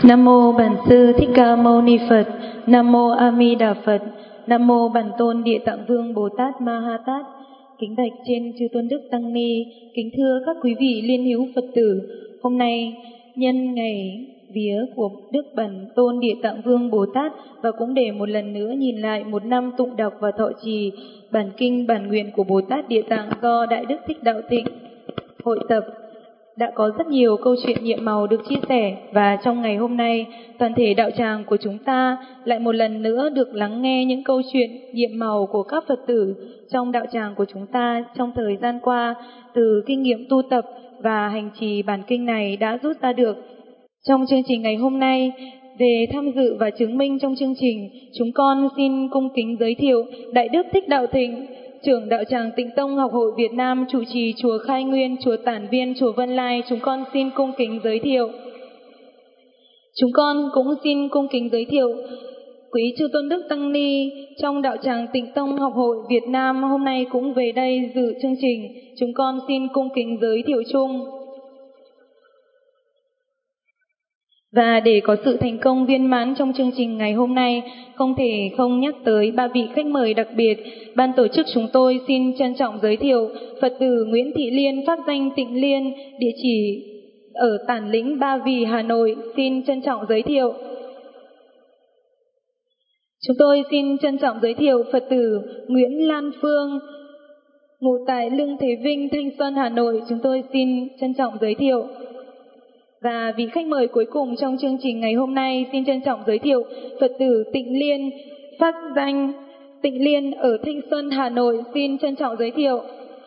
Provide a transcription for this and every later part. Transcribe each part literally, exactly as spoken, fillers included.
Nam mô Bản Sư Thích Ca Mâu Ni Phật. Nam mô A Di Đà Phật. Nam mô Bản Tôn Địa Tạng Vương Bồ Tát Ma Ha Tát. Kính bạch trên chư tôn đức tăng ni, kính thưa các quý vị liên hữu Phật tử. Hôm nay nhân ngày vía của Đức Bản Tôn Địa Tạng Vương Bồ Tát, và cũng để một lần nữa nhìn lại một năm tụng đọc và thọ trì bản kinh bản nguyện của Bồ Tát Địa Tạng do Đại Đức Thích Đạo Thịnh hội tập, đã có rất nhiều câu chuyện nhiệm màu được chia sẻ, và trong ngày hôm nay toàn thể đạo tràng của chúng ta lại một lần nữa được lắng nghe những câu chuyện nhiệm màu của các Phật tử trong đạo tràng của chúng ta trong thời gian qua, từ kinh nghiệm tu tập và hành trì bản kinh này đã rút ra được. Trong chương trình ngày hôm nay, về tham dự và chứng minh trong chương trình, chúng con xin cung kính giới thiệu Đại Đức Thích Đạo Thịnh, trưởng đạo tràng Tịnh Tông Học hội Việt Nam, trụ trì chùa Khai Nguyên, chùa Tản Viên, chùa Vân Lai. Chúng con xin cung kính giới thiệu. Chúng con cũng xin cung kính giới thiệu quý chư tôn đức tăng ni trong đạo tràng Tịnh Tông Học hội Việt Nam hôm nay cũng về đây dự chương trình. Chúng con xin cung kính giới thiệu chung. Và để có sự thành công viên mãn trong chương trình ngày hôm nay, không thể không nhắc tới ba vị khách mời đặc biệt. Ban tổ chức chúng tôi xin trân trọng giới thiệu Phật tử Nguyễn Thị Liên, pháp danh Tịnh Liên, địa chỉ ở Tản Lĩnh, Ba Vì, Hà Nội. Xin trân trọng giới thiệu. Chúng tôi xin trân trọng giới thiệu Phật tử Nguyễn Lan Phương, ngụ tại Lương Thế Vinh, Thanh Xuân, Hà Nội. Chúng tôi xin trân trọng giới thiệu. Và vị khách mời cuối cùng trong chương trình ngày hôm nay, xin trân trọng giới thiệu Phật tử Tịnh Liên, pháp danh Tịnh Liên ở Thanh Xuân, Hà Nội. Xin trân trọng giới thiệu.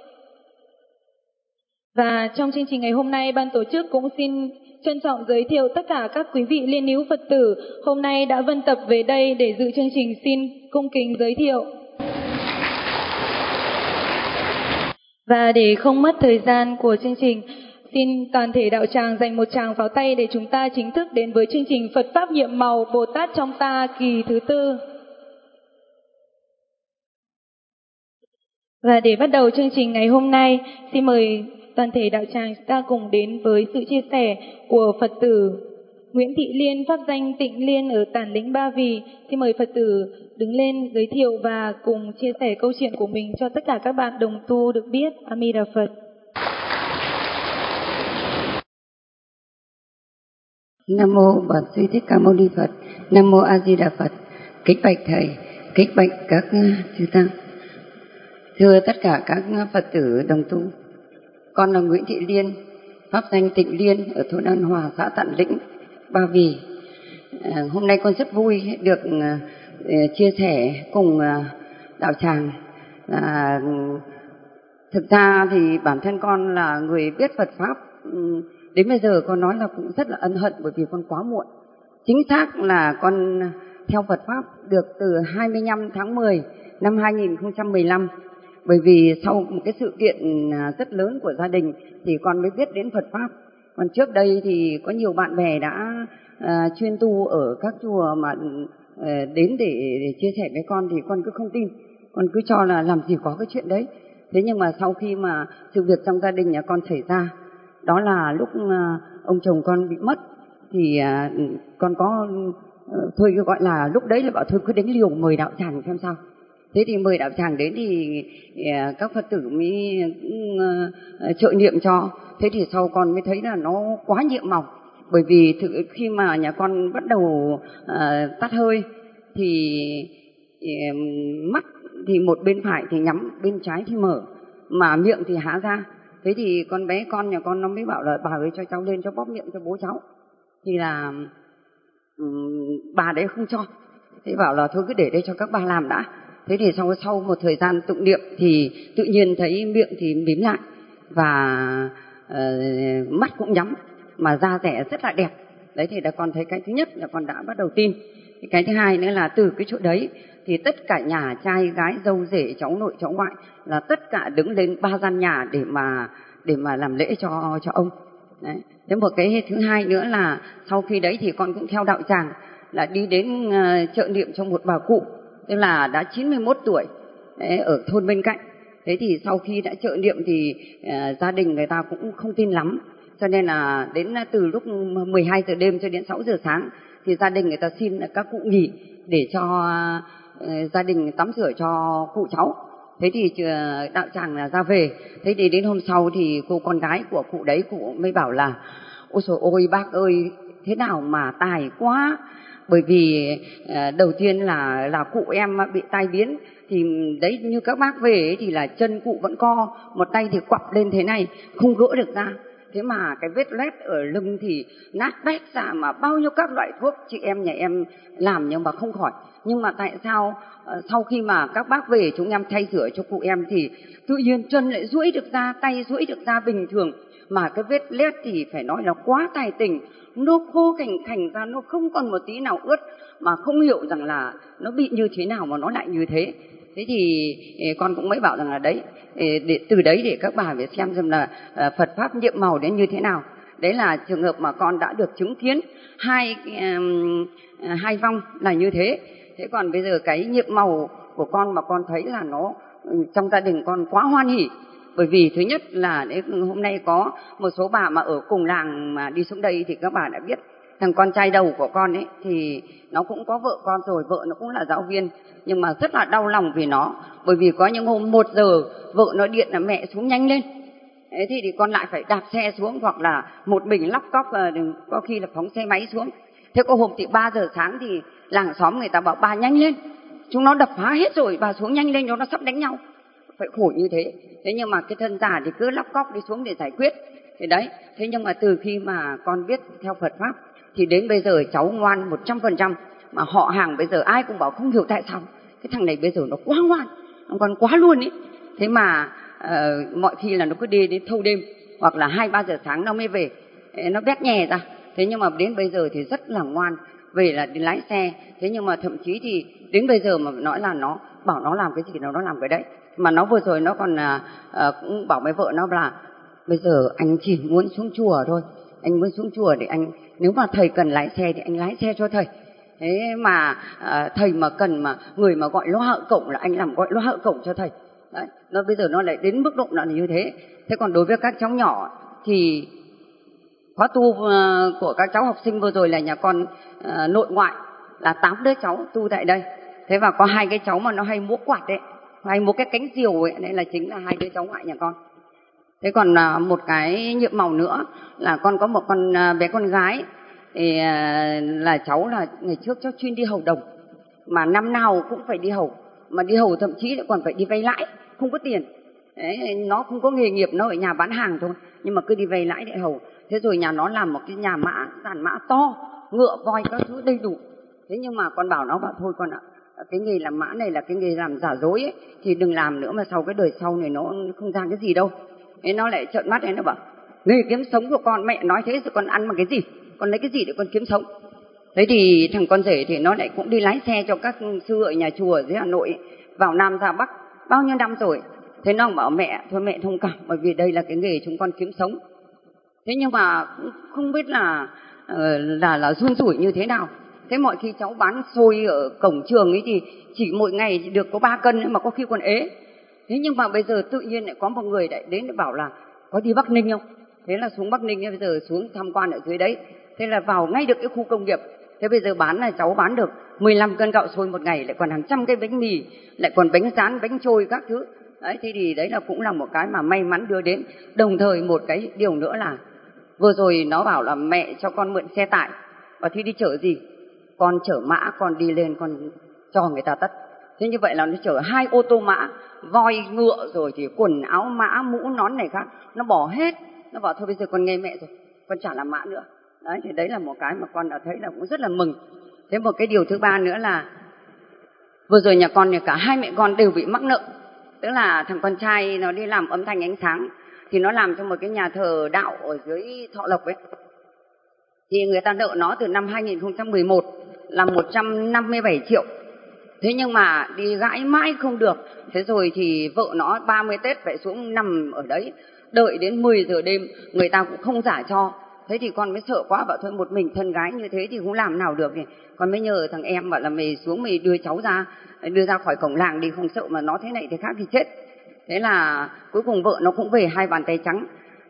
Và trong chương trình ngày hôm nay, ban tổ chức cũng xin trân trọng giới thiệu tất cả các quý vị liên hữu Phật tử hôm nay đã vân tập về đây để dự chương trình. Xin cung kính giới thiệu. Và để không mất thời gian của chương trình, xin toàn thể đạo tràng dành một tràng pháo tay để chúng ta chính thức đến với chương trình Phật Pháp nhiệm màu Bồ Tát trong ta kỳ thứ tư. Và để bắt đầu chương trình ngày hôm nay, xin mời toàn thể đạo tràng chúng ta cùng đến với sự chia sẻ của Phật tử Nguyễn Thị Liên, pháp danh Tịnh Liên ở Tản Lĩnh, Ba Vì. Xin mời Phật tử đứng lên giới thiệu và cùng chia sẻ câu chuyện của mình cho tất cả các bạn đồng tu được biết. A Di Đà Phật. Nam mô Bản Sư Thích Ca Mâu Ni Phật. Nam mô A Di Đà Phật. Kính bạch thầy, kính bạch các chư tăng. Thưa tất cả các Phật tử đồng tu, con là Nguyễn Thị Liên, pháp danh Tịnh Liên ở thôn An Hòa, xã Tản Lĩnh, Ba Vì. À, hôm nay con rất vui được uh, chia sẻ cùng uh, đạo tràng. À, thực ra thì bản thân con là người biết Phật pháp. Um, Đến bây giờ con nói là cũng rất là ân hận bởi vì con quá muộn. Chính xác là con theo Phật Pháp được từ hai mươi lăm tháng mười năm hai nghìn không trăm mười lăm. Bởi vì sau một cái sự kiện rất lớn của gia đình thì con mới biết đến Phật Pháp. Còn trước đây thì có nhiều bạn bè đã uh, chuyên tu ở các chùa mà uh, đến để, để chia sẻ với con thì con cứ không tin. Con cứ cho là làm gì có cái chuyện đấy. Thế nhưng mà sau khi mà sự việc trong gia đình nhà con xảy ra, đó là lúc ông chồng con bị mất thì con có thôi gọi là lúc đấy là bảo thôi cứ đánh liều mời đạo tràng xem sao. Thế thì mời đạo tràng đến thì các Phật tử mới trợ niệm cho. Thế thì sau con mới thấy là nó quá nhiệm màu. Bởi vì thực, khi mà nhà con bắt đầu uh, tắt hơi thì uh, mắt thì một bên phải thì nhắm, bên trái thì mở, mà miệng thì há ra. Thế thì con bé con nhà con nó mới bảo là bà ơi cho cháu lên cho bóp miệng cho bố cháu. Thì là um, bà đấy không cho. Thế bảo là thôi cứ để đây cho các bà làm đã. Thế thì sau, sau một thời gian tụng niệm thì tự nhiên thấy miệng thì mím lại và uh, mắt cũng nhắm, mà da rẻ rất là đẹp. Đấy thì là con thấy cái thứ nhất là con đã bắt đầu tin. Cái thứ hai nữa là từ cái chỗ đấy thì tất cả nhà trai gái dâu rể cháu nội cháu ngoại là tất cả đứng lên ba gian nhà để mà để mà làm lễ cho cho ông. Đấy. Thế một cái thứ hai nữa là sau khi đấy thì con cũng theo đạo tràng là đi đến uh, trợ niệm cho một bà cụ, tức là đã chín mươi mốt tuổi đấy, ở thôn bên cạnh. Thế thì sau khi đã trợ niệm thì uh, gia đình người ta cũng không tin lắm. Cho nên là đến từ lúc mười hai giờ đêm cho đến sáu giờ sáng thì gia đình người ta xin các cụ nghỉ để cho uh, gia đình tắm rửa cho cụ cháu. Thế thì đạo tràng là ra về. Thế thì đến hôm sau thì cô con gái của cụ đấy, cụ mới bảo là ôi trời ôi bác ơi, thế nào mà tài quá. Bởi vì uh, đầu tiên là là cụ em bị tai biến, thì đấy như các bác về ấy, thì là chân cụ vẫn co, một tay thì quặp lên thế này, không gỡ được ra. Thế mà cái vết loét ở lưng thì nát bét ra, mà bao nhiêu các loại thuốc chị em nhà em làm nhưng mà không khỏi. Nhưng mà tại sao uh, sau khi mà các bác về chúng em thay rửa cho cụ em thì tự nhiên chân lại duỗi được ra, tay duỗi được ra bình thường. Mà cái vết loét thì phải nói là quá tài tình, nó khô khành khành ra, nó không còn một tí nào ướt, mà không hiểu rằng là nó bị như thế nào mà nó lại như thế. Thế thì con cũng mới bảo rằng là đấy, để, từ đấy để các bà phải xem xem là Phật Pháp nhiệm màu đến như thế nào. Đấy là trường hợp mà con đã được chứng kiến hai, um, hai vong là như thế. Thế còn bây giờ cái nhiệm màu của con mà con thấy là nó trong gia đình con quá hoan hỉ. Bởi vì thứ nhất là đấy, hôm nay có một số bà mà ở cùng làng mà đi xuống đây thì các bà đã biết thằng con trai đầu của con ấy thì nó cũng có vợ con rồi, vợ nó cũng là giáo viên, nhưng mà rất là đau lòng vì nó. Bởi vì có những hôm một giờ vợ nó điện là mẹ xuống nhanh lên, thế thì, thì con lại phải đạp xe xuống, hoặc là một mình lóc cóc, có khi là phóng xe máy xuống. Thế có hôm thì ba giờ sáng thì làng xóm người ta bảo bà nhanh lên, chúng nó đập phá hết rồi, bà xuống nhanh lên, nó sắp đánh nhau, phải khổ như thế. Thế nhưng mà cái thân già thì cứ lóc cóc đi xuống để giải quyết. Thế đấy, thế nhưng mà từ khi mà con biết theo Phật Pháp thì đến bây giờ cháu ngoan một trăm phần trăm. Mà họ hàng bây giờ ai cũng bảo không hiểu tại sao cái thằng này bây giờ nó quá ngoan, nó còn quá luôn ý. Thế mà uh, mọi khi là nó cứ đi đến thâu đêm, hoặc là hai ba giờ sáng nó mới về, nó bét nhè ra. Thế nhưng mà đến bây giờ thì rất là ngoan, về là đi lái xe. Thế nhưng mà thậm chí thì đến bây giờ mà nói là nó bảo nó làm cái gì nó nó làm cái đấy. Mà nó vừa rồi nó còn uh, cũng bảo với vợ nó là bây giờ anh chỉ muốn xuống chùa thôi, anh muốn xuống chùa để anh, nếu mà thầy cần lái xe thì anh lái xe cho thầy. Thế mà à, thầy mà cần mà người mà gọi loa hậu cổng là anh làm gọi loa hậu cổng cho thầy. Đấy, nó bây giờ nó lại đến mức độ là như thế. Thế còn đối với các cháu nhỏ thì khóa tu uh, của các cháu học sinh vừa rồi là nhà con uh, nội ngoại là tám đứa cháu tu tại đây. Thế và có hai cái cháu mà nó hay múa quạt đấy, hay múa cái cánh diều ấy, đấy là chính là hai đứa cháu ngoại nhà con. Thế còn uh, một cái nhiệm màu nữa là con có một con uh, bé con gái. Thì là cháu là ngày trước cháu chuyên đi hầu đồng, mà năm nào cũng phải đi hầu, mà đi hầu thậm chí lại còn phải đi vay lãi, không có tiền. Đấy, nó không có nghề nghiệp, nó ở nhà bán hàng thôi, nhưng mà cứ đi vay lãi để hầu. Thế rồi nhà nó làm một cái nhà mã, dàn mã to, ngựa voi các thứ đầy đủ. Thế nhưng mà con bảo nó bảo thôi con ạ, cái nghề làm mã này là cái nghề làm giả dối ấy, thì đừng làm nữa, mà sau cái đời sau này nó không ra cái gì đâu. Thế nó lại trợn mắt ấy, nó bảo nghề kiếm sống của con, mẹ nói thế rồi con ăn bằng cái gì, con lấy cái gì để con kiếm sống. Thế thì thằng con rể thì nó lại cũng đi lái xe cho các sư ở nhà chùa ở dưới Hà Nội, vào Nam ra Bắc bao nhiêu năm rồi. Thế nó bảo mẹ thôi mẹ thông cảm, bởi vì đây là cái nghề chúng con kiếm sống. Thế nhưng mà cũng không biết là là là run rủi như thế nào. Thế mọi khi cháu bán xôi ở cổng trường ấy thì chỉ mỗi ngày chỉ được có ba cân mà có khi còn ế. Thế nhưng mà bây giờ tự nhiên lại có một người lại đến để bảo là có đi Bắc Ninh không. Thế là xuống Bắc Ninh, bây giờ xuống tham quan ở dưới đấy. Thế là vào ngay được cái khu công nghiệp. Thế bây giờ bán là cháu bán được mười lăm cân gạo xôi một ngày, lại còn hàng trăm cái bánh mì, lại còn bánh rán, bánh trôi các thứ. Đấy, thế thì đấy là cũng là một cái mà may mắn đưa đến. Đồng thời một cái điều nữa là vừa rồi nó bảo là mẹ cho con mượn xe tải, và thì đi chở gì? Con chở mã, con đi lên con cho người ta tất. Thế như vậy là nó chở hai ô tô mã, voi ngựa rồi thì quần áo mã, mũ nón này khác, nó bỏ hết. Nó bảo thôi bây giờ con nghe mẹ rồi, con chả làm mã nữa. Đấy, thì đấy là một cái mà con đã thấy là cũng rất là mừng. Thế một cái điều thứ ba nữa là vừa rồi nhà con thì cả hai mẹ con đều bị mắc nợ. Tức là thằng con trai nó đi làm âm thanh ánh sáng, thì nó làm cho một cái nhà thờ đạo ở dưới Thọ Lộc ấy. Thì người ta nợ nó từ năm hai nghìn không trăm mười một là một trăm năm mươi bảy triệu. Thế nhưng mà đi gãi mãi không được. Thế rồi thì vợ nó ba mươi Tết phải xuống nằm ở đấy, đợi đến mười giờ đêm người ta cũng không trả cho. Thế thì con mới sợ quá, bảo thôi một mình thân gái như thế thì không làm nào được thì con mới nhờ thằng em bảo là mày xuống mày đưa cháu ra, đưa ra khỏi cổng làng đi, không sợ mà nó thế này thế khác thì chết. Thế là cuối cùng vợ nó cũng về hai bàn tay trắng.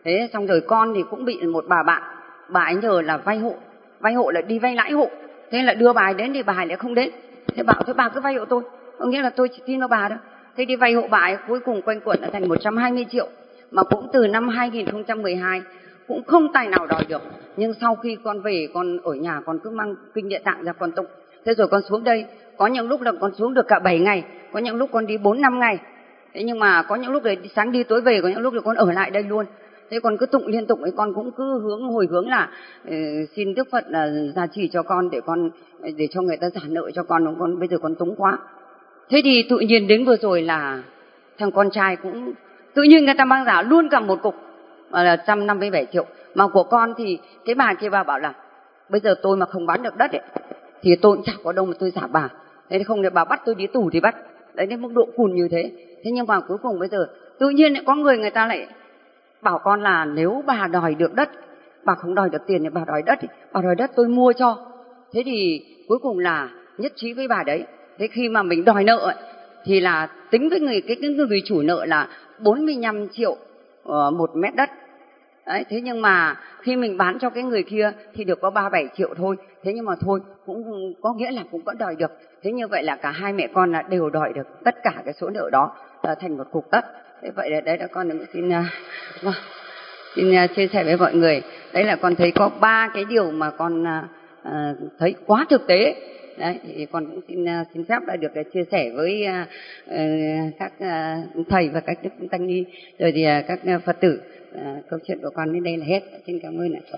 Thế xong rồi con thì cũng bị một bà bạn, bà ấy nhờ là vay hộ, vay hộ là đi vay lãi hộ. Thế là đưa bà ấy đến thì bà ấy lại không đến. Thế bảo thế bà cứ vay hộ tôi, có nghĩa là tôi chỉ tin vào bà đó. Thế đi vay hộ bà ấy, cuối cùng quanh quẩn đã thành một trăm hai mươi triệu. Mà cũng từ năm hai nghìn không trăm mười hai cũng không tài nào đòi được. Nhưng sau khi con về, con ở nhà con cứ mang kinh địa tạng ra con tụng. Thế rồi con xuống đây, có những lúc là con xuống được cả bảy ngày, có những lúc con đi bốn năm ngày. Thế nhưng mà có những lúc đấy sáng đi tối về, có những lúc là con ở lại đây luôn. Thế con cứ tụng liên tục ấy, con cũng cứ hướng hồi hướng là uh, xin Đức Phật là gia trì cho con để con để cho người ta trả nợ cho con, con bây giờ con túng quá. Thế thì tự nhiên đến vừa rồi là thằng con trai cũng tự nhiên người ta mang giả luôn cả một cục là một trăm năm mươi bảy triệu. Mà của con thì cái bà kia bà bảo là bây giờ tôi mà không bán được đất ấy, thì tôi cũng chẳng có đâu mà tôi giả bà. Thế không, để bà bắt tôi đi tù thì bắt. Đấy, đến mức độ cùn như thế. Thế nhưng mà cuối cùng bây giờ tự nhiên lại có người người ta lại bảo con là nếu bà đòi được đất, bà không đòi được tiền thì bà đòi đất, bà đòi đất tôi mua cho. Thế thì cuối cùng là nhất trí với bà đấy. Thế khi mà mình đòi nợ ấy, thì là tính với người cái, cái người chủ nợ là bốn mươi lăm triệu uh, một mét đất. Đấy, thế nhưng mà khi mình bán cho cái người kia thì được có ba mươi bảy triệu thôi. Thế nhưng mà thôi, cũng có nghĩa là cũng vẫn đòi được. Thế như vậy là cả hai mẹ con là đều đòi được tất cả cái số nợ đó uh, thành một cục đất. Thế vậy là đấy là con xin uh, xin uh, chia sẻ với mọi người. Đấy là con thấy có ba cái điều mà con uh, thấy quá thực tế. Đấy, thì con cũng xin xin phép đã được chia sẻ với uh, uh, các uh, thầy và các đức tăng ni rồi thì uh, các uh, Phật tử. Uh, câu chuyện của con đến đây là hết. Xin cảm ơn ạ.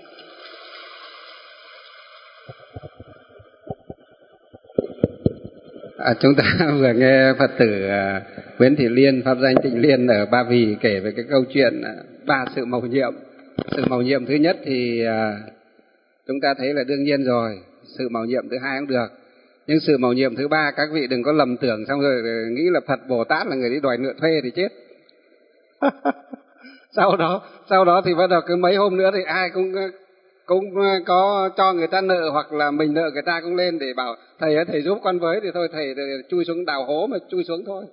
À, chúng ta vừa nghe Phật tử uh, Nguyễn Thị Liên, pháp danh Tịnh Liên ở Ba Vì kể về cái câu chuyện uh, ba sự mầu nhiệm. Sự mầu nhiệm thứ nhất thì uh, chúng ta thấy là đương nhiên rồi, sự mầu nhiệm thứ hai cũng được. Nhưng sự mầu nhiệm thứ ba các vị đừng có lầm tưởng xong rồi nghĩ là Phật Bồ Tát là người đi đòi nợ thuê thì chết. sau đó sau đó thì bắt đầu cứ mấy hôm nữa thì ai cũng cũng có cho người ta nợ hoặc là mình nợ người ta cũng lên để bảo thầy ơi thầy giúp con với, thì thôi thầy chui xuống đào hố mà chui xuống thôi.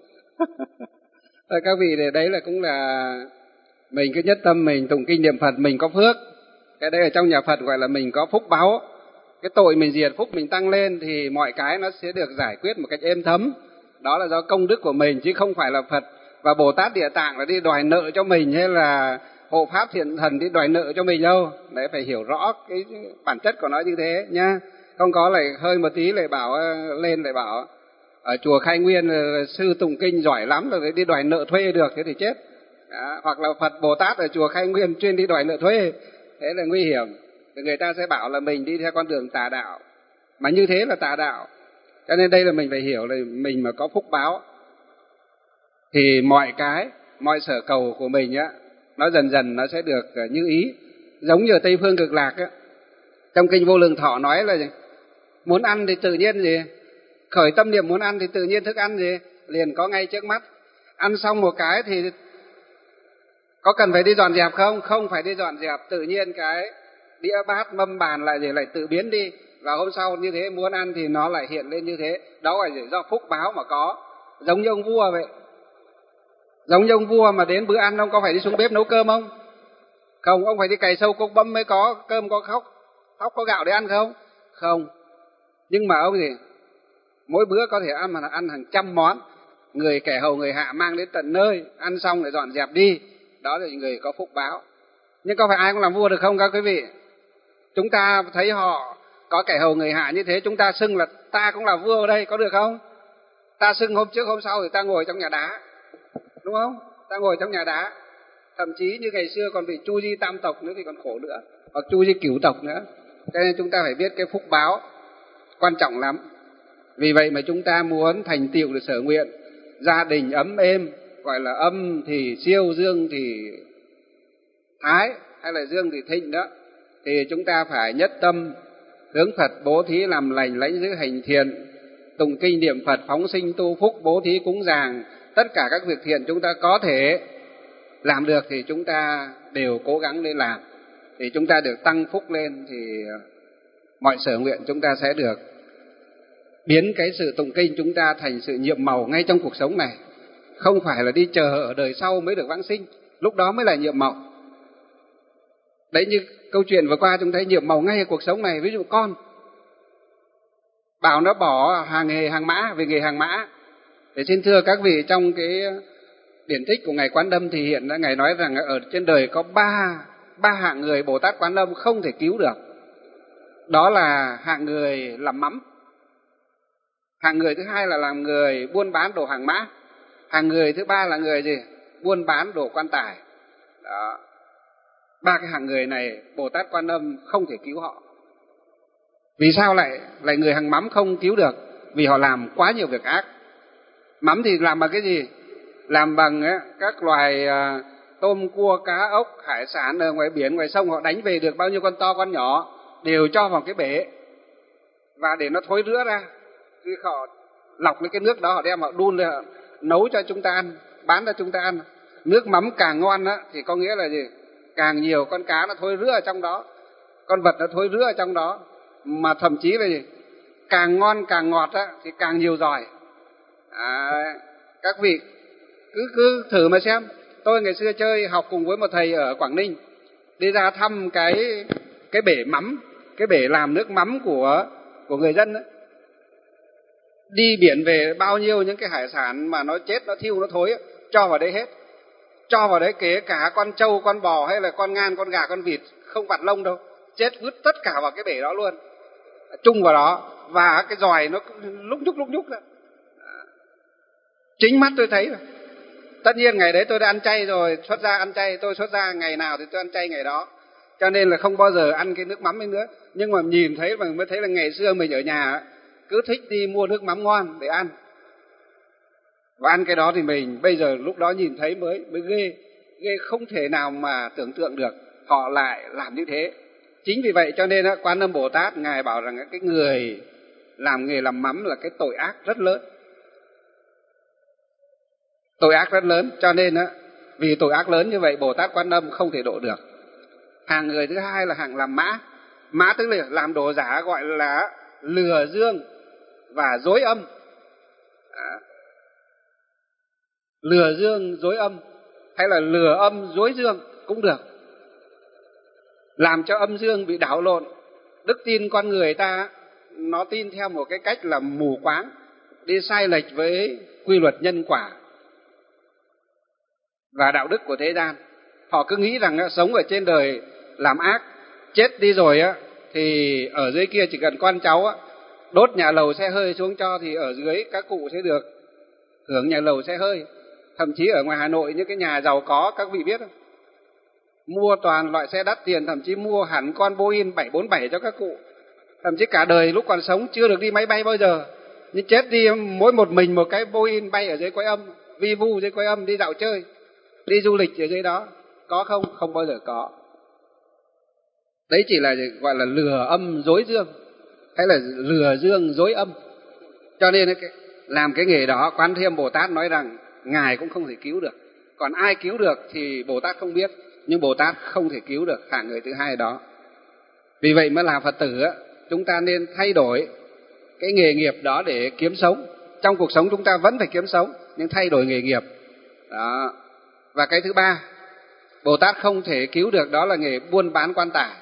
Các vị để đấy là cũng là mình cứ nhất tâm mình tụng kinh niệm Phật, mình có phước. Cái đấy ở trong nhà Phật gọi là mình có phúc báu. Cái tội mình diệt, phúc mình tăng lên thì mọi cái nó sẽ được giải quyết một cách êm thấm. Đó là do công đức của mình chứ không phải là Phật và Bồ Tát Địa Tạng là đi đòi nợ cho mình hay là hộ pháp thiện thần đi đòi nợ cho mình đâu. Đấy, phải hiểu rõ cái bản chất của nó như thế nhá. Không có lại hơi một tí lại bảo lên lại bảo ở chùa Khai Nguyên sư tụng kinh giỏi lắm rồi đi đòi nợ thuê được, thế thì chết. Đó, hoặc là Phật Bồ Tát ở chùa Khai Nguyên chuyên đi đòi nợ thuê, thế là nguy hiểm. Người ta sẽ bảo là mình đi theo con đường tà đạo, mà như thế là tà đạo. Cho nên đây là mình phải hiểu là mình mà có phúc báo thì mọi cái, mọi sở cầu của mình á, nó dần dần nó sẽ được như ý. Giống như ở Tây Phương Cực Lạc á, trong kinh Vô Lượng Thọ nói là muốn ăn thì tự nhiên gì, khởi tâm niệm muốn ăn thì tự nhiên thức ăn gì liền có ngay trước mắt. Ăn xong một cái thì có cần phải đi dọn dẹp không? Không phải đi dọn dẹp, tự nhiên cái đĩa bát mâm bàn lại gì lại tự biến đi, và hôm sau như thế muốn ăn thì nó lại hiện lên như thế. Đó là do phúc báo mà có. Giống như ông vua vậy, giống như ông vua mà đến bữa ăn ông có phải đi xuống bếp nấu cơm không? Không. Ông phải đi cày sâu cuốc bấm mới có cơm, có khóc khóc có gạo để ăn không? Không. Nhưng mà ông gì mỗi bữa có thể ăn mà là ăn hàng trăm món, người kẻ hầu người hạ mang đến tận nơi, ăn xong rồi dọn dẹp đi. Đó là người có phúc báo. Nhưng có phải ai cũng làm vua được không các quý vị? Chúng ta thấy họ có kẻ hầu người hạ như thế, chúng ta xưng là ta cũng là vua ở đây, có được không? Ta xưng hôm trước hôm sau thì ta ngồi trong nhà đá, đúng không? Ta ngồi trong nhà đá. Thậm chí như ngày xưa còn bị chu di tam tộc nữa thì còn khổ nữa, hoặc chu di cửu tộc nữa. Cho nên chúng ta phải biết cái phúc báo quan trọng lắm. Vì vậy mà chúng ta muốn thành tựu được sở nguyện, gia đình ấm êm, gọi là âm thì siêu, dương thì thái, hay là dương thì thịnh đó, thì chúng ta phải nhất tâm hướng Phật, bố thí làm lành, lãnh giữ hành thiện, tụng kinh niệm Phật, phóng sinh tu phúc, bố thí cúng dường, tất cả các việc thiện chúng ta có thể làm được thì chúng ta đều cố gắng để làm, thì chúng ta được tăng phúc lên, thì mọi sở nguyện chúng ta sẽ được biến cái sự tụng kinh chúng ta thành sự nhiệm màu ngay trong cuộc sống này. Không phải là đi chờ ở đời sau mới được vãng sinh, lúc đó mới là nhiệm màu. Đấy, như câu chuyện vừa qua chúng thấy nhiều màu ngay ở cuộc sống này. Ví dụ con bảo nó bỏ hàng nghề hàng mã về nghề hàng mã. Để xin thưa các vị, trong cái điển tích của Ngài Quán Đâm thì hiện ra Ngài nói rằng ở trên đời có ba ba hạng người Bồ Tát Quán Đâm không thể cứu được. Đó là hạng người làm mắm, hạng người thứ hai là làm người buôn bán đồ hàng mã, hạng người thứ ba là người gì? Buôn bán đồ quan tài. Đó. Ba cái hạng người này Bồ Tát Quan Âm không thể cứu họ. Vì sao lại lại người hàng mắm không cứu được? Vì họ làm quá nhiều việc ác. Mắm thì làm bằng cái gì? Làm bằng ấy, các loài à, tôm, cua, cá, ốc, hải sản ở ngoài biển, ngoài sông, họ đánh về được bao nhiêu con to, con nhỏ đều cho vào cái bể và để nó thối rữa ra. Khi họ lọc lấy cái nước đó, họ đem họ đun lên, họ nấu cho chúng ta ăn, bán cho chúng ta ăn. Nước mắm càng ngon á, thì có nghĩa là gì? Càng nhiều con cá nó thối rữa ở trong đó, con vật nó thối rữa ở trong đó, mà thậm chí là gì? Càng ngon càng ngọt á, thì càng nhiều giỏi. À, các vị cứ cứ thử mà xem. Tôi ngày xưa chơi học cùng với một thầy ở Quảng Ninh, đi ra thăm cái cái bể mắm, cái bể làm nước mắm của của người dân ấy. Đi biển về bao nhiêu những cái hải sản mà nó chết, nó thiêu, nó thối ấy, cho vào đấy hết. Cho vào đấy kể cả con trâu, con bò hay là con ngan, con gà, con vịt, không vặt lông đâu, chết vứt tất cả vào cái bể đó luôn, chung vào đó, và cái giòi nó lúc nhúc lúc nhúc ra. Chính mắt tôi thấy rồi. Tất nhiên ngày đấy tôi đã ăn chay rồi, xuất gia ăn chay, tôi xuất gia ngày nào thì tôi ăn chay ngày đó, cho nên là không bao giờ ăn cái nước mắm ấy nữa. Nhưng mà nhìn thấy mà mới thấy là ngày xưa mình ở nhà cứ thích đi mua nước mắm ngon để ăn, và ăn cái đó thì mình bây giờ lúc đó nhìn thấy mới mới ghê, ghê không thể nào mà tưởng tượng được họ lại làm như thế. Chính vì vậy cho nên Quan Âm Bồ Tát Ngài bảo rằng cái người làm nghề làm mắm là cái tội ác rất lớn, tội ác rất lớn. Cho nên vì tội ác lớn như vậy Bồ Tát Quan Âm không thể độ được. Hàng người thứ hai là hàng làm mã. Mã tức là làm đồ giả, gọi là lừa dương và dối âm. À, lừa dương dối âm hay là lừa âm dối dương cũng được, làm cho âm dương bị đảo lộn. Đức tin con người ta nó tin theo một cái cách là mù quáng, đi sai lệch với quy luật nhân quả và đạo đức của thế gian. Họ cứ nghĩ rằng sống ở trên đời làm ác, chết đi rồi á thì ở dưới kia chỉ cần con cháu á đốt nhà lầu xe hơi xuống cho thì ở dưới các cụ sẽ được hưởng nhà lầu xe hơi. Thậm chí ở ngoài Hà Nội những cái nhà giàu có, các vị biết không, mua toàn loại xe đắt tiền, thậm chí mua hẳn con Boeing bảy bốn bảy cho các cụ. Thậm chí cả đời lúc còn sống chưa được đi máy bay bao giờ, nhưng chết đi mỗi một mình một cái Boeing bay ở dưới Quái Âm, vi vu dưới Quái Âm, đi dạo chơi, đi du lịch ở dưới đó. Có không? Không bao giờ có. Đấy chỉ là gọi là lừa âm dối dương hay là lừa dương dối âm. Cho nên làm cái nghề đó Quan Thế Âm Bồ Tát nói rằng Ngài cũng không thể cứu được. Còn ai cứu được thì Bồ Tát không biết, nhưng Bồ Tát không thể cứu được hạng người thứ hai đó. Vì vậy mới là Phật tử á, chúng ta nên thay đổi cái nghề nghiệp đó để kiếm sống. Trong cuộc sống chúng ta vẫn phải kiếm sống, nhưng thay đổi nghề nghiệp đó. Và cái thứ ba Bồ Tát không thể cứu được, đó là nghề buôn bán quan tài.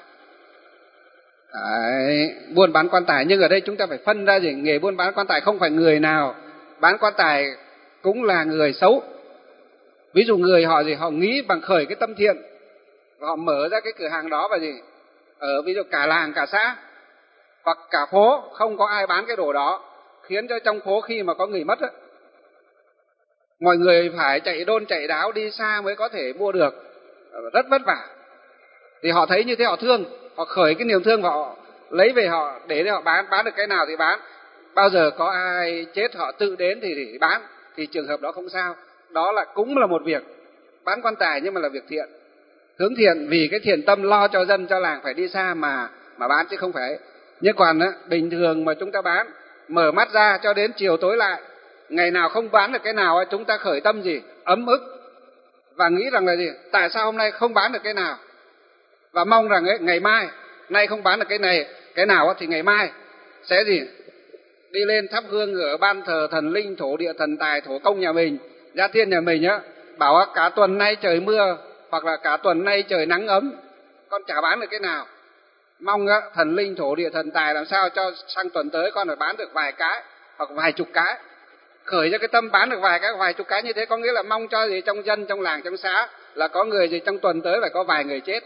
Đấy, buôn bán quan tài. Nhưng ở đây chúng ta phải phân ra gì? Nghề buôn bán quan tài không phải người nào bán quan tài cũng là người xấu. Ví dụ người họ gì họ nghĩ bằng khởi cái tâm thiện, và họ mở ra cái cửa hàng đó và gì ở ví dụ cả làng cả xã hoặc cả phố không có ai bán cái đồ đó, khiến cho trong phố khi mà có người mất á, mọi người phải chạy đôn chạy đáo đi xa mới có thể mua được, rất vất vả. Thì họ thấy như thế họ thương, họ khởi cái niềm thương và họ lấy về họ để họ bán, bán được cái nào thì bán. Bao giờ có ai chết họ tự đến thì, thì bán, thì trường hợp đó không sao. Đó là cũng là một việc bán quan tài, nhưng mà là việc thiện, hướng thiện, vì cái thiện tâm lo cho dân cho làng phải đi xa mà mà bán chứ không phải. Nhưng còn á, bình thường mà chúng ta bán mở mắt ra cho đến chiều tối lại, ngày nào không bán được cái nào chúng ta khởi tâm gì ấm ức và nghĩ rằng là gì tại sao hôm nay không bán được cái nào, và mong rằng ấy, ngày mai nay không bán được cái này cái nào thì ngày mai sẽ gì đi lên thắp hương ở ban thờ thần linh, thổ địa, thần tài, thổ công nhà mình, gia tiên nhà mình á, bảo cả tuần nay trời mưa hoặc là cả tuần nay trời nắng ấm, con chả bán được cái nào. Mong á, thần linh thổ địa thần tài làm sao cho sang tuần tới con phải bán được vài cái hoặc vài chục cái. Khởi ra cái tâm bán được vài cái vài chục cái như thế có nghĩa là mong cho gì trong dân, trong làng, trong xã là có người gì trong tuần tới phải có vài người chết.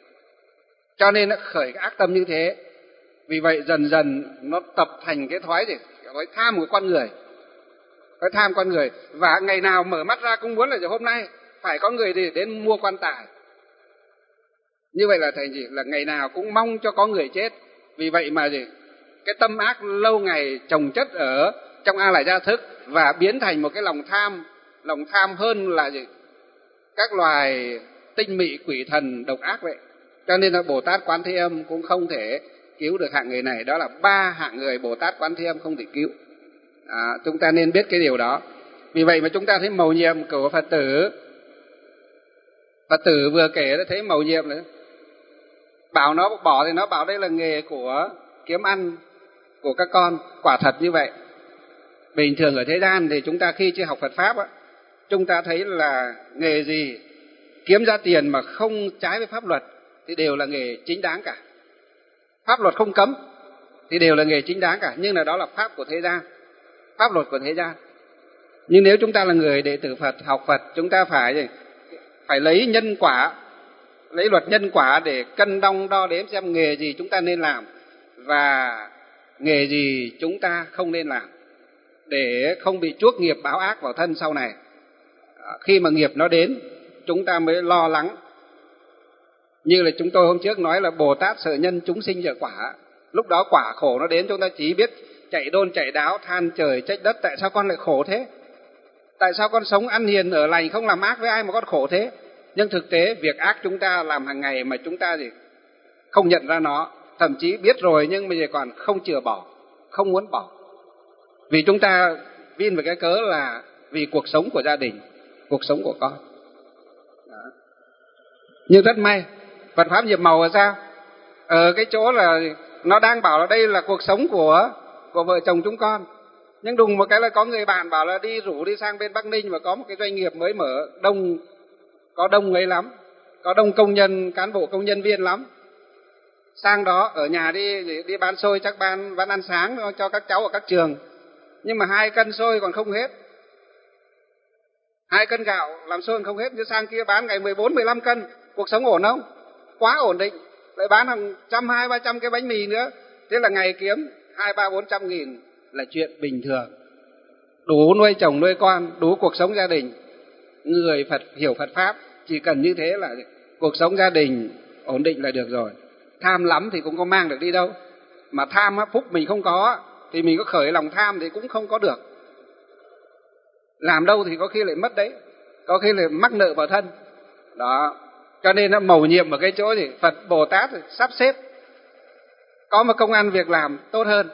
Cho nên nó khởi cái ác tâm như thế. Vì vậy dần dần nó tập thành cái thói gì? Cái thói tham của con người. Thói tham con người. Và ngày nào mở mắt ra cũng muốn là hôm nay phải có người đi đến mua quan tài. Như vậy là thành gì? Là ngày nào cũng mong cho có người chết. Vì vậy mà gì? Cái tâm ác lâu ngày chồng chất ở trong A Lại Gia Thức và biến thành một cái lòng tham. Lòng tham hơn là gì? Các loài tinh mị quỷ thần độc ác vậy. Cho nên là Bồ Tát Quán Thế Âm cũng không thể cứu được hạng người này. Đó là ba hạng người Bồ Tát Quán Thế Âm không thể cứu. À, chúng ta nên biết cái điều đó. Vì vậy mà chúng ta thấy mầu nhiệm của Phật tử. Phật tử vừa kể đã thấy mầu nhiệm nữa. Bảo nó bỏ thì nó bảo đây là nghề của kiếm ăn của các con. Quả thật như vậy. Bình thường ở thế gian thì chúng ta khi chưa học Phật Pháp á, chúng ta thấy là nghề gì kiếm ra tiền mà không trái với pháp luật thì đều là nghề chính đáng cả. Pháp luật không cấm thì đều là nghề chính đáng cả. Nhưng là đó là pháp của thế gian, pháp luật của thế gian. Nhưng nếu chúng ta là người đệ tử Phật, học Phật, chúng ta phải phải lấy nhân quả, lấy luật nhân quả để cân đong đo đếm xem nghề gì chúng ta nên làm và nghề gì chúng ta không nên làm, để không bị chuốc nghiệp báo ác vào thân sau này. Khi mà nghiệp nó đến, chúng ta mới lo lắng. Như là chúng tôi hôm trước nói là Bồ Tát sợ nhân chúng sinh惹quả. Lúc đó quả khổ nó đến, chúng ta chỉ biết chạy đôn chạy đáo, than trời trách đất. Tại sao con lại khổ thế? Tại sao con sống ăn hiền ở lành, không làm ác với ai mà con khổ thế? Nhưng thực tế việc ác chúng ta làm hàng ngày mà chúng ta gì không nhận ra nó, thậm chí biết rồi nhưng bây giờ còn không chừa bỏ, không muốn bỏ. Vì chúng ta vin về cái cớ là vì cuộc sống của gia đình, cuộc sống của con. Đó. Nhưng rất may, Phật Pháp nhiệm màu là sao? Ở cái chỗ là nó đang bảo là đây là cuộc sống của, của vợ chồng chúng con. Nhưng đùng một cái là có người bạn bảo là đi rủ đi sang bên Bắc Ninh và có một cái doanh nghiệp mới mở, đông, có đông ấy lắm, có đông công nhân, cán bộ công nhân viên lắm. Sang đó ở nhà đi đi bán xôi, chắc bán, bán ăn sáng cho các cháu ở các trường. Nhưng mà hai cân xôi còn không hết. Hai cân gạo làm xôi còn không hết. Nhưng sang kia bán ngày mười bốn, mười lăm cân. Cuộc sống ổn không? Quá ổn định. Lại bán hàng trăm, hai, ba trăm cái bánh mì nữa. Thế là ngày kiếm hai, ba, bốn trăm nghìn là chuyện bình thường. Đủ nuôi chồng, nuôi con, đủ cuộc sống gia đình. Người Phật hiểu Phật Pháp chỉ cần như thế là cuộc sống gia đình ổn định là được rồi. Tham lắm thì cũng có mang được đi đâu. Mà tham phúc mình không có thì mình có khởi lòng tham thì cũng không có được. Làm đâu thì có khi lại mất đấy, có khi lại mắc nợ vào thân. Đó. Cho nên nó mầu nhiệm ở cái chỗ gì Phật Bồ Tát sắp xếp có một công ăn việc làm tốt hơn.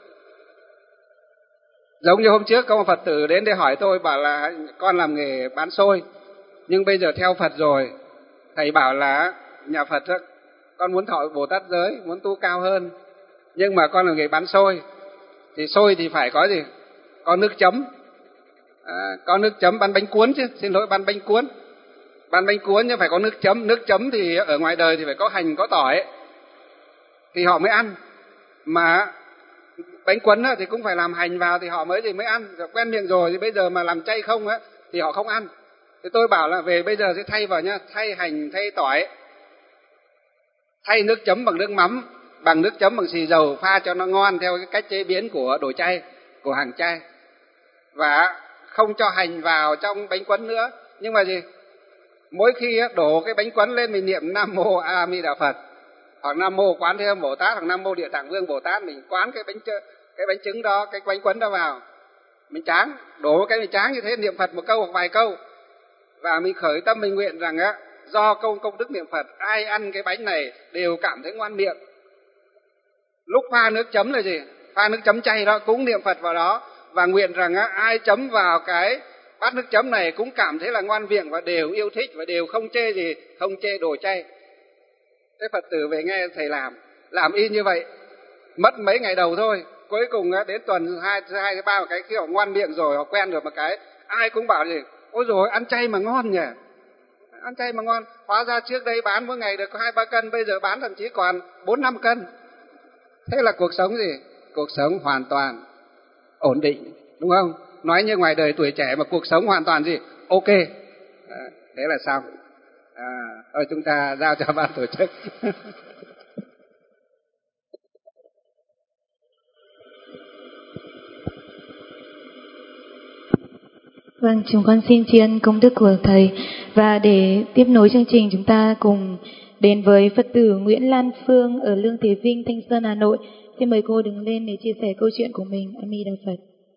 Giống như hôm trước có một Phật tử đến để hỏi tôi, bảo là con làm nghề bán xôi, nhưng bây giờ theo Phật rồi, thầy bảo là nhà Phật đó, con muốn thọ Bồ Tát giới, muốn tu cao hơn, nhưng mà con làm nghề bán xôi, thì xôi thì phải có gì? Có nước chấm, à, có nước chấm, bán bánh cuốn chứ, xin lỗi bán bánh cuốn, bán bánh cuốn nhưng phải có nước chấm, nước chấm thì ở ngoài đời thì phải có hành, có tỏi, thì họ mới ăn, mà bánh cuốn thì cũng phải làm hành vào thì họ mới thì mới ăn, rồi quen miệng rồi thì bây giờ mà làm chay không á thì họ không ăn. Thì tôi bảo là về bây giờ sẽ thay vào nhá, thay hành, thay tỏi, thay nước chấm bằng nước mắm, bằng nước chấm bằng xì dầu, pha cho nó ngon theo cái cách chế biến của đồ chay, của hàng chay, và không cho hành vào trong bánh cuốn nữa. Nhưng mà gì, mỗi khi đổ cái bánh cuốn lên mình niệm Nam Mô A Di Đà Phật, hoặc Nam Mô Quán Thế Âm Bồ Tát, hoặc Nam Mô Địa Tạng Vương Bồ Tát, mình quán cái bánh cái bánh trứng đó, cái bánh cuốn đó vào, mình tráng, đổ cái mình tráng như thế, niệm Phật một câu hoặc vài câu, và mình khởi tâm mình nguyện rằng á, do công công đức niệm Phật, ai ăn cái bánh này đều cảm thấy ngoan miệng. Lúc pha nước chấm là gì? Pha nước chấm chay đó cũng niệm Phật vào đó, và nguyện rằng á, ai chấm vào cái bát nước chấm này cũng cảm thấy là ngoan miệng và đều yêu thích và đều không chê gì, không chê đồ chay. Thế Phật tử về nghe thầy làm, làm y như vậy, mất mấy ngày đầu thôi, cuối cùng đến tuần hai, hai, ba một cái khi họ ngoan miệng rồi, họ quen được một cái, ai cũng bảo gì, ôi dồi ăn chay mà ngon nhỉ. ăn chay mà ngon. Hóa ra trước đây bán mỗi ngày được có hai ba cân, bây giờ bán thậm chí còn bốn năm cân. Thế là cuộc sống gì? Cuộc sống hoàn toàn ổn định, đúng không? Nói như ngoài đời tuổi trẻ mà cuộc sống hoàn toàn gì? Ok. À, thế là xong. À, thôi chúng ta giao cho ban tổ chức. Vâng, chúng con xin tri ân công đức của Thầy. Và để tiếp nối chương trình, chúng ta cùng đến với Phật tử Nguyễn Lan Phương ở Lương Thế Vinh, Thanh Xuân, Hà Nội. Xin mời cô đứng lên để chia sẻ câu chuyện của mình. A Di Đà Phật.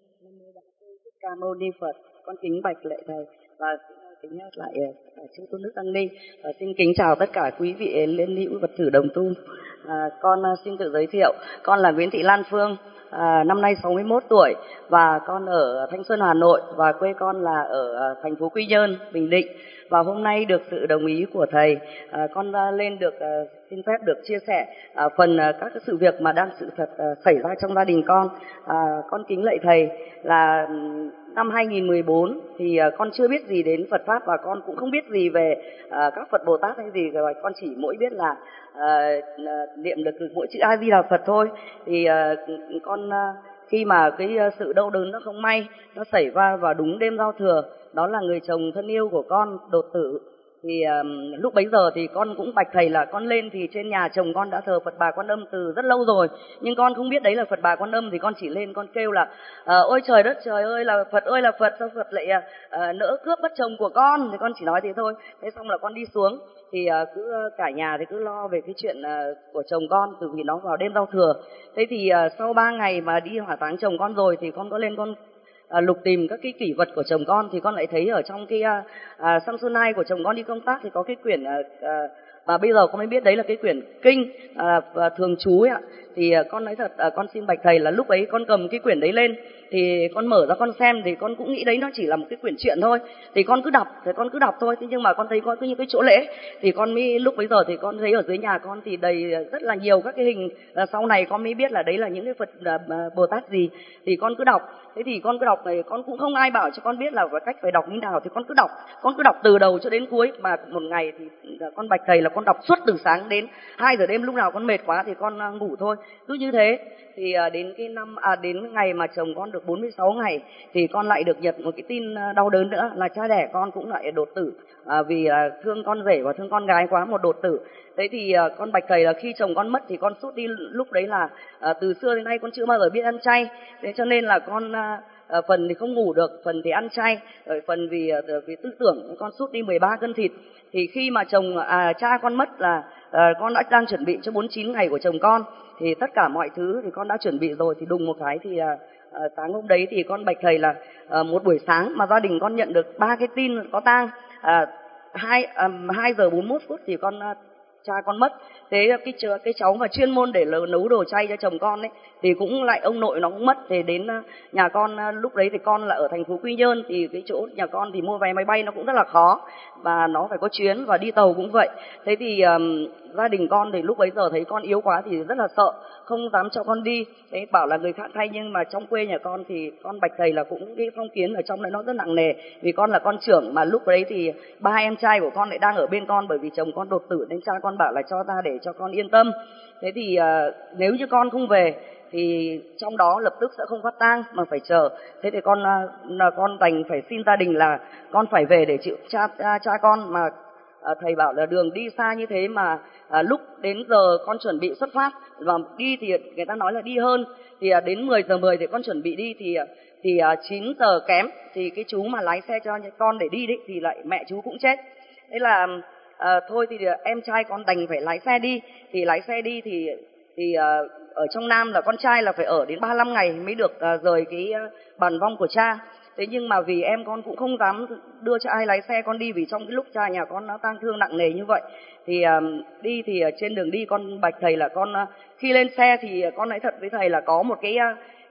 Ca Mâu Ni Phật. Con kính bạch lạy Thầy và kính nhắc lại chư tôn đức tăng ni và xin kính chào tất cả quý vị liên hữu Phật tử đồng tu. À, con xin tự giới thiệu, con là Nguyễn Thị Lan Phương. À, năm nay sáu mươi mốt tuổi và con ở Thanh Xuân, Hà Nội và quê con là ở thành phố Quy Nhơn, Bình Định. Và hôm nay được sự đồng ý của Thầy, à, con lên được à, xin phép được chia sẻ à, phần à, các cái sự việc mà đang sự thật à, xảy ra trong gia đình con. À, con kính lạy Thầy là năm hai nghìn mười bốn thì à, con chưa biết gì đến Phật Pháp và con cũng không biết gì về à, các Phật Bồ Tát hay gì, rồi con chỉ mỗi biết là à, niệm được mỗi chữ A Di Đà Phật thôi. Thì à, con à, khi mà cái sự đau đớn nó không may nó xảy ra vào đúng đêm giao thừa, đó là người chồng thân yêu của con đột tử. Thì um, lúc bấy giờ thì con cũng bạch Thầy là con lên thì trên nhà chồng con đã thờ Phật Bà Quan Âm từ rất lâu rồi, nhưng con không biết đấy là Phật Bà Quan Âm. Thì con chỉ lên con kêu là à, ôi trời đất trời ơi là Phật ơi là Phật, sao Phật lại à, nỡ cướp mất chồng của con. Thì con chỉ nói thế thôi. Thế xong là con đi xuống thì à, cứ cả nhà thì cứ lo về cái chuyện à, của chồng con, từ vì nó vào đêm giao thừa. Thế thì à, sau ba ngày mà đi hỏa táng chồng con rồi thì con có lên con À, lục tìm các cái kỷ vật của chồng con, thì con lại thấy ở trong cái à, à, Samsonite của chồng con đi công tác thì có cái quyển à, à, và bây giờ con mới biết đấy là cái quyển kinh à, và thường trú ấy ạ. Thì à, con nói thật, à, con xin bạch Thầy là lúc ấy con cầm cái quyển đấy lên thì con mở ra con xem thì con cũng nghĩ đấy nó chỉ là một cái quyển truyện thôi. Thì con cứ đọc, thì con cứ đọc thôi. Thế nhưng mà con thấy có những cái chỗ lễ thì con mới lúc bấy giờ thì con thấy ở dưới nhà con thì đầy rất là nhiều các cái hình. À, sau này con mới biết là đấy là những cái Phật à, Bồ Tát gì. Thì con cứ đọc. Thế thì con cứ đọc này, con cũng không ai bảo cho con biết là cách phải đọc như nào, thì con cứ đọc, con cứ đọc từ đầu cho đến cuối. Mà một ngày thì con bạch Thầy là con đọc suốt từ sáng đến hai giờ đêm, lúc nào con mệt quá thì con ngủ thôi. Cứ như thế thì đến cái năm à đến ngày mà chồng con được bốn mươi sáu ngày thì con lại được nhận một cái tin đau đớn nữa là cha đẻ con cũng lại đột tử. À, vì à, thương con rể và thương con gái quá, một đột tử. Thế thì à, con bạch Thầy là khi chồng con mất thì con sút đi, lúc đấy là à, từ xưa đến nay con chưa bao giờ biết ăn chay. Thế cho nên là con à, à, phần thì không ngủ được, phần thì ăn chay, rồi phần vì à, vì tư tưởng con sút đi mười ba cân thịt. Thì khi mà chồng à, cha con mất là à, con đã đang chuẩn bị cho bốn mươi chín ngày của chồng con, thì tất cả mọi thứ thì con đã chuẩn bị rồi. Thì đùng một cái thì à, à, sáng hôm đấy thì con bạch Thầy là à, một buổi sáng mà gia đình con nhận được ba cái tin có tang. À, hai à, hai giờ bốn mươi mốt phút thì con à, cha con mất. Thế cái cái cháu mà chuyên môn để nấu đồ chay cho chồng con ấy thì cũng lại ông nội nó cũng mất. Thì đến nhà con lúc đấy thì con là ở thành phố Quy Nhơn, thì cái chỗ nhà con thì mua vé máy bay nó cũng rất là khó và nó phải có chuyến, và đi tàu cũng vậy. Thế thì um, gia đình con thì lúc bấy giờ thấy con yếu quá thì rất là sợ, không dám cho con đi. Thế bảo là người khác thay, nhưng mà trong quê nhà con thì con bạch Thầy là cũng cái phong kiến ở trong đấy nó rất nặng nề, vì con là con trưởng. Mà lúc đấy thì ba em trai của con lại đang ở bên con, bởi vì chồng con đột tử nên cha con bảo là cho ra để cho con yên tâm. Thế thì uh, nếu như con không về thì trong đó lập tức sẽ không phát tang mà phải chờ. Thế thì con là uh, con đành phải xin gia đình là con phải về để chịu cha cha, cha con. Mà uh, thầy bảo là đường đi xa như thế mà uh, lúc đến giờ con chuẩn bị xuất phát và đi thì người ta nói là đi hơn, thì uh, đến mười giờ mười thì con chuẩn bị đi thì uh, thì uh, chín giờ kém thì cái chú mà lái xe cho con để đi đấy thì lại mẹ chú cũng chết. Thế là À, thôi thì em trai con đành phải lái xe đi. Thì lái xe đi thì thì à, ở trong Nam là con trai là phải ở đến ba mươi lăm ngày mới được à, rời cái à, bàn vong của cha. Thế nhưng mà vì em con cũng không dám đưa cho ai lái xe con đi, vì trong cái lúc cha nhà con nó tang thương nặng nề như vậy. Thì à, đi thì à, trên đường đi con bạch Thầy là con à, khi lên xe thì con nói thật với Thầy là có một cái à,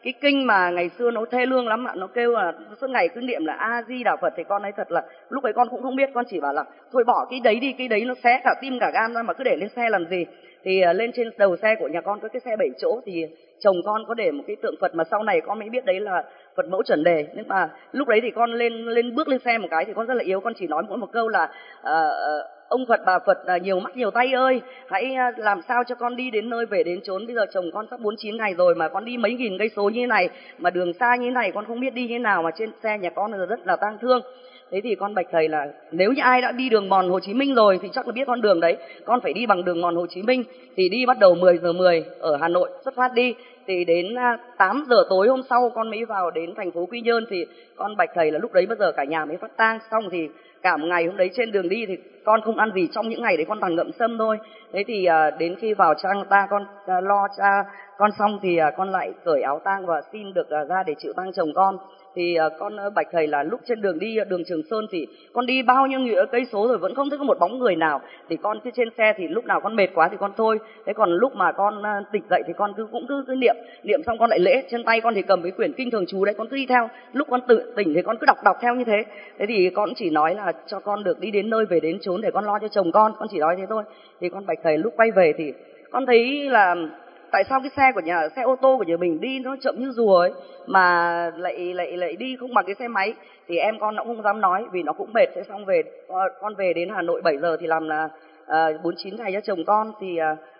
cái kinh mà ngày xưa nó thê lương lắm ạ, nó kêu là suốt ngày cứ niệm là A Di Đà Phật. Thì con ấy thật là lúc ấy con cũng không biết, con chỉ bảo là thôi bỏ cái đấy đi, cái đấy nó xé cả tim cả gan ra mà cứ để lên xe làm gì. Thì uh, lên trên đầu xe của nhà con có cái xe bảy chỗ, thì chồng con có để một cái tượng Phật mà sau này con mới biết đấy là Phật mẫu chuẩn đề. Nhưng mà lúc đấy thì con lên lên bước lên xe một cái thì con rất là yếu, con chỉ nói mỗi một câu là uh, ông Phật bà Phật uh, nhiều mắt nhiều tay ơi, hãy uh, làm sao cho con đi đến nơi về đến chốn. Bây giờ chồng con sắp bốn mươi chín ngày rồi mà con đi mấy nghìn cây số như thế này, mà đường xa như thế này con không biết đi như thế nào, mà trên xe nhà con là rất là tang thương. Thế thì con bạch thầy là nếu như ai đã đi đường mòn Hồ Chí Minh rồi thì chắc là biết con đường đấy. Con phải đi bằng đường mòn Hồ Chí Minh, thì đi bắt đầu mười giờ mười ở Hà Nội xuất phát đi, thì đến tám giờ tối hôm sau con mới vào đến thành phố Quy Nhơn. Thì con bạch thầy là lúc đấy bây giờ cả nhà mới phát tang xong, thì cả một ngày hôm đấy trên đường đi thì con không ăn gì, trong những ngày đấy con toàn ngậm sâm thôi. Thế thì đến khi vào cha người ta con lo cha con xong thì con lại cởi áo tang và xin được ra để chịu tang chồng con. Thì uh, con uh, bạch thầy là lúc trên đường đi uh, đường Trường Sơn thì con đi bao nhiêu nghĩa cây số rồi vẫn không thấy có một bóng người nào. Thì con cứ trên xe thì lúc nào con mệt quá thì con thôi. Thế còn lúc mà con uh, tỉnh dậy thì con cứ cũng cứ, cứ niệm niệm xong con lại lễ. Trên tay con thì cầm cái quyển kinh thường trú đấy, con cứ đi theo. Lúc con tự tỉnh thì con cứ đọc đọc theo như thế. Thế thì con chỉ nói là cho con được đi đến nơi về đến chốn để con lo cho chồng con, con chỉ nói thế thôi. Thì con bạch thầy lúc quay về thì con thấy là tại sao cái xe của nhà xe ô tô của nhà mình đi nó chậm như rùa ấy mà lại lại lại đi không bằng cái xe máy. Thì em con nó cũng không dám nói vì nó cũng mệt. Thế xong về con về đến Hà Nội bảy giờ thì làm là bốn mươi chín ngày cho chồng con. Thì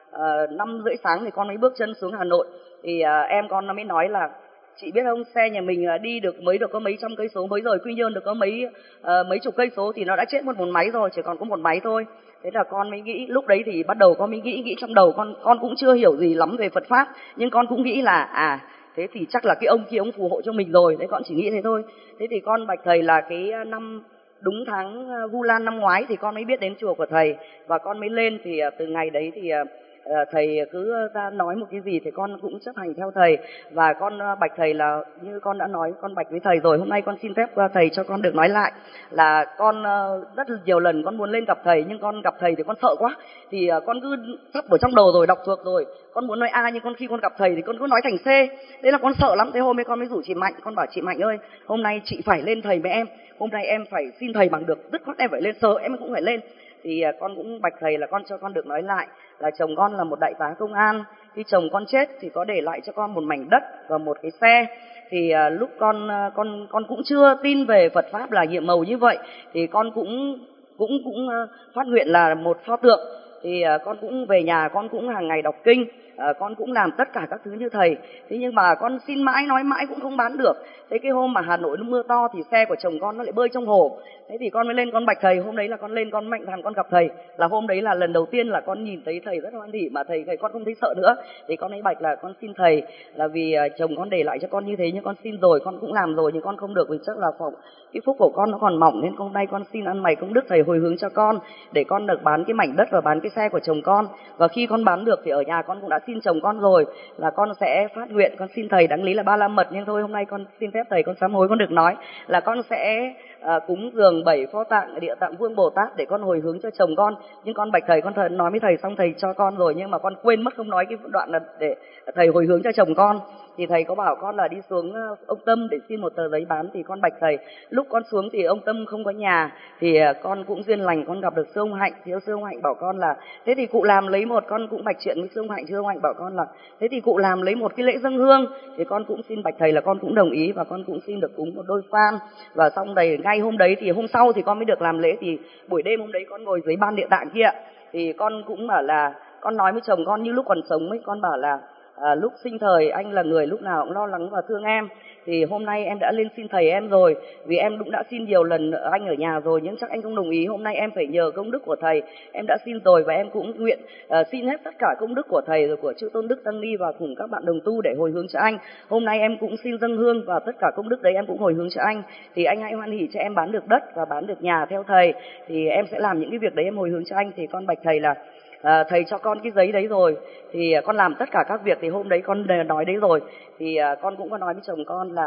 năm rưỡi sáng thì con mới bước chân xuống Hà Nội. Thì à, em con nó mới nói là chị biết không, xe nhà mình đi được mới được có mấy trăm cây số, mới rồi Quy Nhơn được có mấy uh, mấy chục cây số thì nó đã chết một một máy rồi, chỉ còn có một máy thôi. Thế là con mới nghĩ, lúc đấy thì bắt đầu con mới nghĩ nghĩ trong đầu con con cũng chưa hiểu gì lắm về Phật pháp, nhưng con cũng nghĩ là à thế thì chắc là cái ông kia ông phù hộ cho mình rồi, đấy con chỉ nghĩ thế thôi. Thế thì con bạch thầy là cái năm đúng tháng Vu Lan năm ngoái thì con mới biết đến chùa của thầy và con mới lên. Thì từ ngày đấy thì thầy cứ ra nói một cái gì thì con cũng chấp hành theo thầy. Và con bạch thầy là như con đã nói, con bạch với thầy rồi, hôm nay con xin phép thầy cho con được nói lại là con rất là nhiều lần con muốn lên gặp thầy, nhưng con gặp thầy thì con sợ quá, thì con cứ sắp ở trong đầu rồi, đọc thuộc rồi, con muốn nói A nhưng con khi con gặp thầy thì con cứ nói thành C, đấy là con sợ lắm. Thế hôm nay con mới rủ chị Mạnh, con bảo chị Mạnh ơi, hôm nay chị phải lên thầy với em, hôm nay em phải xin thầy bằng được, dứt khoát em phải lên, sợ em cũng phải lên. Thì con cũng bạch thầy là con cho con được nói lại là chồng con là một đại tá công an, khi chồng con chết thì có để lại cho con một mảnh đất và một cái xe. Thì uh, lúc con uh, con con cũng chưa tin về Phật pháp là nhiệm màu như vậy, thì con cũng cũng cũng uh, phát nguyện là một pho tượng. Thì uh, con cũng về nhà, con cũng hàng ngày đọc kinh, uh, con cũng làm tất cả các thứ như thầy. Thế nhưng mà con xin mãi nói mãi cũng không bán được. Thế cái hôm mà Hà Nội nó mưa to thì xe của chồng con nó lại bơi trong hồ. Thế thì con mới lên con bạch thầy, hôm đấy là con lên con mạnh thằng con gặp thầy, là hôm đấy là lần đầu tiên là con nhìn thấy thầy rất hoan hỉ, mà thầy thầy con không thấy sợ nữa. Thì con ấy bạch là con xin thầy là vì uh, chồng con để lại cho con như thế, nhưng con xin rồi, con cũng làm rồi nhưng con không được vì chắc là phòng cái phúc của con nó còn mỏng, nên hôm nay con xin ăn mày công đức thầy hồi hướng cho con để con được bán cái mảnh đất và bán cái xe của chồng con. Và khi con bán được thì ở nhà con cũng đã xin chồng con rồi là con sẽ phát nguyện, con xin thầy, đáng lý là ba la mật nhưng thôi hôm nay con xin phép thầy con sám hối con được nói là con sẽ À, cúng dường bảy pho tạng Địa Tạng Vương Bồ Tát để con hồi hướng cho chồng con. Nhưng con bạch thầy, con thầy nói với thầy xong thầy cho con rồi, nhưng mà con quên mất không nói cái đoạn là để thầy hồi hướng cho chồng con. Thì thầy có bảo con là đi xuống ông Tâm để xin một tờ giấy bán. Thì con bạch thầy, lúc con xuống thì ông Tâm không có nhà, thì con cũng duyên lành con gặp được sư ông Hạnh. Thì sư ông Hạnh bảo con là thế thì cụ làm lấy một, con cũng bạch chuyện với sư ông Hạnh. Sư ông Hạnh bảo con là thế thì cụ làm lấy một cái lễ dâng hương. Thì con cũng xin bạch thầy là con cũng đồng ý, và con cũng xin được cúng một đôi fan. Và xong đây ngay hôm đấy thì hôm sau thì con mới được làm lễ. Thì buổi đêm hôm đấy con ngồi dưới ban địa tạng kia, thì con cũng bảo là con nói với chồng con như lúc còn sống ấy, con bảo là à, lúc sinh thời anh là người lúc nào cũng lo lắng và thương em, thì hôm nay em đã lên xin thầy em rồi, vì em cũng đã xin nhiều lần anh ở nhà rồi nhưng chắc anh không đồng ý. Hôm nay em phải nhờ công đức của thầy, em đã xin rồi và em cũng nguyện uh, xin hết tất cả công đức của thầy rồi của chư Tôn Đức Tăng Ni và cùng các bạn đồng tu để hồi hướng cho anh. Hôm nay em cũng xin dâng hương và tất cả công đức đấy em cũng hồi hướng cho anh, thì anh hãy hoan hỉ cho em bán được đất và bán được nhà theo thầy, thì em sẽ làm những cái việc đấy em hồi hướng cho anh. Thì con bạch thầy là À, thầy cho con cái giấy đấy rồi thì con làm tất cả các việc. Thì hôm đấy con nói đấy rồi thì à, con cũng có nói với chồng con là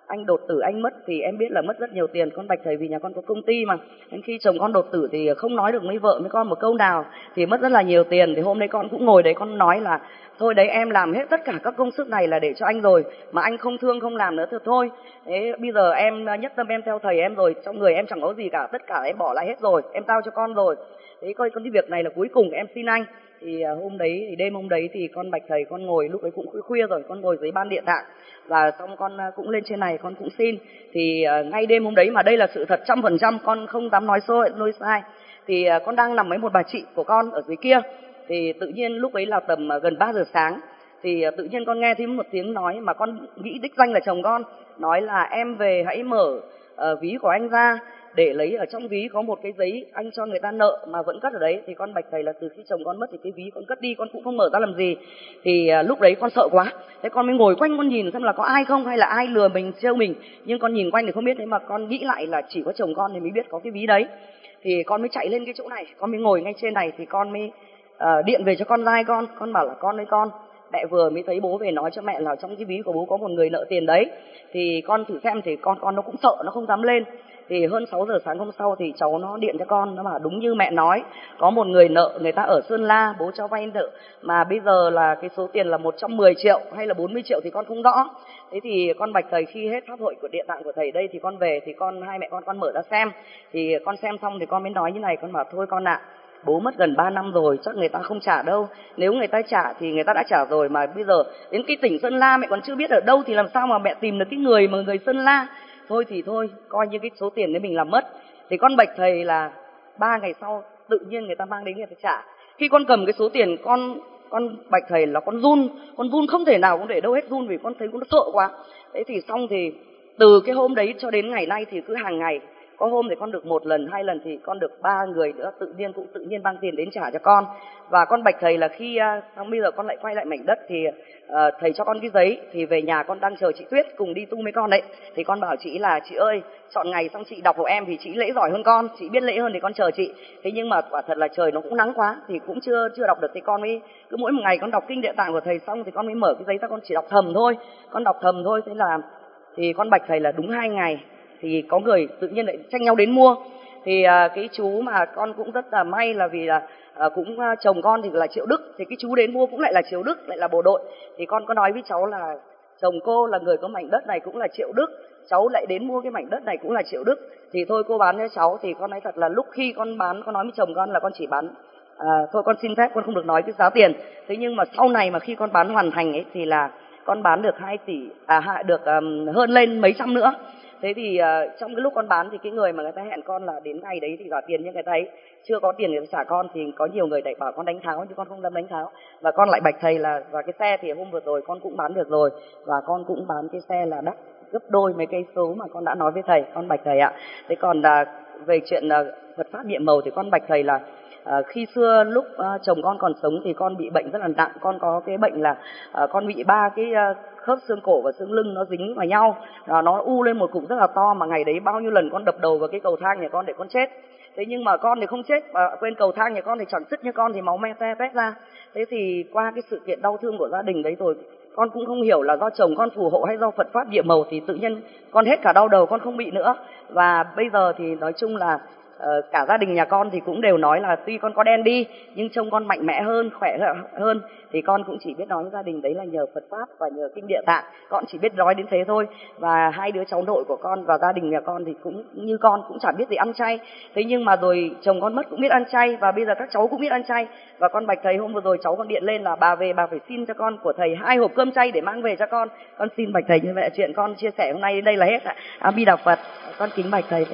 anh đột tử anh mất thì em biết là mất rất nhiều tiền. Con bạch thầy vì nhà con có công ty mà, đến khi chồng con đột tử thì không nói được với vợ với con một câu nào thì mất rất là nhiều tiền. Thì hôm nay con cũng ngồi đấy con nói là thôi đấy, em làm hết tất cả các công sức này là để cho anh rồi mà anh không thương không làm nữa thì thôi. Thế bây giờ em nhất tâm em theo thầy em rồi, trong người em chẳng có gì cả, tất cả em bỏ lại hết rồi, em giao cho con rồi. Thế coi con cái việc này là cuối cùng em xin anh. Thì hôm đấy thì đêm hôm đấy thì con bạch thầy con ngồi, lúc ấy cũng khuya khuya rồi, con ngồi dưới ban địa tạng và xong con cũng lên trên này con cũng xin. Thì ngay đêm hôm đấy, mà đây là sự thật trăm phần trăm, con không dám nói xôi nói sai, thì con đang nằm với một bà chị của con ở dưới kia. Thì tự nhiên lúc ấy là tầm gần ba giờ sáng, thì tự nhiên con nghe thấy một tiếng nói mà con nghĩ đích danh là chồng con, nói là em về hãy mở uh, ví của anh ra để lấy ở trong ví có một cái giấy anh cho người ta nợ mà vẫn cất ở đấy. Thì con bạch thầy là từ khi chồng con mất thì cái ví con cất đi, con cũng không mở ra làm gì. Thì uh, lúc đấy con sợ quá, thế con mới ngồi quanh con nhìn xem là có ai không hay là ai lừa mình trêu mình, nhưng con nhìn quanh thì không biết. Thế mà con nghĩ lại là chỉ có chồng con thì mới biết có cái ví đấy. Thì con mới chạy lên cái chỗ này, con mới ngồi ngay trên này, thì con mới uh, điện về cho con trai con, con bảo là con ơi con, mẹ vừa mới thấy bố về nói cho mẹ là trong cái ví của bố có một người nợ tiền đấy, thì con thử xem. Thì con con nó cũng sợ, nó không dám lên. Thì hơn sáu giờ sáng hôm sau thì cháu nó điện cho con, nó bảo đúng như mẹ nói, có một người nợ, người ta ở Sơn La, bố cho vay nợ mà bây giờ là cái số tiền là một trăm mười triệu hay là bốn mươi triệu thì con không rõ. Thế thì con bạch thầy khi hết pháp hội của địa tạng của thầy đây thì con về, thì con hai mẹ con con mở ra xem. Thì con xem xong thì con mới nói như này, con bảo thôi con ạ, à, bố mất gần ba năm rồi, chắc người ta không trả đâu. Nếu người ta trả thì người ta đã trả rồi, mà bây giờ đến cái tỉnh Sơn La mẹ còn chưa biết ở đâu thì làm sao mà mẹ tìm được cái người mà người Sơn La. Thôi thì thôi, coi như cái số tiền đấy mình làm mất. Thì con bạch thầy là ba ngày sau tự nhiên người ta mang đến người ta trả. Khi con cầm cái số tiền, con con bạch thầy là con run, con run không thể nào cũng để đâu hết, run vì con thấy con sợ quá. Thế thì xong thì từ cái hôm đấy cho đến ngày nay thì cứ hàng ngày, có hôm thì con được một lần, hai lần thì con được ba người nữa tự nhiên cũng tự nhiên mang tiền đến trả cho con. Và con bạch thầy là khi xong bây giờ con lại quay lại mảnh đất thì uh, thầy cho con cái giấy, thì về nhà con đang chờ chị Tuyết cùng đi tu với con đấy. Thì con bảo chị là chị ơi, chọn ngày xong chị đọc hộ em vì chị lễ giỏi hơn con, chị biết lễ hơn thì con chờ chị. Thế nhưng mà quả thật là trời nó cũng nắng quá thì cũng chưa chưa đọc được. Thì con mới cứ mỗi một ngày con đọc kinh địa tạng của thầy xong thì con mới mở cái giấy ra, con chỉ đọc thầm thôi, con đọc thầm thôi. Thế là thì con bạch thầy là đúng hai ngày thì có người tự nhiên lại tranh nhau đến mua. Thì à, cái chú mà con cũng rất là may là vì là à, cũng à, chồng con thì là Triệu Đức, thì cái chú đến mua cũng lại là Triệu Đức, lại là bộ đội. Thì con có nói với cháu là chồng cô là người có mảnh đất này cũng là Triệu Đức, cháu lại đến mua cái mảnh đất này cũng là Triệu Đức, thì thôi cô bán cho cháu. Thì con nói thật là lúc khi con bán, con nói với chồng con là con chỉ bán à, thôi con xin phép con không được nói cái giá tiền. Thế nhưng mà sau này mà khi con bán hoàn thành ấy thì là con bán được hai tỷ, à được um, hơn lên mấy trăm nữa. Thế thì uh, trong cái lúc con bán thì cái người mà người ta hẹn con là đến ngày đấy thì trả tiền, nhưng người ta ấy chưa có tiền người ta trả con, thì có nhiều người lại bảo con đánh tháo, nhưng con không dám đánh tháo. Và con lại bạch thầy là, và cái xe thì hôm vừa rồi con cũng bán được rồi, và con cũng bán cái xe là đắt gấp đôi mấy cây số mà con đã nói với thầy, con bạch thầy ạ. Thế còn uh, về chuyện uh, Phật pháp nhiệm màu thì con bạch thầy là À, khi xưa lúc uh, chồng con còn sống thì con bị bệnh rất là nặng. Con có cái bệnh là uh, con bị ba cái uh, khớp xương cổ và xương lưng nó dính vào nhau, uh, nó u lên một cục rất là to, mà ngày đấy bao nhiêu lần con đập đầu vào cái cầu thang nhà con để con chết. Thế nhưng mà con thì không chết, và quên cầu thang nhà con thì chẳng sứt như con thì máu me te tét ra. Thế thì qua cái sự kiện đau thương của gia đình đấy rồi, con cũng không hiểu là do chồng con phù hộ hay do Phật pháp nhiệm màu, thì tự nhiên con hết cả đau đầu, con không bị nữa. Và bây giờ thì nói chung là Uh, cả gia đình nhà con thì cũng đều nói là tuy con có đen đi nhưng trông con mạnh mẽ hơn, khỏe hơn. Thì con cũng chỉ biết nói với gia đình đấy là nhờ Phật pháp và nhờ kinh địa tạng, con chỉ biết nói đến thế thôi. Và hai đứa cháu nội của con và gia đình nhà con thì cũng như con cũng chẳng biết gì ăn chay. Thế nhưng mà rồi chồng con mất cũng biết ăn chay, và bây giờ các cháu cũng biết ăn chay. Và con bạch thầy hôm vừa rồi cháu con điện lên là bà về bà phải xin cho con của thầy hai hộp cơm chay để mang về cho con. Con xin bạch thầy như vậy, chuyện con chia sẻ hôm nay đến đây là hết ạ. A Di Đà Phật. Con kính bạch thầy.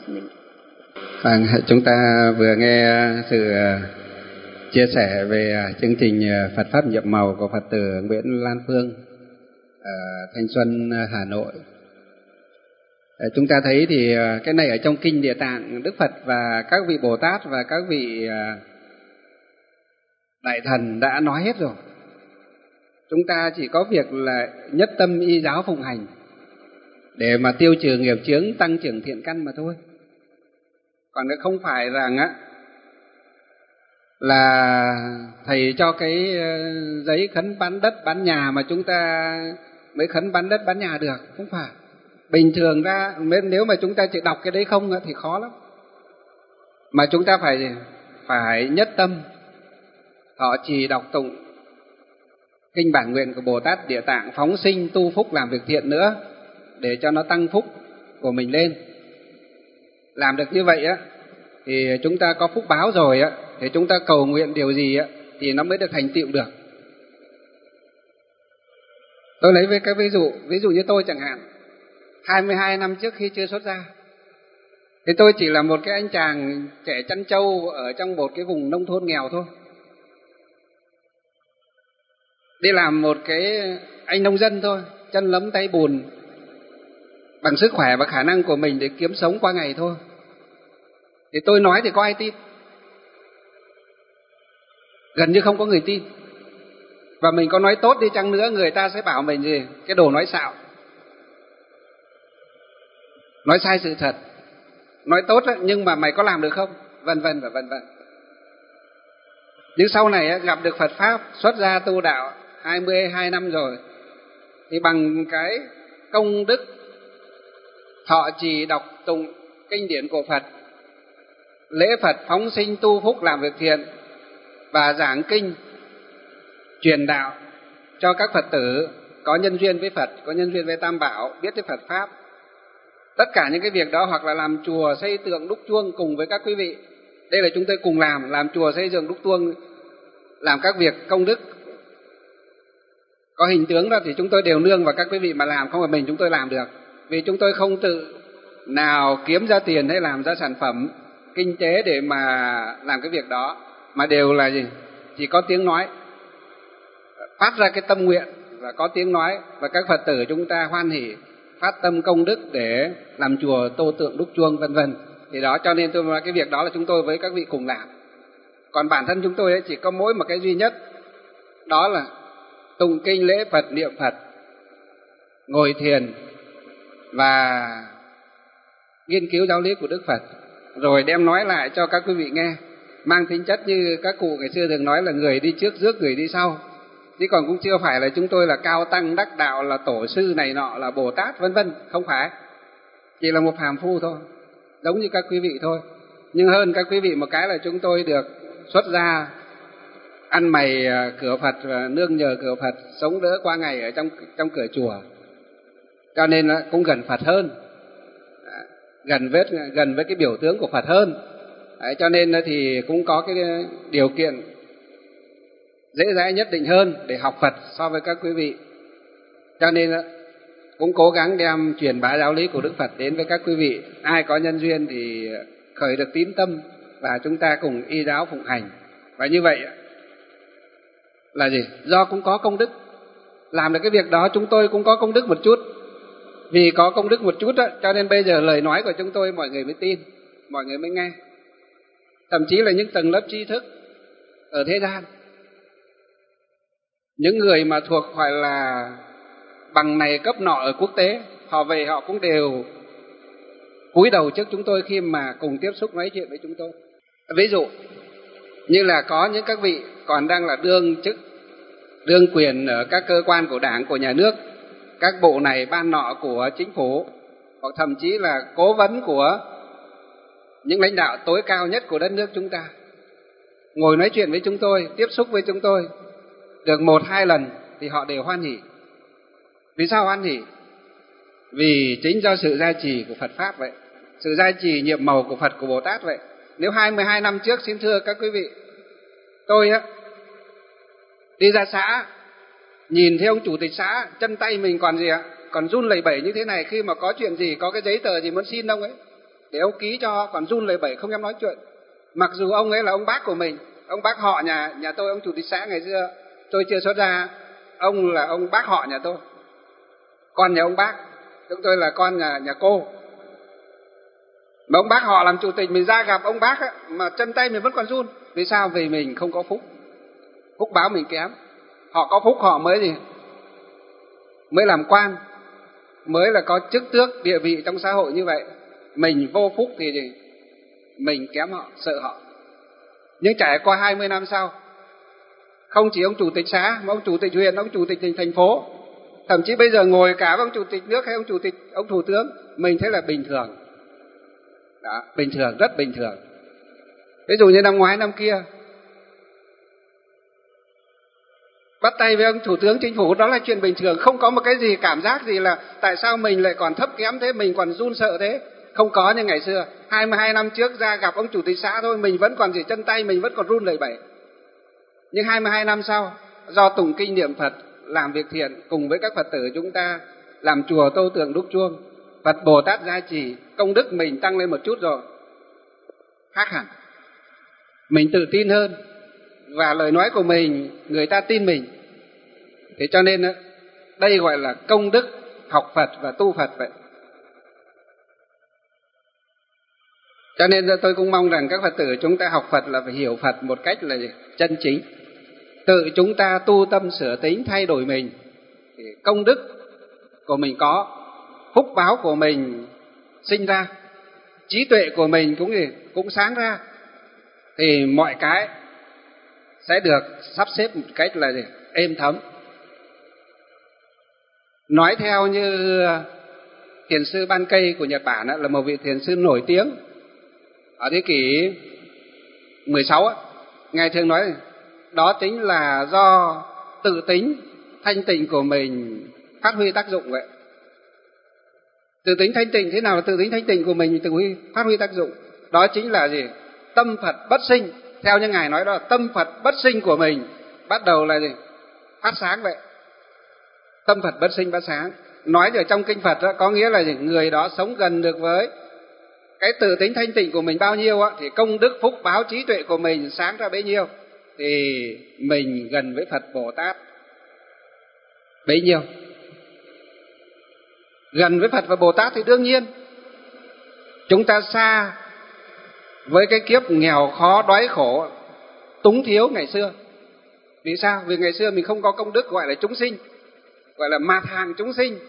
À, chúng ta vừa nghe sự chia sẻ về chương trình Phật pháp nhiệm màu của Phật tử Nguyễn Lan Phương ở Thanh Xuân, Hà Nội. Chúng ta thấy thì cái này ở trong kinh Địa Tạng, Đức Phật và các vị Bồ Tát và các vị đại thần đã nói hết rồi. Chúng ta chỉ có việc là nhất tâm y giáo phụng hành để mà tiêu trừ nghiệp chướng, tăng trưởng thiện căn mà thôi. Còn không phải rằng á là thầy cho cái giấy khấn bán đất bán nhà mà chúng ta mới khấn bán đất bán nhà được, không phải. Bình thường ra nếu mà chúng ta chỉ đọc cái đấy không thì khó lắm. Mà chúng ta phải phải nhất tâm thọ trì đọc tụng kinh bản nguyện của Bồ Tát Địa Tạng, phóng sinh tu phúc làm việc thiện nữa để cho nó tăng phúc của mình lên. Làm được như vậy á thì chúng ta có phúc báo rồi á, thì chúng ta cầu nguyện điều gì á thì nó mới được thành tựu được. Tôi lấy với các ví dụ, ví dụ như tôi chẳng hạn, hai mươi hai năm trước khi chưa xuất gia, thì tôi chỉ là một cái anh chàng trẻ chăn trâu ở trong một cái vùng nông thôn nghèo thôi. Đi làm một cái anh nông dân thôi, chân lấm tay bùn, bằng sức khỏe và khả năng của mình để kiếm sống qua ngày thôi. Thì tôi nói thì có ai tin? Gần như không có người tin. Và mình có nói tốt đi chăng nữa, người ta sẽ bảo mình gì? Cái đồ nói xạo, nói sai sự thật. Nói tốt đó, nhưng mà mày có làm được không? Vân vân và vân vân. Nhưng sau này gặp được Phật Pháp, xuất gia tu đạo hai mươi hai năm rồi, thì bằng cái công đức thọ trì đọc tụng kinh điển của Phật, lễ Phật, phóng sinh tu phúc làm việc thiện và giảng kinh truyền đạo cho các Phật tử có nhân duyên với Phật, có nhân duyên với Tam Bảo, biết tới Phật Pháp. Tất cả những cái việc đó, hoặc là làm chùa, xây tượng, đúc chuông cùng với các quý vị. Đây là chúng tôi cùng làm, làm chùa, xây dựng, đúc chuông, làm các việc công đức. Có hình tướng đó thì chúng tôi đều nương vào các quý vị mà làm, không phải mình chúng tôi làm được. Vì chúng tôi không tự nào kiếm ra tiền hay làm ra sản phẩm kinh tế để mà làm cái việc đó, mà đều là gì? Chỉ có tiếng nói, phát ra cái tâm nguyện và có tiếng nói, và các Phật tử chúng ta hoan hỉ phát tâm công đức để làm chùa, tô tượng, đúc chuông vân vân. Thì đó, cho nên tôi nói cái việc đó là chúng tôi với các vị cùng làm. Còn bản thân chúng tôi ấy chỉ có mỗi một cái duy nhất, đó là tụng kinh lễ Phật, niệm Phật, ngồi thiền và nghiên cứu giáo lý của Đức Phật, rồi đem nói lại cho các quý vị nghe, mang tính chất như các cụ ngày xưa thường nói là người đi trước rước người đi sau. Chứ còn cũng chưa phải là chúng tôi là cao tăng đắc đạo, là tổ sư này nọ, là Bồ Tát vân vân, không phải. Chỉ là một phàm phu thôi, giống như các quý vị thôi. Nhưng hơn các quý vị một cái là chúng tôi được xuất gia, ăn mày cửa Phật, nương nhờ cửa Phật, sống đỡ qua ngày ở trong trong cửa chùa. Cho nên cũng gần Phật hơn, gần với gần với cái biểu tướng của Phật hơn. Đấy, cho nên thì cũng có cái điều kiện dễ dãi nhất định hơn để học Phật so với các quý vị. Cho nên cũng cố gắng đem truyền bá giáo lý của Đức Phật đến với các quý vị. Ai có nhân duyên thì khởi được tín tâm và chúng ta cùng y giáo phụng hành. Và như vậy là gì? Do cũng có công đức. Làm được cái việc đó chúng tôi cũng có công đức một chút. Vì có công đức một chút đó, cho nên bây giờ lời nói của chúng tôi mọi người mới tin, mọi người mới nghe. Thậm chí là những tầng lớp trí thức ở thế gian, những người mà thuộc gọi là bằng này cấp nọ ở quốc tế, họ về họ cũng đều cúi đầu trước chúng tôi khi mà cùng tiếp xúc nói chuyện với chúng tôi. Ví dụ như là có những các vị còn đang là đương chức, đương quyền ở các cơ quan của Đảng, của nhà nước, các bộ này ban nọ của chính phủ, hoặc thậm chí là cố vấn của những lãnh đạo tối cao nhất của đất nước chúng ta, ngồi nói chuyện với chúng tôi, tiếp xúc với chúng tôi được một hai lần thì họ đều hoan hỉ. Vì sao hoan hỉ? Vì chính do sự gia trì của Phật Pháp vậy, sự gia trì nhiệm màu của Phật, của Bồ Tát vậy. Nếu hai mươi hai năm trước, xin thưa các quý vị, tôi á đi ra xã, nhìn thấy ông chủ tịch xã, chân tay mình còn gì ạ? Còn run lẩy bẩy như thế này, khi mà có chuyện gì, có cái giấy tờ gì muốn xin ông ấy để ông ký cho, còn run lẩy bẩy không dám nói chuyện. Mặc dù ông ấy là ông bác của mình, ông bác họ nhà nhà tôi, ông chủ tịch xã ngày xưa tôi chưa xuất ra, ông là ông bác họ nhà tôi, con nhà ông bác, chúng tôi là con nhà nhà cô. Mà ông bác họ làm chủ tịch, mình ra gặp ông bác á, mà chân tay mình vẫn còn run. Vì sao? Vì mình không có phúc, phúc báo mình kém. Họ có phúc họ mới gì? Mới làm quan, mới là có chức tước, địa vị trong xã hội như vậy. Mình vô phúc thì gì? Mình kém họ, sợ họ. Nhưng trải qua hai mươi năm sau, không chỉ ông chủ tịch xã, mà ông chủ tịch huyện, ông chủ tịch thành phố, Thậm chí bây giờ ngồi cả với ông chủ tịch nước hay ông chủ tịch, ông thủ tướng, mình thấy là bình thường. Đó, bình thường, rất bình thường. Ví dụ như năm ngoái năm kia, bắt tay với ông thủ tướng chính phủ, đó là chuyện bình thường, không có một cái gì cảm giác gì là tại sao mình lại còn thấp kém thế, mình còn run sợ thế. Không có như ngày xưa. hai mươi hai năm trước ra gặp ông chủ tịch xã thôi, mình vẫn còn chỉ chân tay, mình vẫn còn run lẩy bẩy. Nhưng hai mươi hai năm sau, do tụng kinh niệm Phật, làm việc thiện cùng với các Phật tử chúng ta làm chùa tô tượng đúc chuông, Phật Bồ Tát gia trì, công đức mình tăng lên một chút rồi, khác hẳn. Mình tự tin hơn và lời nói của mình người ta tin mình. Thế cho nên đây gọi là công đức học Phật và tu Phật vậy. Cho nên tôi cũng mong rằng các Phật tử chúng ta học Phật là phải hiểu Phật một cách là chân chính. Tự chúng ta tu tâm sửa tính thay đổi mình, thì công đức của mình có, phúc báo của mình sinh ra, trí tuệ của mình cũng gì cũng sáng ra, thì mọi cái sẽ được sắp xếp một cách là gì êm thấm. Nói theo như thiền sư Ban Cây của Nhật Bản là một vị thiền sư nổi tiếng ở thế kỷ mười sáu, ngài thường nói đó chính là do tự tính thanh tịnh của mình phát huy tác dụng vậy. Tự tính thanh tịnh, thế nào là tự tính thanh tịnh của mình tự huy, phát huy tác dụng? Đó chính là gì? Tâm Phật bất sinh. Theo như ngài nói đó là tâm Phật bất sinh của mình bắt đầu là gì? Phát sáng vậy. Tâm Phật bất sinh phát sáng. Nói ở trong kinh Phật đó, có nghĩa là gì? Người đó sống gần được với cái tự tính thanh tịnh của mình bao nhiêu á, thì công đức phúc báo trí tuệ của mình sáng ra bấy nhiêu, thì mình gần với Phật Bồ Tát bấy nhiêu. Gần với Phật và Bồ Tát thì đương nhiên chúng ta xa với cái kiếp nghèo khó đói khổ túng thiếu ngày xưa. Vì sao? Vì ngày xưa mình không có công đức gọi là chúng sinh, gọi là mạt hàng chúng sinh.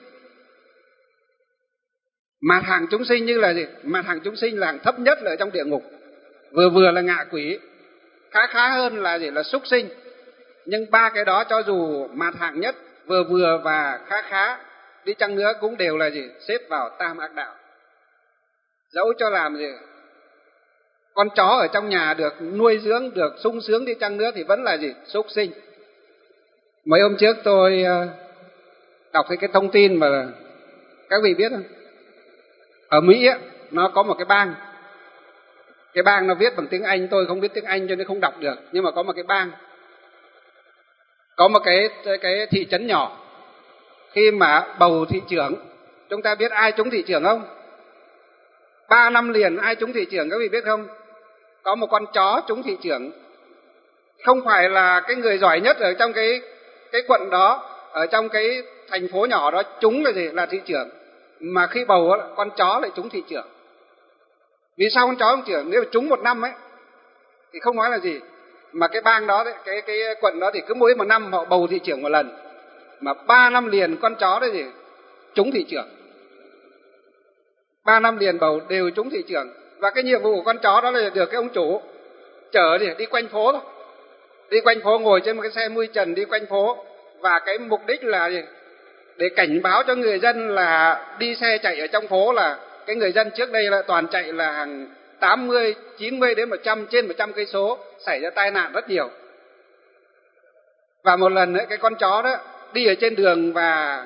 Mạt hàng chúng sinh như là gì? Mạt hàng chúng sinh là hàng thấp nhất là ở trong địa ngục, vừa vừa là ngạ quỷ, khá khá hơn là gì? Là súc sinh. Nhưng ba cái đó cho dù mạt hạng nhất, vừa vừa và khá khá đi chăng nữa cũng đều là gì? Xếp vào tam ác đạo. Dẫu cho làm gì con chó ở trong nhà được nuôi dưỡng, được sung sướng đi chăng nữa thì vẫn là gì? Súc sinh. Mấy hôm trước tôi đọc thấy cái thông tin mà các vị biết không? Ở Mỹ á, nó có một cái bang. Cái bang nó viết bằng tiếng Anh, tôi không biết tiếng Anh cho nên không đọc được. Nhưng mà có một cái bang, có một cái, cái thị trấn nhỏ. Khi mà bầu thị trưởng, chúng ta biết ai trúng thị trưởng không? Ba năm liền ai trúng thị trưởng các vị biết không? Có một con chó trúng thị trưởng. Không phải là cái người giỏi nhất ở trong cái, cái quận đó, ở trong cái thành phố nhỏ đó trúng là gì? Là thị trưởng. Mà khi bầu con chó lại trúng thị trưởng. Vì sao con chó trúng trưởng? Nếu trúng một năm ấy thì không nói là gì. Mà cái bang đó, cái, cái quận đó thì cứ mỗi một năm họ bầu thị trưởng một lần. Mà ba năm liền con chó đấy gì? Trúng thị trưởng. Ba năm liền bầu đều trúng thị trưởng. Và cái nhiệm vụ của con chó đó là được cái ông chủ chở gì? Đi quanh phố thôi. Đi quanh phố, ngồi trên một cái xe mui trần đi quanh phố. Và cái mục đích là gì? Để cảnh báo cho người dân là đi xe chạy ở trong phố là cái người dân trước đây là toàn chạy là hàng tám mươi, chín mươi đến một trăm, trên một trăm cây số, xảy ra tai nạn rất nhiều. Và một lần nữa cái con chó đó đi ở trên đường và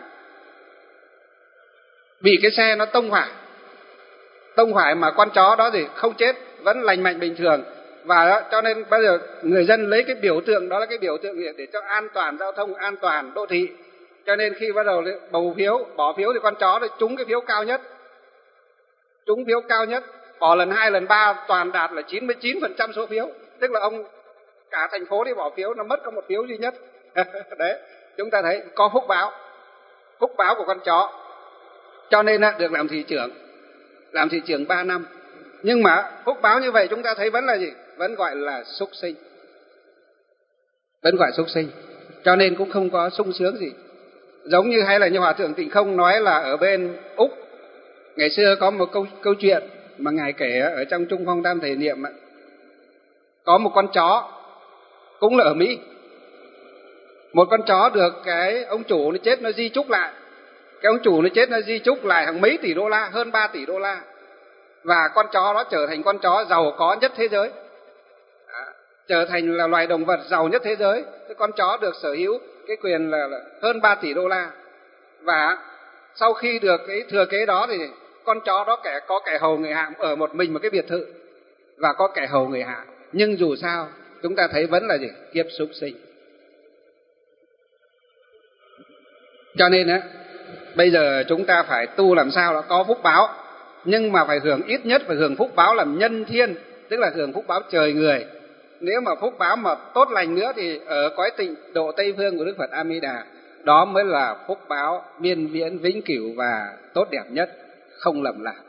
bị cái xe nó tông phải. Tông phải mà con chó đó thì không chết, vẫn lành mạnh bình thường. Và đó, cho nên bây giờ người dân lấy cái biểu tượng đó là cái biểu tượng để cho an toàn giao thông, an toàn đô thị. Cho nên khi bắt đầu bầu phiếu, bỏ phiếu thì con chó nó trúng cái phiếu cao nhất. Trúng phiếu cao nhất, bỏ lần hai, lần ba toàn đạt là chín mươi chín phần trăm số phiếu. Tức là ông cả thành phố đi bỏ phiếu, nó mất có một phiếu duy nhất. Đấy, chúng ta thấy có phúc báo. Phúc báo của con chó. Cho nên được làm thị trưởng. Làm thị trưởng ba năm. Nhưng mà phúc báo như vậy chúng ta thấy vẫn là gì? Vẫn gọi là súc sinh. Vẫn gọi súc sinh. Cho nên cũng không có sung sướng gì. Giống như hay là như Hòa Thượng Tịnh Không nói là ở bên Úc, ngày xưa có một câu, câu chuyện mà Ngài kể ở trong Trung Phong Tam Thể Niệm. Có một con chó, cũng là ở Mỹ. Một con chó được cái ông chủ nó chết nó di chúc lại. Cái ông chủ nó chết nó di chúc lại hàng mấy tỷ đô la, hơn ba tỷ đô la. Và con chó đó trở thành con chó giàu có nhất thế giới. À, trở thành là loài động vật giàu nhất thế giới. Cái con chó được sở hữu cái quyền là, là hơn ba tỷ đô la. Và sau khi được cái thừa kế đó thì con chó đó kẻ có kẻ hầu người hạ ở một mình một cái biệt thự và có kẻ hầu người hạ. Nhưng dù sao chúng ta thấy vẫn là gì? Kiếp súc sinh. Cho nên á, bây giờ chúng ta phải tu làm sao đó có phúc báo, nhưng mà phải hưởng ít nhất phải hưởng phúc báo làm nhân thiên, tức là hưởng phúc báo trời người. Nếu mà phúc báo mà tốt lành nữa thì ở cõi tịnh độ Tây Phương của Đức Phật A Di Đà, đó mới là phúc báo miên viễn vĩnh cửu và tốt đẹp nhất, không lầm lạc.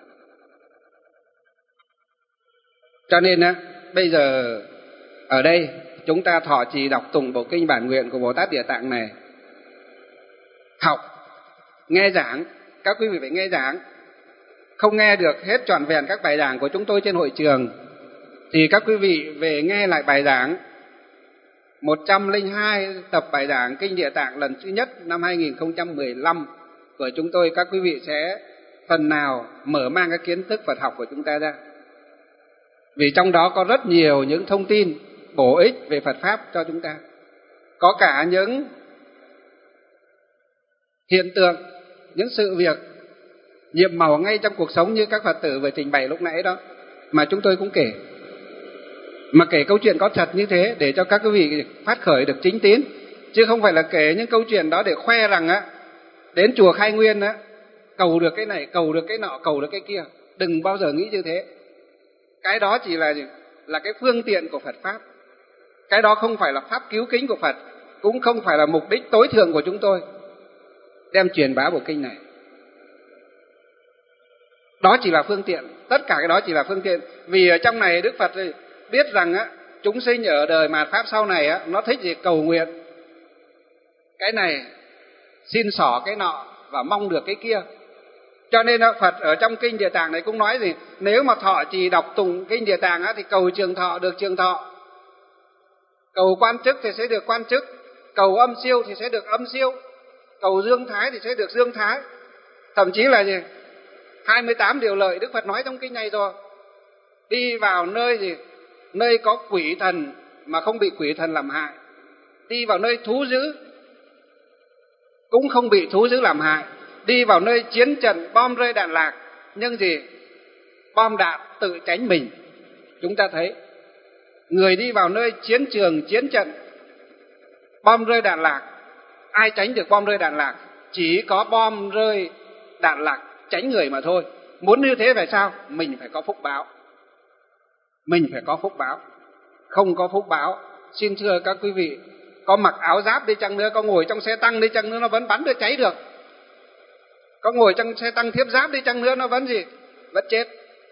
Cho nên á, bây giờ ở đây chúng ta thọ trì đọc tụng bộ kinh bản nguyện của Bồ Tát Địa Tạng này, học, nghe giảng, các quý vị phải nghe giảng. Không nghe được hết trọn vẹn các bài giảng của chúng tôi trên hội trường thì các quý vị về nghe lại bài giảng một trăm lẻ hai tập bài giảng Kinh Địa Tạng lần thứ nhất năm hai nghìn không trăm mười lăm của chúng tôi. Các quý vị sẽ phần nào mở mang cái kiến thức Phật học của chúng ta ra. Vì trong đó có rất nhiều những thông tin bổ ích về Phật Pháp cho chúng ta. Có cả những hiện tượng, những sự việc nhiệm màu ngay trong cuộc sống như các Phật tử vừa trình bày lúc nãy đó, mà chúng tôi cũng kể. Mà kể câu chuyện có thật như thế để cho các quý vị phát khởi được chính tín, chứ không phải là kể những câu chuyện đó để khoe rằng á, đến chùa Khai Nguyên á, cầu được cái này, cầu được cái nọ, cầu được cái kia. Đừng bao giờ nghĩ như thế. Cái đó chỉ là là cái phương tiện của Phật Pháp. Cái đó không phải là pháp cứu kính của Phật, cũng không phải là mục đích tối thượng của chúng tôi đem truyền bá bộ kinh này. Đó chỉ là phương tiện, tất cả cái đó chỉ là phương tiện. Vì ở trong này Đức Phật biết rằng á, chúng sinh ở đời mạt Pháp sau này á, nó thích gì? Cầu nguyện cái này, xin xỏ cái nọ và mong được cái kia. Cho nên á, Phật ở trong Kinh Địa Tạng này cũng nói gì? Nếu mà thọ trì đọc tụng Kinh Địa Tạng á, thì cầu trường thọ được trường thọ, cầu quan chức thì sẽ được quan chức, cầu âm siêu thì sẽ được âm siêu, cầu dương thái thì sẽ được dương thái. Thậm chí là gì? hai mươi tám điều lợi Đức Phật nói trong kinh này rồi. Đi vào nơi gì? Nơi có quỷ thần mà không bị quỷ thần làm hại. Đi vào nơi thú dữ cũng không bị thú dữ làm hại. Đi vào nơi chiến trận bom rơi đạn lạc, nhưng gì? Bom đạn tự tránh mình. Chúng ta thấy người đi vào nơi chiến trường, chiến trận bom rơi đạn lạc, ai tránh được bom rơi đạn lạc? Chỉ có bom rơi đạn lạc tránh người mà thôi. Muốn như thế phải sao? Mình phải có phúc báo. Mình phải có phúc báo. Không có phúc báo, xin thưa các quý vị, có mặc áo giáp đi chăng nữa, có ngồi trong xe tăng đi chăng nữa, nó vẫn bắn được cháy được. Có ngồi trong xe tăng thiếp giáp đi chăng nữa, nó vẫn gì? Vẫn chết.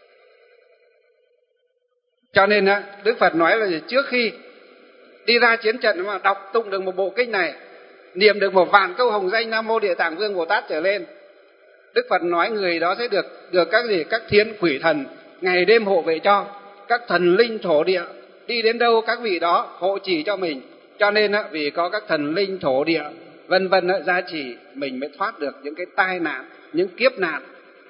Cho nên Đức Phật nói là gì? Trước khi đi ra chiến trận mà đọc tụng được một bộ kinh này, niệm được một vạn câu hồng danh Nam Mô Địa Tạng Vương Bồ Tát trở lên, Đức Phật nói người đó sẽ được được các gì? Các thiên quỷ thần ngày đêm hộ vệ cho, các thần linh thổ địa đi đến đâu các vị đó hộ trì cho mình. Cho nên vì có các thần linh thổ địa vân vân gia trì, mình mới thoát được những cái tai nạn, những kiếp nạn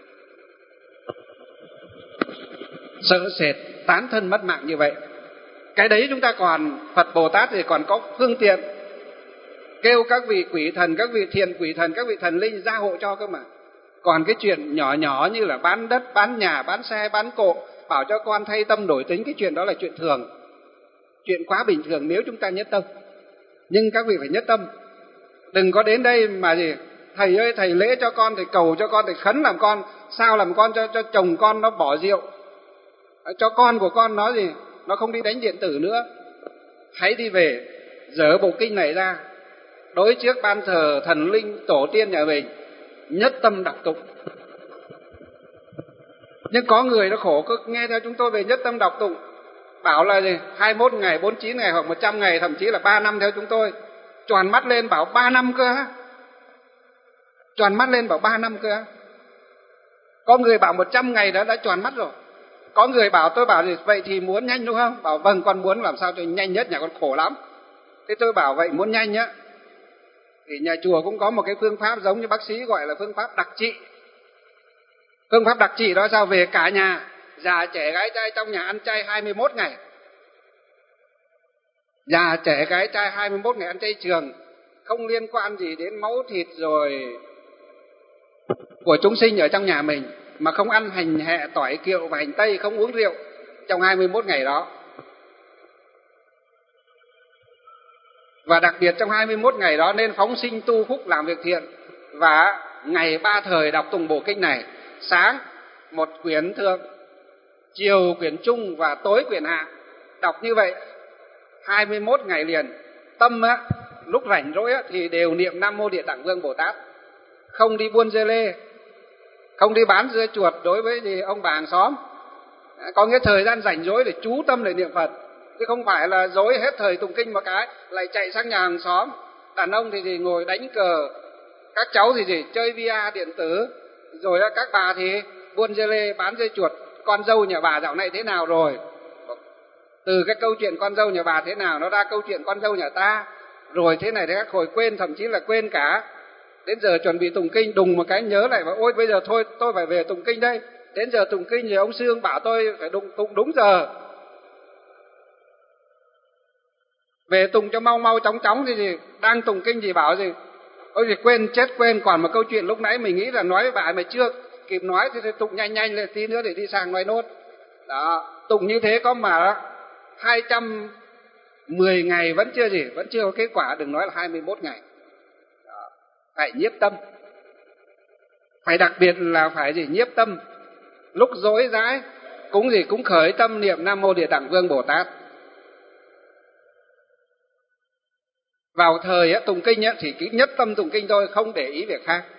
sợ sệt, tán thân mất mạng như vậy. Cái đấy chúng ta còn, Phật Bồ Tát thì còn có phương tiện kêu các vị quỷ thần, các vị thiện quỷ thần, các vị thần linh gia hộ cho cơ mà. Còn cái chuyện nhỏ nhỏ như là bán đất, bán nhà, bán xe, bán cộ, bảo cho con thay tâm đổi tính, cái chuyện đó là chuyện thường, chuyện quá bình thường nếu chúng ta nhất tâm. Nhưng các vị phải nhất tâm, đừng có đến đây mà gì thầy ơi thầy lễ cho con, thầy cầu cho con, thầy khấn làm con, sao làm con cho cho chồng con nó bỏ rượu, cho con của con nó gì nó không đi đánh điện tử nữa. Hãy đi về dở bộ kinh này ra, đối trước ban thờ thần linh tổ tiên nhà mình, nhất tâm đọc tụng. Nhưng có người nó khổ, cứ nghe theo chúng tôi về nhất tâm đọc tụng, bảo là gì hai mươi mốt ngày, bốn mươi chín ngày hoặc một trăm ngày, thậm chí là ba năm theo chúng tôi. Tròn mắt lên bảo ba năm cơ á. Tròn mắt lên bảo ba năm cơ á. Có người bảo một trăm ngày đó đã tròn mắt rồi. Có người bảo, tôi bảo gì vậy thì muốn nhanh đúng không? Bảo vâng con muốn làm sao cho nhanh nhất, nhà con khổ lắm. Thế tôi bảo vậy muốn nhanh nhá, Thì nhà chùa cũng có một cái phương pháp giống như bác sĩ gọi là phương pháp đặc trị. Phương pháp đặc trị đó sao? Về cả nhà, già trẻ gái trai trong nhà ăn chay hai mươi mốt ngày. Già trẻ gái trai hai mươi mốt ngày ăn chay trường, không liên quan gì đến máu thịt rồi của chúng sinh ở trong nhà mình, mà không ăn hành hẹ, tỏi, kiệu và hành tây, không uống rượu trong hai mươi mốt ngày đó. Và đặc biệt trong hai mươi mốt ngày đó nên phóng sinh tu phúc làm việc thiện, và ngày ba thời đọc tùng bộ kinh này, sáng một quyển thượng, chiều quyển trung và tối quyển hạ. Đọc như vậy hai mươi mốt ngày liền. Tâm á, lúc rảnh rỗi á, thì đều niệm Nam Mô Địa Tạng Vương Bồ Tát, không đi buôn dưa lê, không đi bán dưa chuột đối với gì ông bà hàng xóm. Có nghĩa thời gian rảnh rỗi để chú tâm để niệm Phật, chứ không phải là dối hết thời tụng kinh một cái lại chạy sang nhà hàng xóm. Đàn ông thì gì ngồi đánh cờ, các cháu thì gì chơi vi a điện tử, rồi các bà thì buôn dưa lê bán dưa chuột. Con dâu nhà bà dạo này thế nào rồi? Từ cái câu chuyện con dâu nhà bà thế nào nó ra câu chuyện con dâu nhà ta, rồi thế này thế khác, hồi quên, thậm chí là quên cả. Đến giờ chuẩn bị tụng kinh đùng một cái nhớ lại và ôi bây giờ thôi tôi phải về tụng kinh đây. Đến giờ tụng kinh thì ông Sương bảo tôi phải tụng, tụng đúng giờ. Về tụng cho mau mau chóng chóng thì gì, đang tụng kinh gì bảo gì ôi thì quên, chết quên, còn một câu chuyện lúc nãy mình nghĩ là nói với bà mà chưa kịp nói thì, thì tụng nhanh nhanh lên tí nữa để đi sang nói nốt. Đó, tụng như thế có mà hai trăm mười ngày vẫn chưa gì, vẫn chưa có kết quả, đừng nói là hai mươi mốt ngày. Đó, phải nhiếp tâm. Phải đặc biệt là phải gì, nhiếp tâm. Lúc rỗi rãi cũng gì cũng khởi tâm niệm Nam Mô Địa Tạng Vương Bồ Tát. Vào thời á, tụng kinh á, thì cứ nhất tâm tụng kinh thôi, không để ý việc khác.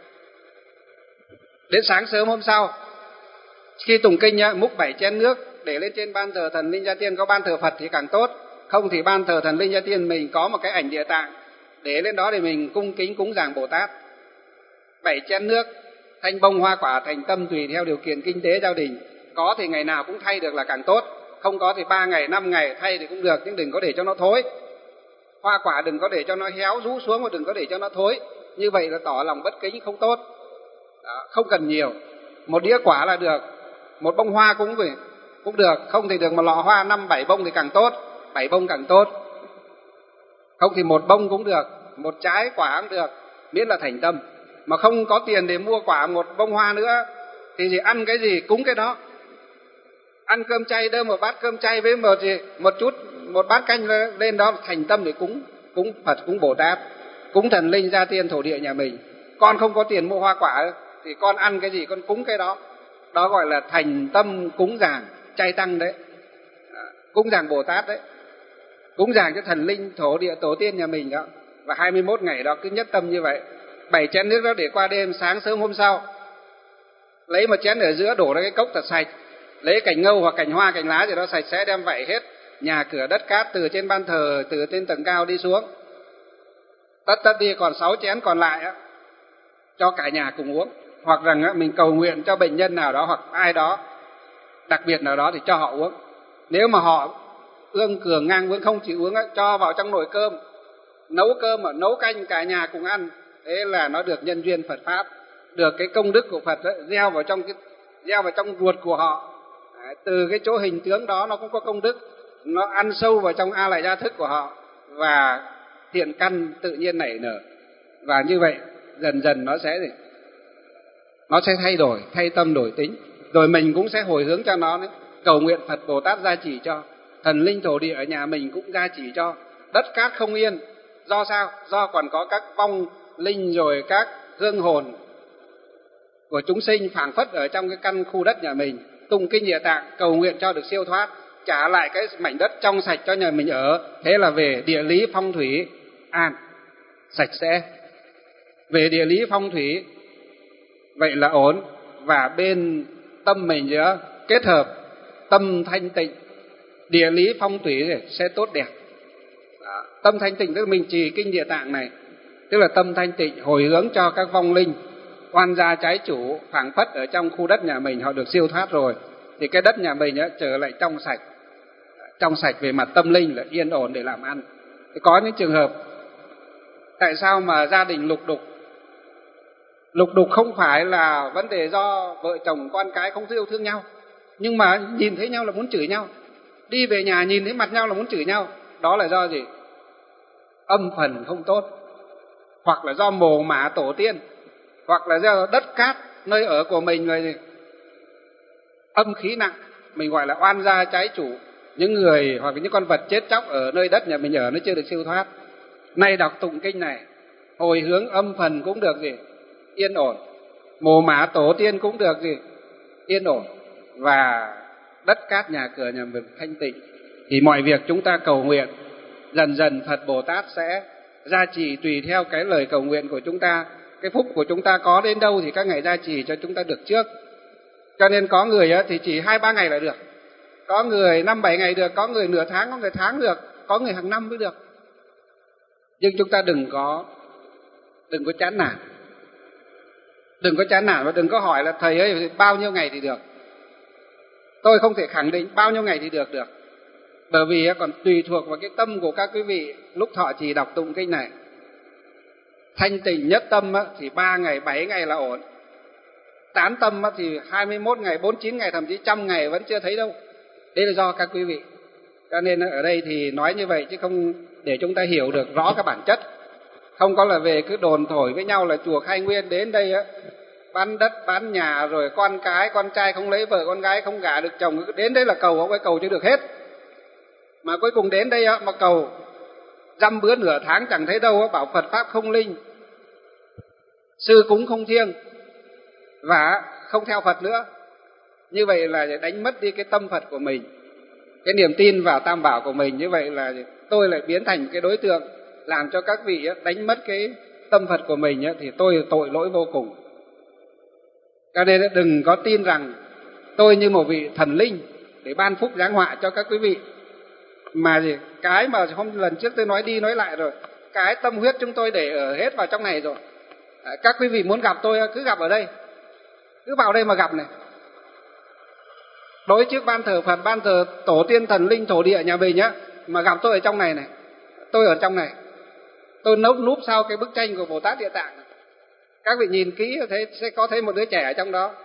Đến sáng sớm hôm sau, khi tụng kinh á, múc bảy chén nước để lên trên ban thờ thần linh gia tiên. Có ban thờ Phật thì càng tốt, không thì ban thờ thần linh gia tiên mình có một cái ảnh Địa Tạng để lên đó để mình cung kính cúng dường Bồ Tát. Bảy chén nước, thanh bông hoa quả thành tâm tùy theo điều kiện kinh tế gia đình. Có thì ngày nào cũng thay được là càng tốt, không có thì ba ngày năm ngày thay thì cũng được, nhưng đừng có để cho nó thối. Hoa quả đừng có để cho nó héo rũ xuống, và đừng có để cho nó thối, như vậy là tỏ lòng bất kính, không tốt. Đó, không cần nhiều, một đĩa quả là được, một bông hoa cũng phải cũng được, không thì được một lọ hoa năm bảy bông thì càng tốt, bảy bông càng tốt. Không thì một bông cũng được, một trái quả cũng được, miễn là thành tâm. Mà không có tiền để mua quả một bông hoa nữa thì gì ăn cái gì cúng cái đó. Ăn cơm chay, đơm một bát cơm chay với một gì một chút một bát canh lên đó, thành tâm để cúng cúng Phật, cúng Bồ Tát, cúng thần linh gia tiên thổ địa nhà mình. Con không có tiền mua hoa quả thì con ăn cái gì con cúng cái đó. Đó gọi là thành tâm cúng dường chay tăng đấy, cúng dường Bồ Tát đấy, cúng dường cho thần linh thổ địa tổ tiên nhà mình đó. Và hai mươi mốt ngày đó cứ nhất tâm như vậy. Bảy chén nước đó để qua đêm, sáng sớm hôm sau lấy một chén ở giữa đổ ra cái cốc thật sạch, lấy cành ngâu hoặc cành hoa cành lá gì đó sạch sẽ đem vẩy hết nhà cửa đất cát từ trên ban thờ, từ trên tầng cao đi xuống, tất tất đi. Còn sáu chén còn lại á, cho cả nhà cùng uống. Hoặc rằng á, mình cầu nguyện cho bệnh nhân nào đó hoặc ai đó đặc biệt nào đó thì cho họ uống. Nếu mà họ ương cường ngang bướng không chịu uống á, cho vào trong nồi cơm, nấu cơm mà nấu canh cả nhà cùng ăn. Thế là nó được nhân duyên Phật pháp, được cái công đức của Phật ấy, gieo vào trong cái gieo vào trong ruột của họ. Đấy, từ cái chỗ hình tướng đó nó cũng có công đức, nó ăn sâu vào trong a lại gia thức của họ, và thiện căn tự nhiên nảy nở. Và như vậy dần dần nó sẽ nó sẽ thay đổi, thay tâm đổi tính, rồi mình cũng sẽ hồi hướng cho nó đấy. Cầu nguyện Phật Bồ Tát gia chỉ cho, thần linh thổ địa ở nhà mình cũng gia chỉ cho. Đất cát không yên, do sao? Do còn có các vong linh rồi các hương hồn của chúng sinh phảng phất ở trong cái căn khu đất nhà mình. Tụng kinh Địa Tạng cầu nguyện cho được siêu thoát, trả lại cái mảnh đất trong sạch cho nhà mình ở. Thế là về địa lý phong thủy an, sạch sẽ. Về địa lý phong thủy vậy là ổn. Và bên tâm mình nữa, kết hợp tâm thanh tịnh, địa lý phong thủy sẽ tốt đẹp. Đó. Tâm thanh tịnh tức là mình trì kinh Địa Tạng này, tức là tâm thanh tịnh hồi hướng cho các vong linh oan gia trái chủ phảng phất ở trong khu đất nhà mình, họ được siêu thoát rồi thì cái đất nhà mình á, trở lại trong sạch, trong sạch về mặt tâm linh, là yên ổn để làm ăn. Thì có những trường hợp tại sao mà gia đình lục đục. Lục đục không phải là vấn đề do vợ chồng con cái không yêu thương nhau, nhưng mà nhìn thấy nhau là muốn chửi nhau, đi về nhà nhìn thấy mặt nhau là muốn chửi nhau. Đó là do gì? Âm phần không tốt, hoặc là do mồ mả tổ tiên, hoặc là do đất cát nơi ở của mình rồi âm khí nặng, mình gọi là oan gia trái chủ. Những người hoặc những con vật chết chóc ở nơi đất nhà mình ở nó chưa được siêu thoát. Nay đọc tụng kinh này, hồi hướng âm phần cũng được gì? Yên ổn. Mồ mả tổ tiên cũng được gì? Yên ổn. Và đất cát nhà cửa nhà mình thanh tịnh. Thì mọi việc chúng ta cầu nguyện, dần dần Phật Bồ Tát sẽ gia trì tùy theo cái lời cầu nguyện của chúng ta. Cái phúc của chúng ta có đến đâu thì các ngài gia trì cho chúng ta được trước. Cho nên có người thì chỉ hai ba ngày là được, có người năm bảy ngày được, có người nửa tháng, có người tháng được, có người hàng năm mới được. Nhưng chúng ta đừng có đừng có chán nản, đừng có chán nản và đừng có hỏi là thầy ơi bao nhiêu ngày thì được. Tôi không thể khẳng định bao nhiêu ngày thì được được, bởi vì còn tùy thuộc vào cái tâm của các quý vị lúc thọ trì đọc tụng kinh này. Thanh tịnh nhất tâm thì ba ngày, bảy ngày là ổn. Tán tâm thì hai mươi mốt ngày, bốn mươi chín ngày, thậm chí trăm ngày vẫn chưa thấy đâu. Đấy là do các quý vị. Cho nên ở đây thì nói như vậy chứ không để chúng ta hiểu được rõ cái bản chất. Không có là về cứ đồn thổi với nhau là chùa Khai Nguyên đến đây á, bán đất, bán nhà, rồi con cái, con trai không lấy vợ, con gái không gả được chồng. Đến đây là cầu, không phải cầu cho được hết. Mà cuối cùng đến đây á, mà cầu dăm bữa nửa tháng chẳng thấy đâu á, bảo Phật Pháp không linh, sư cúng không thiêng, và không theo Phật nữa. Như vậy là đánh mất đi cái tâm Phật của mình, cái niềm tin vào Tam Bảo của mình. Như vậy là tôi lại biến thành cái đối tượng làm cho các vị đánh mất cái tâm Phật của mình, thì tôi tội lỗi vô cùng. Cho nên đừng có tin rằng tôi như một vị thần linh để ban phúc giáng họa cho các quý vị. Mà gì? Cái mà hôm lần trước tôi nói đi nói lại rồi, cái tâm huyết chúng tôi để ở hết vào trong này rồi. Các quý vị muốn gặp tôi cứ gặp ở đây, cứ vào đây mà gặp này. Đối trước ban thờ Phật, ban thờ tổ tiên thần linh thổ địa nhà mình nhá, mà gặp tôi ở trong này này, tôi ở trong này, tôi núp núp sau cái bức tranh của Bồ Tát Địa Tạng. Các vị nhìn kỹ thấy sẽ có thấy một đứa trẻ ở trong đó,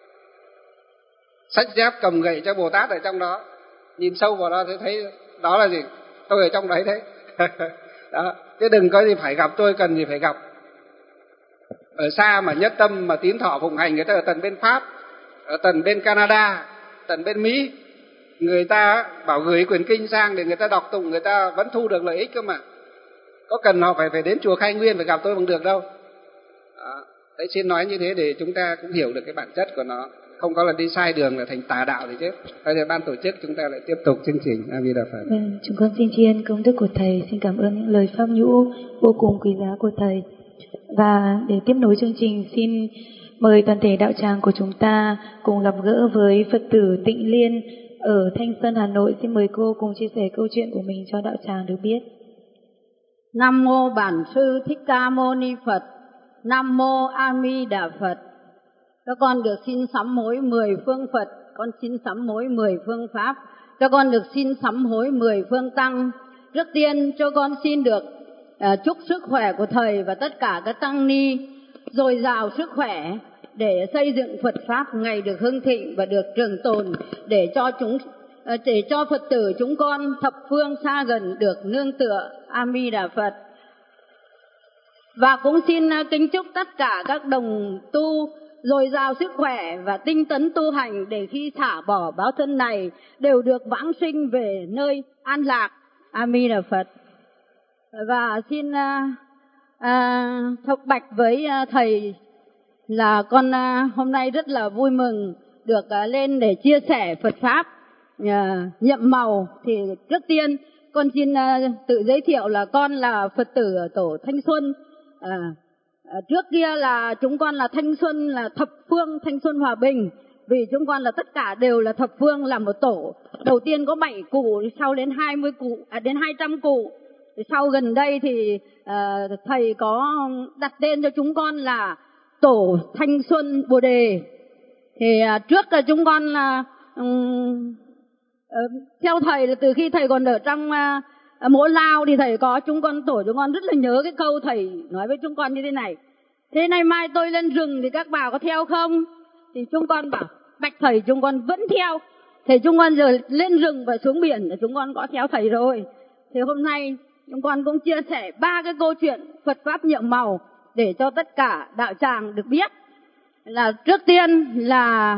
xách dép cầm gậy cho Bồ Tát ở trong đó. Nhìn sâu vào đó thì thấy đó là gì? Tôi ở trong đấy đấy. Đó. Chứ đừng có gì phải gặp tôi, cần gì phải gặp. Ở xa mà nhất tâm mà tín thọ phụng hành, người ta ở tận bên Pháp, ở tận bên Canada, tận bên Mỹ, người ta bảo gửi quyển kinh sang để người ta đọc tụng, người ta vẫn thu được lợi ích cơ mà. Có cần họ phải phải đến chùa Khai Nguyên phải gặp tôi bằng được đâu. Đó. Đấy, xin nói như thế để chúng ta cũng hiểu được cái bản chất của nó, không có là đi sai đường là thành tà đạo gì chứ. Bây giờ ban tổ chức chúng ta lại tiếp tục chương trình. A Di Đà Phật. Vâng, chúng con xin tri ân công đức của thầy, xin cảm ơn những lời pháp nhũ vô cùng quý giá của thầy. Và để tiếp nối chương trình, xin mời toàn thể đạo tràng của chúng ta cùng gặp gỡ với Phật tử Tịnh Liên ở Thanh Xuân, Hà Nội. Xin mời cô cùng chia sẻ câu chuyện của mình cho đạo tràng được biết. Nam mô Bản Sư Thích Ca Mâu Ni Phật. Nam mô A Di Đà Phật. Các con được xin sám hối mười phương Phật, con xin sám hối mười phương Pháp. Các con được xin sám hối mười phương Tăng. Trước tiên cho con xin được uh, chúc sức khỏe của thầy và tất cả các tăng ni dồi dào sức khỏe để xây dựng Phật Pháp ngày được hưng thịnh và được trường tồn, để cho chúng uh, để cho Phật tử chúng con thập phương xa gần được nương tựa. A Di Đà Phật. Và cũng xin uh, kính chúc tất cả các đồng tu dồi dào sức khỏe và tinh tấn tu hành, để khi xả bỏ báo thân này đều được vãng sinh về nơi an lạc. A Di Đà Phật. Và xin uh, uh, thọc bạch với uh, thầy là con uh, hôm nay rất là vui mừng được uh, lên để chia sẻ Phật Pháp uh, nhiệm màu. Thì trước tiên con xin uh, tự giới thiệu là con là Phật tử ở tổ Thanh Xuân. uh, À, trước kia là chúng con là Thanh Xuân, là thập phương Thanh Xuân Hòa Bình, vì chúng con là tất cả đều là thập phương, là một tổ. Đầu tiên có bảy cụ, sau đến hai mươi cụ, à, đến hai trăm cụ. Sau gần đây thì à, thầy có đặt tên cho chúng con là tổ Thanh Xuân Bồ Đề. Thì à, trước là chúng con là um, uh, theo thầy là từ khi thầy còn ở trong uh, Mỗ Lao thì thầy có, chúng con tổ chúng con rất là nhớ cái câu thầy nói với chúng con như thế này: thế nay mai tôi lên rừng thì các bà có theo không? Thì chúng con bảo bạch thầy, chúng con vẫn theo. Thì chúng con giờ lên rừng và xuống biển thì chúng con có theo thầy rồi. Thì hôm nay chúng con cũng chia sẻ ba cái câu chuyện Phật Pháp nhiệm màu để cho tất cả đạo tràng được biết. Là trước tiên là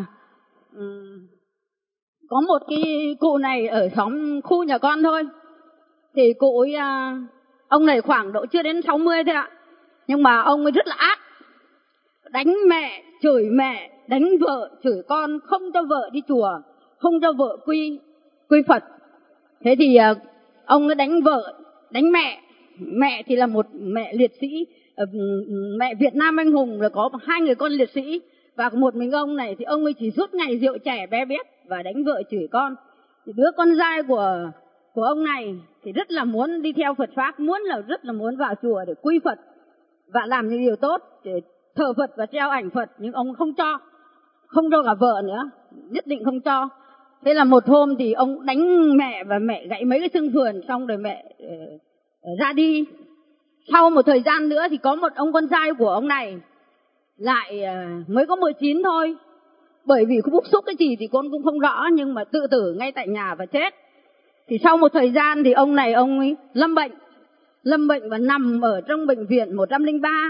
um, có một cái cụ này ở xóm khu nhà con thôi. Thì cụ ấy, uh, ông này khoảng độ chưa đến sáu mươi thôi ạ. Nhưng mà ông ấy rất là ác, đánh mẹ, chửi mẹ, đánh vợ, chửi con, không cho vợ đi chùa, không cho vợ quy quy Phật. Thế thì uh, ông ấy đánh vợ, đánh mẹ. Mẹ thì là một mẹ liệt sĩ, uh, mẹ Việt Nam anh hùng, là có hai người con liệt sĩ. Và một mình ông này thì ông ấy chỉ suốt ngày rượu chè bé bét và đánh vợ chửi con. Thì đứa con trai của của ông này thì rất là muốn đi theo Phật Pháp, muốn là rất là muốn vào chùa để quy Phật và làm những điều tốt, để thờ Phật và treo ảnh Phật. Nhưng ông không cho, không cho cả vợ nữa, nhất định không cho. Thế là một hôm thì ông đánh mẹ và mẹ gãy mấy cái xương sườn, xong rồi mẹ uh, ra đi. Sau một thời gian nữa thì có một ông con trai của ông này lại uh, mới có mười chín thôi. Bởi vì bức xúc cái gì thì con cũng không rõ, nhưng mà tự tử ngay tại nhà và chết. Thì sau một thời gian thì ông này ông ấy lâm bệnh, lâm bệnh và nằm ở trong bệnh viện một không ba.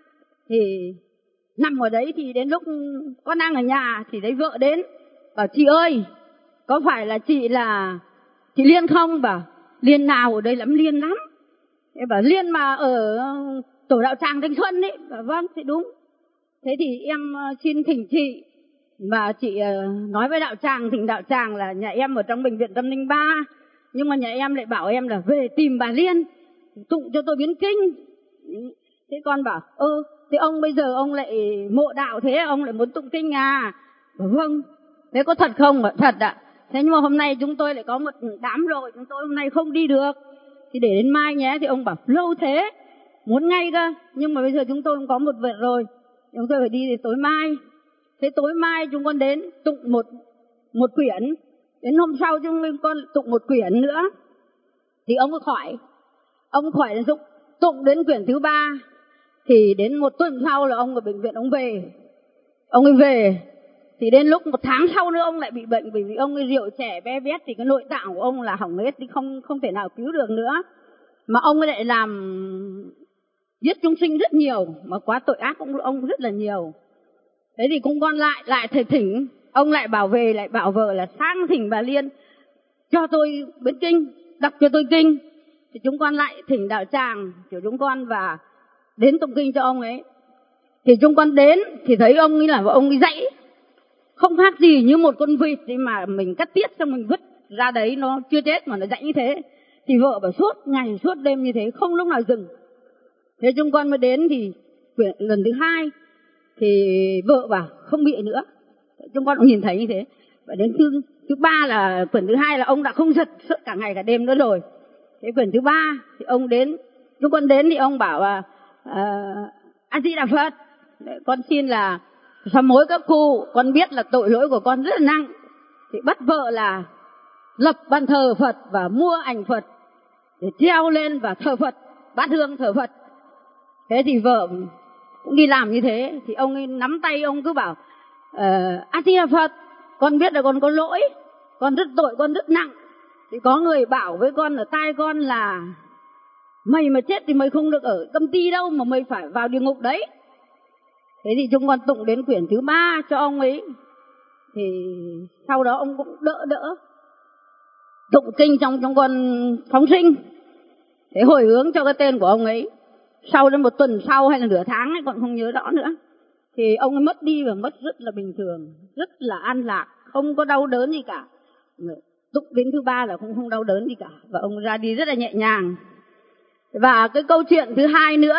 Thì nằm ở đấy thì đến lúc con đang ở nhà thì thấy vợ đến, bảo chị ơi, có phải là chị là chị Liên không? Bảo Liên nào, ở đây lắm Liên lắm. Thế bảo Liên mà ở tổ đạo tràng Thanh Xuân ấy. Bảo vâng, thì đúng. Thế thì em xin thỉnh chị, và chị nói với đạo tràng, thỉnh đạo tràng là nhà em ở trong bệnh viện một không ba, nhưng mà nhà em lại bảo em là về tìm bà Liên tụng cho tôi biến kinh. Thế con bảo ơ thế ông bây giờ ông lại mộ đạo thế, ông lại muốn tụng kinh à? Bảo vâng. Thế có thật không? Bảo thật ạ. Thế nhưng mà hôm nay chúng tôi lại có một đám rồi, chúng tôi hôm nay không đi được, thì để đến mai nhé. Thì ông bảo lâu thế, muốn ngay cơ, nhưng mà bây giờ chúng tôi cũng có một việc rồi, chúng tôi phải đi đến tối mai. Thế tối mai chúng con đến tụng một một quyển, đến hôm sau chúng con tụng một quyển nữa thì ông có khỏi. Ông khỏi đến tụng đến quyển thứ ba. Thì đến một tuần sau là ông ở bệnh viện ông về. Ông ấy về thì đến lúc một tháng sau nữa ông lại bị bệnh, bởi vì ông ấy rượu chè bé bét thì cái nội tạng của ông là hỏng hết, thì không không thể nào cứu được nữa. Mà ông ấy lại làm giết chúng sinh rất nhiều, mà quá tội ác cũng ông rất là nhiều. Thế thì cũng con lại lại thầy thỉnh, ông lại bảo về, lại bảo vợ là sáng thỉnh bà Liên cho tôi biến kinh, đọc cho tôi kinh. Thì chúng con lại thỉnh đạo tràng của chúng con và đến tụng kinh cho ông ấy. Thì chúng con đến thì thấy ông ấy là ông ấy dãy, không khác gì như một con vịt thì mà mình cắt tiết xong mình vứt ra đấy, nó chưa chết mà nó dãy như thế. Thì vợ bảo suốt ngày suốt đêm như thế, không lúc nào dừng. Thế chúng con mới đến thì lần thứ hai thì vợ bảo không bị nữa. Chúng con cũng nhìn thấy như thế. Và đến thứ thứ ba là quyển thứ hai là ông đã không giật suốt cả ngày cả đêm nữa rồi. Thế quyển thứ ba thì ông đến, chúng con đến thì ông bảo là A Di Đà Phật, con xin là sám hối các cụ, con biết là tội lỗi của con rất là nặng. Thì bắt vợ là lập bàn thờ Phật và mua ảnh Phật để treo lên và thờ Phật, bát hương thờ Phật. Thế thì vợ cũng đi làm như thế. Thì ông ấy nắm tay ông cứ bảo A Di Đà Phật, con biết là con có lỗi, con rất tội, con rất nặng. Thì có người bảo với con ở tai con là mày mà chết thì mày không được ở công ty đâu, mà mày phải vào địa ngục đấy. Thế thì chúng con tụng đến quyển thứ ba cho ông ấy. Thì sau đó ông cũng đỡ đỡ tụng kinh trong chúng con phóng sinh, thế hồi hướng cho cái tên của ông ấy. Sau đến một tuần sau hay là nửa tháng ấy, còn không nhớ rõ nữa, thì ông ấy mất đi và mất rất là bình thường, rất là an lạc, không có đau đớn gì cả. Tụng đến thứ ba là không không đau đớn gì cả, và ông ra đi rất là nhẹ nhàng. Và cái câu chuyện thứ hai nữa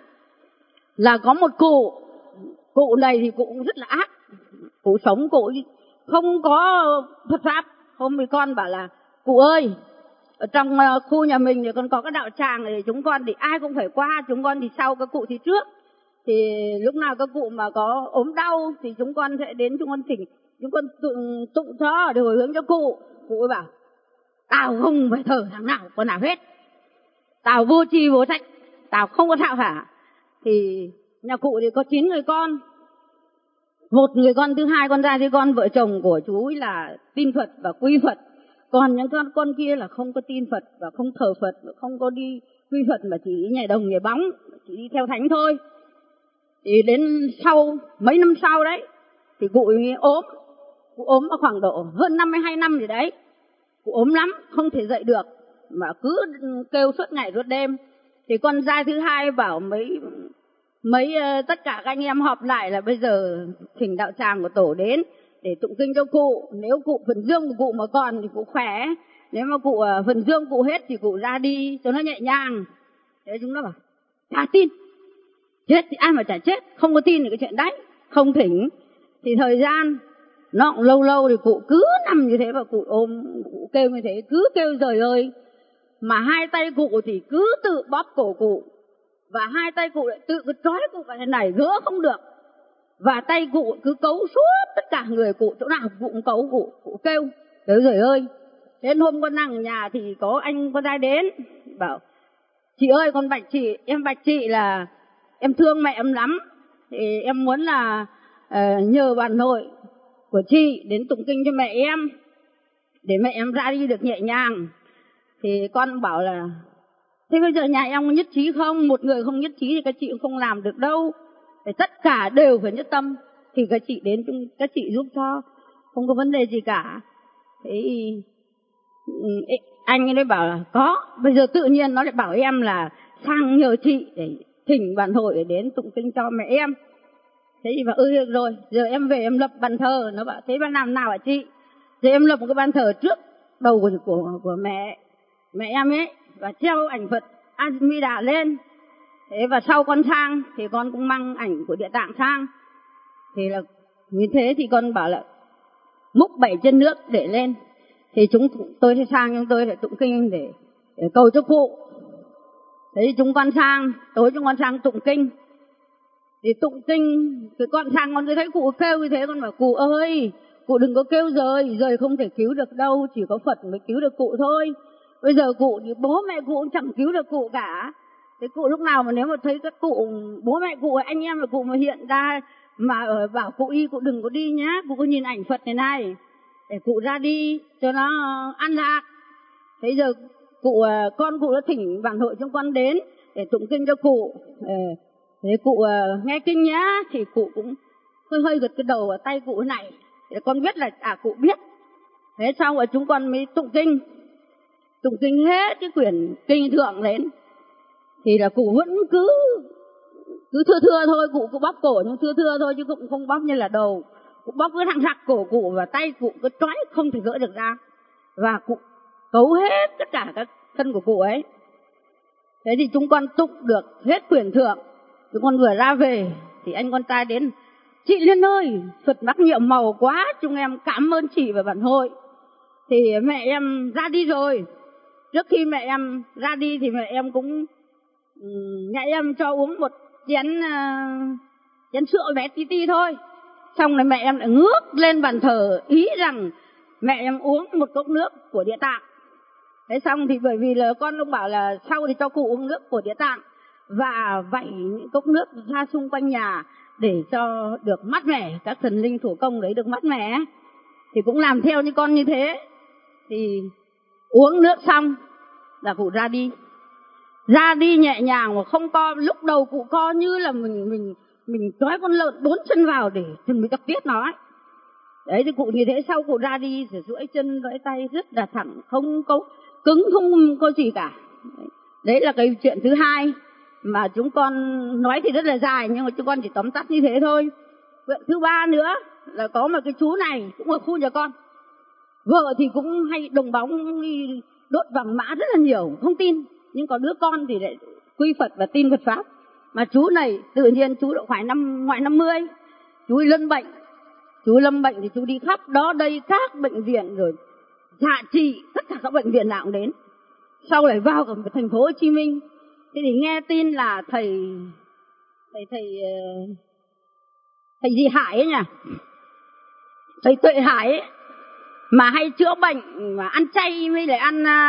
là có một cụ, cụ này thì cụ cũng rất là ác, cụ sống cụ không có Phật Pháp. Hôm thì con bảo là cụ ơi, ở trong khu nhà mình thì con có cái đạo tràng này, chúng con thì ai cũng phải qua, chúng con thì sau, các cụ thì trước. Thì lúc nào các cụ mà có ốm đau thì chúng con sẽ đến, chúng con thỉnh, chúng con tụng, tụng cho để hồi hướng cho cụ. Cụ ấy bảo tao không phải thờ thằng nào con nào hết, Tao vô tri vô trách, tao không có sao cả. Thì nhà cụ thì có chín người con. Một người con thứ hai con trai thì con vợ chồng của chú ấy là tin Phật và quý Phật. Còn những con con kia là không có tin Phật và không thờ Phật, không có đi quy Phật mà chỉ nhảy đồng nhảy bóng, chỉ đi theo thánh thôi. Thì đến sau mấy năm sau đấy thì cụ ấy ốm, cụ ốm vào khoảng độ hơn năm mươi hai năm rồi đấy. Cụ ốm lắm, không thể dậy được mà cứ kêu suốt ngày suốt đêm. Thì con trai thứ hai bảo mấy mấy tất cả các anh em họp lại là bây giờ thỉnh đạo tràng của tổ đến để tụng kinh cho cụ. Nếu cụ phần dương của cụ mà còn thì cụ khỏe, nếu mà cụ phần dương cụ hết thì cụ ra đi cho nó nhẹ nhàng. Thế chúng nó bảo chả tin, chết thì ai mà chả chết, không có tin thì cái chuyện đấy, không thỉnh. Thì thời gian nó cũng lâu lâu thì cụ cứ nằm như thế và cụ ôm, cụ kêu như thế, cứ kêu trời ơi. Mà hai tay cụ thì cứ tự bóp cổ cụ, và hai tay cụ lại tự cứ trói cụ vào thế này, gỡ không được. Và tay cụ cứ cấu suốt tất cả người cụ, chỗ nào cụ cũng cấu, cụ, cụ kêu trời trời ơi. Thế hôm con đang ở nhà thì có anh con trai đến bảo chị ơi, con bạch chị, em bạch chị là em thương mẹ em lắm, thì em muốn là uh, nhờ bà nội của chị đến tụng kinh cho mẹ em để mẹ em ra đi được nhẹ nhàng. Thì con bảo là thế bây giờ nhà em có nhất trí không? Một người không nhất trí thì các chị cũng không làm được đâu, để tất cả đều phải nhất tâm thì các chị đến, các chị giúp cho, không có vấn đề gì cả. Thế anh ấy đấy bảo là có. Bây giờ tự nhiên nó lại bảo em là sang nhờ chị để thỉnh bàn hội để đến tụng kinh cho mẹ em. Thế thì bảo ừ được rồi, giờ em về em lập bàn thờ. Nó bảo thế ban làm nào hả chị? Thì em lập một cái bàn thờ trước đầu của, của, của mẹ mẹ em ấy, và treo ảnh Phật A Di Đà lên. Thế và sau con sang thì con cũng mang ảnh của Địa Tạng sang. Thì là như thế thì con bảo là múc bảy chân nước để lên. Thì chúng tôi sẽ sang, chúng tôi để tụng kinh để, để cầu cho cụ. Thế thì chúng con sang, tối chúng con sang tụng kinh. Thì tụng kinh, thì con sang con thấy cụ kêu như thế, con bảo cụ ơi, cụ đừng có kêu rời, rời không thể cứu được đâu, chỉ có Phật mới cứu được cụ thôi. Bây giờ cụ thì bố mẹ cụ cũng chẳng cứu được cụ cả. Thế cụ lúc nào mà nếu mà thấy các cụ, bố mẹ cụ, anh em và cụ mà hiện ra mà ở bảo cụ y, cụ đừng có đi nhá, cụ có nhìn ảnh Phật này này, để cụ ra đi cho nó an lạc. Thế giờ cụ, con cụ đã thỉnh bản hội trong con đến để tụng kinh cho cụ. Thế cụ nghe kinh nhá, thì cụ cũng hơi hơi gật cái đầu ở tay cụ này, để con biết là à cụ biết. Thế xong rồi chúng con mới tụng kinh, tụng kinh hết cái quyển kinh thượng lên. Thì là cụ vẫn cứ cứ thưa thưa thôi, cụ cứ bóp cổ nhưng thưa thưa thôi chứ cũng không bóp như là đầu. Cụ bóp cứ thẳng rạc cổ cụ và tay cụ cứ trói không thể gỡ được ra. Và cụ cấu hết tất cả các thân của cụ ấy. Thế thì chúng con tụng được hết quyển thượng. Chúng con vừa ra về thì anh con trai đến: chị Liên ơi, Phật mắc nhiệm màu quá, chúng em cảm ơn chị và bản hội. Thì mẹ em ra đi rồi. Trước khi mẹ em ra đi thì mẹ em cũng mẹ em cho uống một chén uh, chén sữa bé tí tí thôi. Xong rồi mẹ em lại ngước lên bàn thờ ý rằng mẹ em uống một cốc nước của Địa Tạng. Thế xong thì bởi vì là con ông bảo là sau thì cho cụ uống nước của Địa Tạng và vẩy những cốc nước ra xung quanh nhà để cho được mát mẻ, các thần linh thủ công đấy được mát mẻ. Thì cũng làm theo như con như thế. Thì uống nước xong là cụ ra đi. Ra đi nhẹ nhàng mà không co. Lúc đầu cụ co như là mình mình mình trói con lợn bốn chân vào để chuẩn bị tập tiết nó ấy. Đấy thì cụ như thế, sau cụ ra đi thì duỗi chân duỗi tay rất là thẳng, không có cứng, không có gì cả. Đấy, đấy là cái chuyện thứ hai mà chúng con nói thì rất là dài nhưng mà chúng con chỉ tóm tắt như thế thôi. Chuyện thứ ba nữa là có một cái chú này cũng ở khu nhà con. Vợ thì cũng hay đồng bóng đốt vàng mã rất là nhiều, không tin. Nhưng có đứa con thì lại quy Phật và tin Phật Pháp. Mà chú này tự nhiên chú đã khoảng năm, ngoài năm mươi. Chú lâm bệnh. Chú lâm bệnh thì chú đi khắp đó đây các bệnh viện rồi dạ trị, tất cả các bệnh viện nào cũng đến. Sau lại vào cả thành phố Hồ Chí Minh. Thế thì nghe tin là thầy Thầy thầy Thầy gì Hải ấy nhỉ, thầy Tuệ Hải ấy, mà hay chữa bệnh mà ăn chay mới lại ăn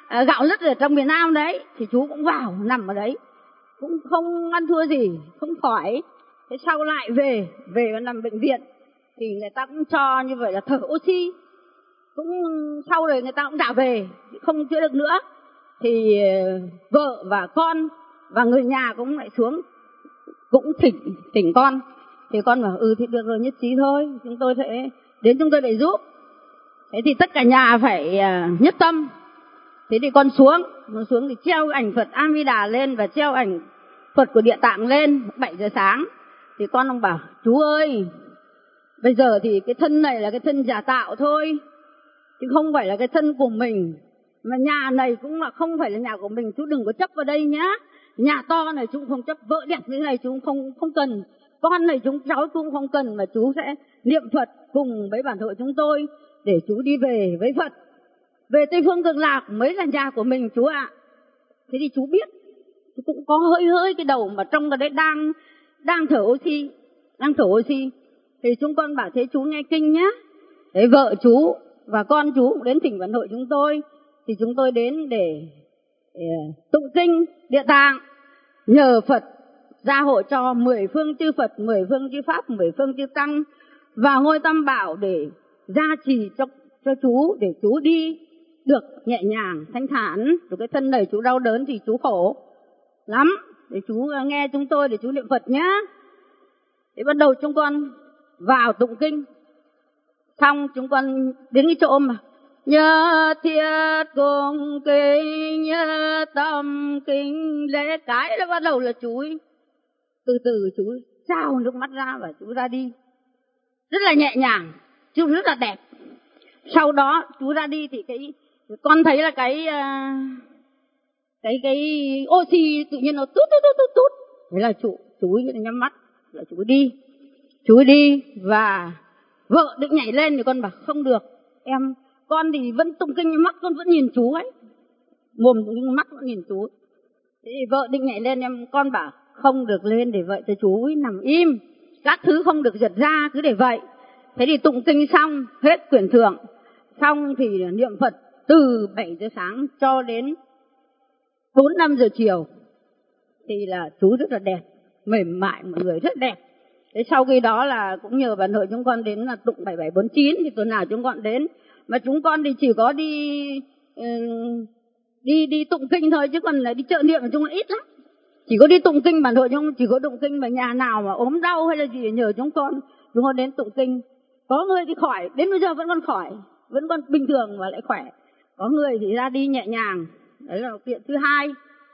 à, gạo lứt ở trong miền Nam đấy, thì chú cũng vào nằm ở đấy, cũng không ăn thua gì, không khỏi. Thế sau lại về, về và nằm bệnh viện, thì người ta cũng cho như vậy là thở oxy. Cũng sau rồi người ta cũng trả về, không chữa được nữa. Thì vợ và con và người nhà cũng lại xuống, cũng thỉnh, thỉnh con. Thì con bảo ừ thì được rồi, nhất trí thôi, chúng tôi sẽ đến, chúng tôi để giúp. Thế thì tất cả nhà phải nhất tâm. Thế thì con xuống, con xuống thì treo ảnh Phật A Di Đà lên và treo ảnh Phật của Địa Tạng lên bảy giờ sáng. Thì con ông bảo chú ơi, bây giờ thì cái thân này là cái thân giả tạo thôi, chứ không phải là cái thân của mình. Mà nhà này cũng là không phải là nhà của mình, chú đừng có chấp vào đây nhá. Nhà to này chú không chấp, vợ đẹp như thế này chú không không cần, con này chúng cháu chú cũng không cần, mà chú sẽ niệm Phật cùng với bản hội chúng tôi để chú đi về với Phật. Về Tây Phương Cực Lạc mới là nhà của mình chú ạ. À. Thế thì chú biết, chú cũng có hơi hơi cái đầu mà trong cái đấy đang đang thở oxy, đang thở oxy. Thì chúng con bảo thế chú nghe kinh nhá. Thế vợ chú và con chú cũng đến thỉnh bản hội chúng tôi. Thì chúng tôi đến để, để tụng kinh Địa Tạng, nhờ Phật gia hộ cho mười phương chư Phật, mười phương chư Pháp, mười phương chư Tăng và ngôi Tam Bảo để gia trì cho, cho chú, để chú đi được nhẹ nhàng, thanh thản. Rồi cái thân này chú đau đớn thì chú khổ lắm, để chú nghe chúng tôi để chú niệm Phật nhá. Thế bắt đầu chúng con vào tụng kinh, xong chúng con đến cái chỗ mà nhớ thiết cùng kinh, nhớ tâm kinh lễ, cái đó bắt đầu là chú ấy, từ từ chú trao nước mắt ra và chú ra đi rất là nhẹ nhàng, chú rất là đẹp. Sau đó chú ra đi thì cái con thấy là cái cái cái oxy tự nhiên nó tút tút tút tút tút. Thế là chú chú ấy nhắm mắt, là chú ấy đi, chú ấy đi và vợ định nhảy lên thì con bảo không được em, con thì vẫn tụng kinh, mắt con vẫn nhìn chú ấy, mồm nhưng mắt vẫn nhìn chú ấy. Thế thì vợ định nhảy lên, em con bảo không được lên để vậy, cho chú ấy nằm im, các thứ không được giật ra, cứ để vậy. Thế thì tụng kinh xong hết quyển thượng, xong thì niệm Phật từ bảy giờ sáng cho đến bốn năm giờ chiều. Thì là chú rất là đẹp, mềm mại, mọi người rất đẹp. Thế sau khi đó là cũng nhờ bản hội chúng con đến là tụng bảy bảy bốn chín, thì tuần nào chúng con đến. Mà chúng con thì chỉ có đi uh, đi đi tụng kinh thôi, chứ còn là đi chợ niệm của chúng con ít lắm. Chỉ có đi tụng kinh bản hội chúng chỉ có tụng kinh, mà nhà nào mà ốm đau hay là gì để nhờ chúng con, chúng con đến tụng kinh. Có người thì khỏi, đến bây giờ vẫn còn khỏi, vẫn còn bình thường và lại khỏe. Có người thì ra đi nhẹ nhàng. Đấy là chuyện thứ hai.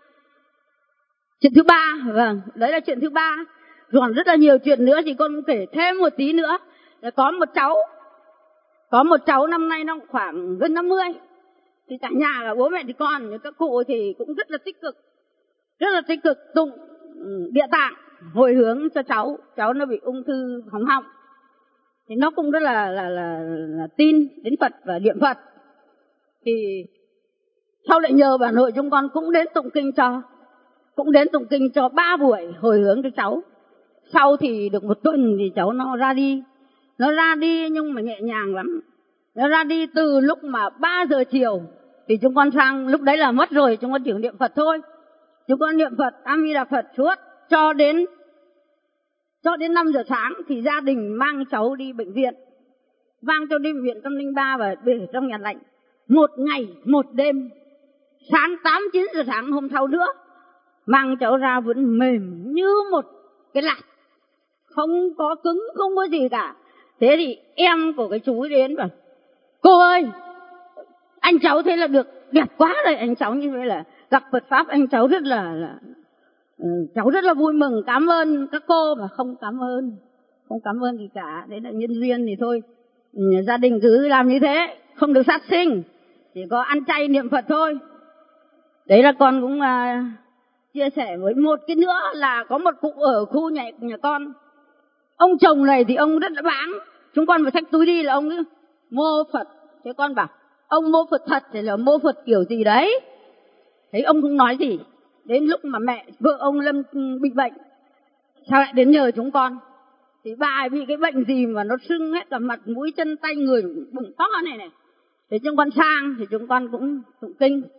Chuyện thứ ba, vâng, đấy là chuyện thứ ba. Còn rất là nhiều chuyện nữa thì con kể thêm một tí nữa. Có một cháu, có một cháu năm nay nó khoảng gần năm mươi. Thì cả nhà cả bố mẹ thì con, các cụ thì cũng rất là tích cực, rất là tích cực tụng Địa Tạng hồi hướng cho cháu. Cháu nó bị ung thư họng họng, thì nó cũng rất là, là, là, là tin đến Phật và niệm Phật. Thì sau lại nhờ bản hội chúng con cũng đến tụng kinh cho, cũng đến tụng kinh cho ba buổi hồi hướng cho cháu. Sau thì được một tuần thì cháu nó ra đi. Nó ra đi nhưng mà nhẹ nhàng lắm. Nó ra đi từ lúc mà ba giờ chiều thì chúng con sang, lúc đấy là mất rồi, chúng con chỉ niệm Phật thôi. Chúng con niệm Phật, A Di Đà Phật suốt cho đến cho đến năm giờ sáng thì gia đình mang cháu đi bệnh viện. Mang cho đi bệnh viện Tâm Linh Ba và để trong nhà lạnh. Một ngày, một đêm. Sáng tám, chín giờ sáng hôm sau nữa, mang cháu ra vẫn mềm như một cái lạt, không có cứng, không có gì cả. Thế thì em của cái chú ấy đến bảo cô ơi, anh cháu thế là được đẹp quá rồi, anh cháu như thế là gặp Phật Pháp, anh cháu rất là, là cháu rất là vui mừng, cảm ơn các cô. Mà không cảm ơn, không cảm ơn gì cả, đấy là nhân duyên thì thôi. Gia đình cứ làm như thế, không được sát sinh, chỉ có ăn chay niệm Phật thôi. Đấy là con cũng uh, chia sẻ với một cái nữa là có một cụ ở khu nhà, nhà con. Ông chồng này thì ông rất là bám, chúng con phải xách túi đi là ông ấy mô Phật. Thế con bảo ông mô Phật thật thì là mô Phật kiểu gì đấy. Thấy ông không nói gì. Đến lúc mà mẹ vợ ông Lâm bị bệnh, sao lại đến nhờ chúng con. Thì bà ấy bị cái bệnh gì mà nó sưng hết cả mặt mũi chân tay người bụng to này này. Thế chúng con sang thì chúng con cũng tụng kinh.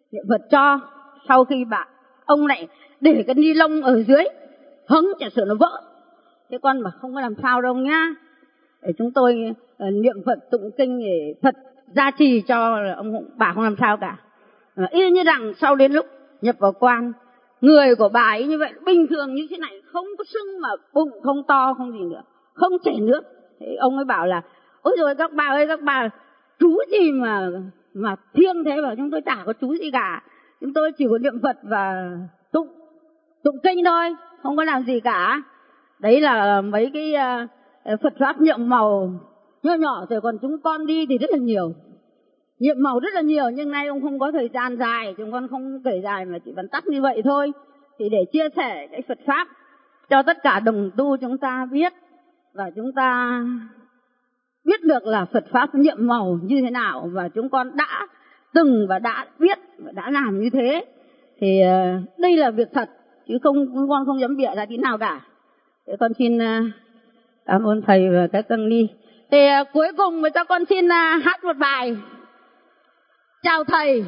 niệm Phật cho. Sau khi bạn ông lại để cái ni lông ở dưới hứng chả sợ nó vỡ. Thế con bảo không có làm sao đâu nhá, để chúng tôi uh, niệm Phật tụng kinh để Phật gia trì cho ông bà không làm sao cả. Uh, y như rằng sau đến lúc nhập vào quan, người của bà ấy như vậy bình thường như thế này, không có sưng mà bụng không to không gì nữa, không chảy nước. Thế ông ấy bảo là ôi rồi các bà ơi, các bà chú gì mà mà thiêng thế, bảo chúng tôi chả có chú gì cả, chúng tôi chỉ có niệm Phật và tụng tụng kinh thôi, không có làm gì cả. Đấy là mấy cái uh, Phật pháp nhiệm màu nhỏ nhỏ, rồi còn chúng con đi thì rất là nhiều, nhiệm màu rất là nhiều, nhưng nay ông không có thời gian dài, chúng con không kể dài mà chỉ vẫn tắt như vậy thôi. Thì để chia sẻ cái Phật pháp cho tất cả đồng tu chúng ta biết, và chúng ta biết được là Phật pháp nhiệm màu như thế nào, và chúng con đã từng và đã biết và đã làm như thế. Thì uh, đây là việc thật, chứ không chúng con không dám bịa ra tí nào cả. Thế con xin uh, cảm ơn thầy và các tăng ni. Thì uh, cuối cùng cho con xin uh, hát một bài chào thầy.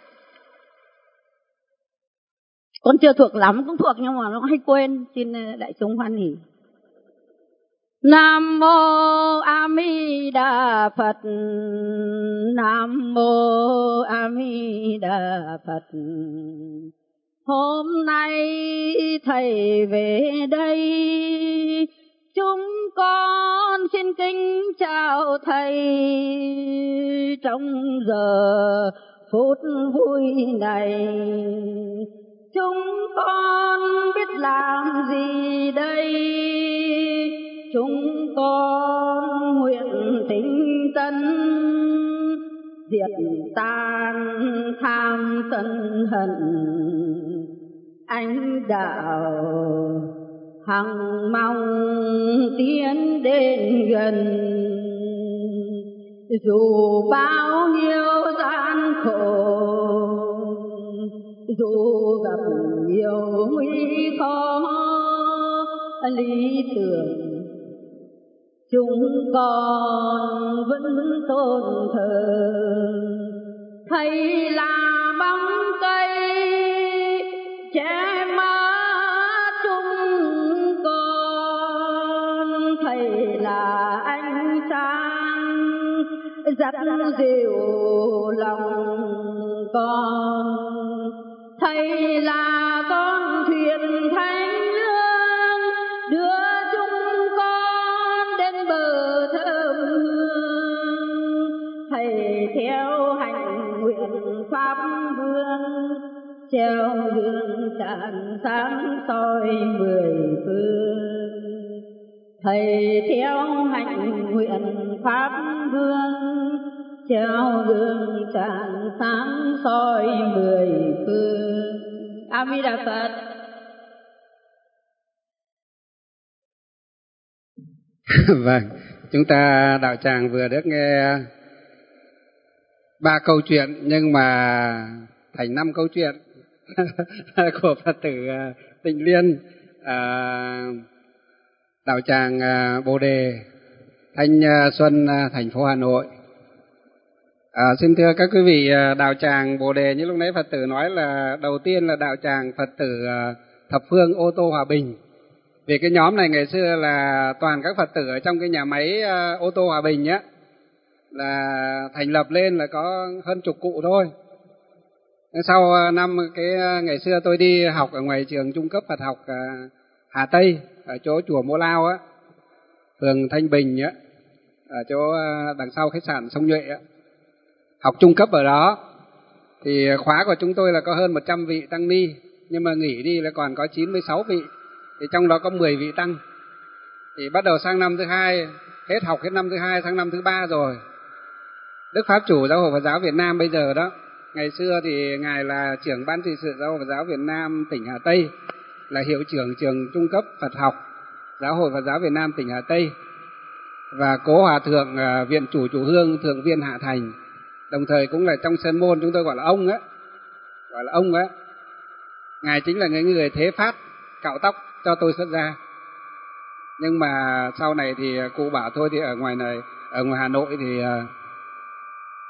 Con chưa thuộc lắm, cũng thuộc nhưng mà nó hay quên, xin uh, đại chúng hoan hỉ. Nam mô A Di Đà Phật, Nam mô A Di Đà Phật. Hôm nay thầy về đây, chúng con xin kính chào thầy. Trong giờ phút vui này, chúng con biết làm gì đây? Chúng con nguyện tinh tấn, diệt tan tham sân hận, ánh đạo hằng mong tiến đến gần. Dù bao nhiêu gian khổ, dù gặp nhiều nguy khó, lý tưởng chúng con vẫn tôn thờ. Thầy là bóng cây che mắt chúng con, thầy là ánh sáng dắt dịu lòng con, thầy là con thuyền thánh lương đưa chúng con đến bờ thơm hương. Thầy theo hành nguyện pháp vương, treo gương tràn sáng soi mười phương. Thầy theo hành nguyện pháp vương, treo gương tràn sáng soi mười phương. A Di Đà Phật. Vâng, chúng ta đạo tràng vừa được nghe ba câu chuyện, nhưng mà thành năm câu chuyện của Phật tử Tịnh Liên, à, đạo tràng Bồ Đề, Thanh Xuân, thành phố Hà Nội. À, xin thưa các quý vị, đạo tràng Bồ Đề như lúc nãy Phật tử nói là đầu tiên là đạo tràng Phật tử Thập Phương Ô Tô Hòa Bình. Vì cái nhóm này ngày xưa là toàn các Phật tử ở trong cái nhà máy ô tô Hòa Bình á, là thành lập lên là có hơn chục cụ thôi. Sau năm cái ngày xưa tôi đi học ở ngoài trường trung cấp Phật học Hà Tây, ở chỗ chùa Mô Lao á, phường Thanh Bình á, ở chỗ đằng sau khách sạn Sông Nhuệ á, học trung cấp ở đó. Thì khóa của chúng tôi là có hơn một trăm vị tăng ni, nhưng mà nghỉ đi là còn có chín mươi sáu vị, thì trong đó có mười vị tăng. Thì bắt đầu sang năm thứ hai, hết học hết năm thứ hai sang năm thứ ba rồi. Đức Pháp Chủ Giáo hội Phật giáo Việt Nam bây giờ đó, ngày xưa thì Ngài là trưởng ban trị sự Giáo hội Phật giáo Việt Nam tỉnh Hà Tây, là hiệu trưởng trường trung cấp Phật học Giáo hội Phật giáo Việt Nam tỉnh Hà Tây, và Cố Hòa Thượng Viện Chủ Chủ Hương Thượng Viên Hạ Thành, đồng thời cũng là trong sơn môn chúng tôi gọi là ông á, gọi là ông á. Ngài chính là người, người thế phát cạo tóc cho tôi xuất gia. Nhưng mà sau này thì cụ bảo thôi thì ở ngoài này, ở ngoài Hà Nội thì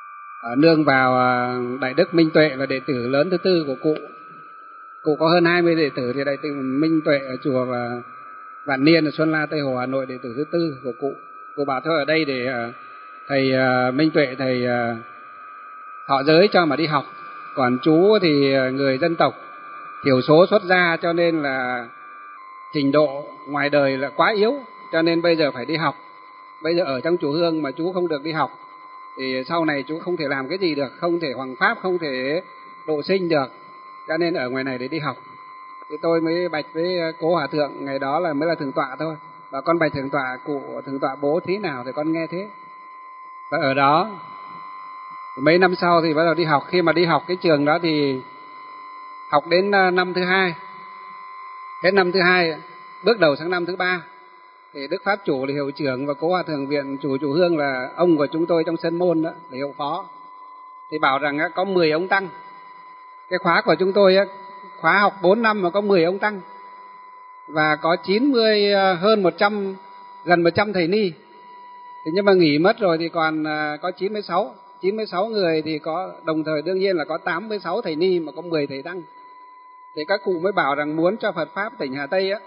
nương vào Đại Đức Minh Tuệ là đệ tử lớn thứ tư của cụ. Cụ có hơn hai mươi đệ tử, thì Đại Đức Minh Tuệ ở chùa và Vạn Niên ở Xuân La Tây Hồ Hà Nội đệ tử thứ tư của cụ. Cụ bảo thôi ở đây để thầy Minh Tuệ thầy thọ giới cho mà đi học. Còn chú thì người dân tộc thiểu số xuất gia, cho nên là trình độ ngoài đời là quá yếu, cho nên bây giờ phải đi học. Bây giờ ở trong chùa Hương mà chú không được đi học thì sau này chú không thể làm cái gì được, không thể hoằng pháp, không thể độ sinh được, cho nên ở ngoài này để đi học. Thì tôi mới bạch với cố hòa thượng, ngày đó là mới là thượng tọa thôi, và con bạch thượng tọa, cụ thượng tọa bố thí nào thì con nghe thế. Và ở đó mấy năm sau thì bắt đầu đi học. Khi mà đi học cái trường đó thì học đến năm thứ hai, hết năm thứ hai bước đầu sang năm thứ ba thì Đức Pháp Chủ là hiệu trưởng và cố hòa thượng viện chủ chùa Hương là ông của chúng tôi trong sân môn đó là hiệu phó, thì bảo rằng có mười ông tăng. Cái khóa của chúng tôi khóa học bốn năm mà có mười ông tăng, và có chín mươi, hơn một trăm, gần một trăm thầy ni. Thế nhưng mà nghỉ mất rồi thì còn có chín mươi sáu, chín mươi sáu người, thì có đồng thời đương nhiên là có tám mươi sáu thầy ni mà có mười thầy tăng. Thì các cụ mới bảo rằng muốn cho Phật Pháp tỉnh Hà Tây á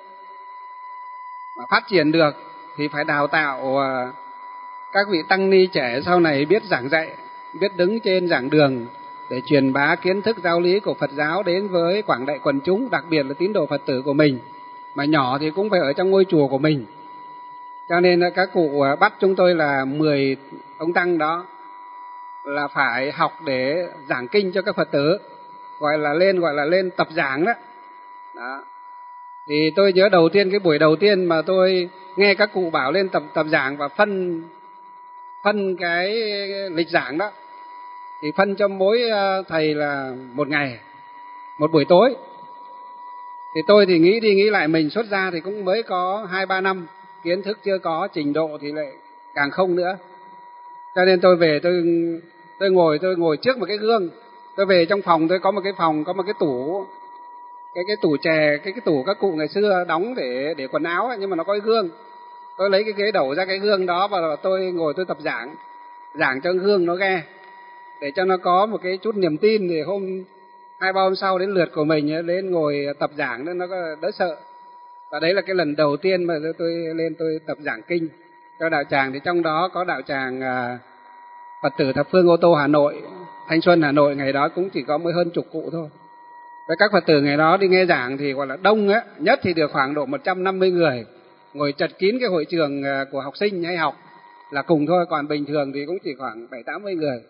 mà phát triển được thì phải đào tạo các vị tăng ni trẻ sau này biết giảng dạy, biết đứng trên giảng đường để truyền bá kiến thức giáo lý của Phật giáo đến với quảng đại quần chúng, đặc biệt là tín đồ Phật tử của mình. Mà nhỏ thì cũng phải ở trong ngôi chùa của mình. Cho nên các cụ bắt chúng tôi là mười ông tăng đó là phải học để giảng kinh cho các Phật tử, gọi là lên gọi là lên tập giảng đó. Đó. Thì tôi nhớ đầu tiên, cái buổi đầu tiên mà tôi nghe các cụ bảo lên tập tập giảng và phân phân cái lịch giảng đó, thì phân cho mỗi thầy là một ngày, một buổi tối. Thì tôi thì nghĩ đi nghĩ lại, mình xuất gia thì cũng mới có hai ba năm, kiến thức chưa có, trình độ thì lại càng không nữa. Cho nên tôi về tôi tôi ngồi tôi ngồi trước một cái gương. Tôi về trong phòng, tôi có một cái phòng, có một cái tủ, cái cái tủ chè, cái cái tủ các cụ ngày xưa đóng để để quần áo ấy, nhưng mà nó có cái gương. Tôi lấy cái ghế đẩu ra cái gương đó và tôi ngồi tôi tập giảng, giảng cho gương nó nghe, để cho nó có một cái chút niềm tin, thì hôm hai ba hôm sau đến lượt của mình đến ngồi tập giảng nên nó đỡ sợ. Và đấy là cái lần đầu tiên mà tôi lên tôi tập giảng kinh cho đạo tràng. Thì trong đó có đạo tràng Phật tử Thập Phương Ô Tô Hà Nội, Thanh Xuân Hà Nội, ngày đó cũng chỉ có mới hơn chục cụ thôi. Với các Phật tử ngày đó đi nghe giảng thì gọi là đông á, nhất thì được khoảng độ một trăm năm mươi người, ngồi chật kín cái hội trường của học sinh hay học là cùng thôi, còn bình thường thì cũng chỉ khoảng bảy tám mươi người.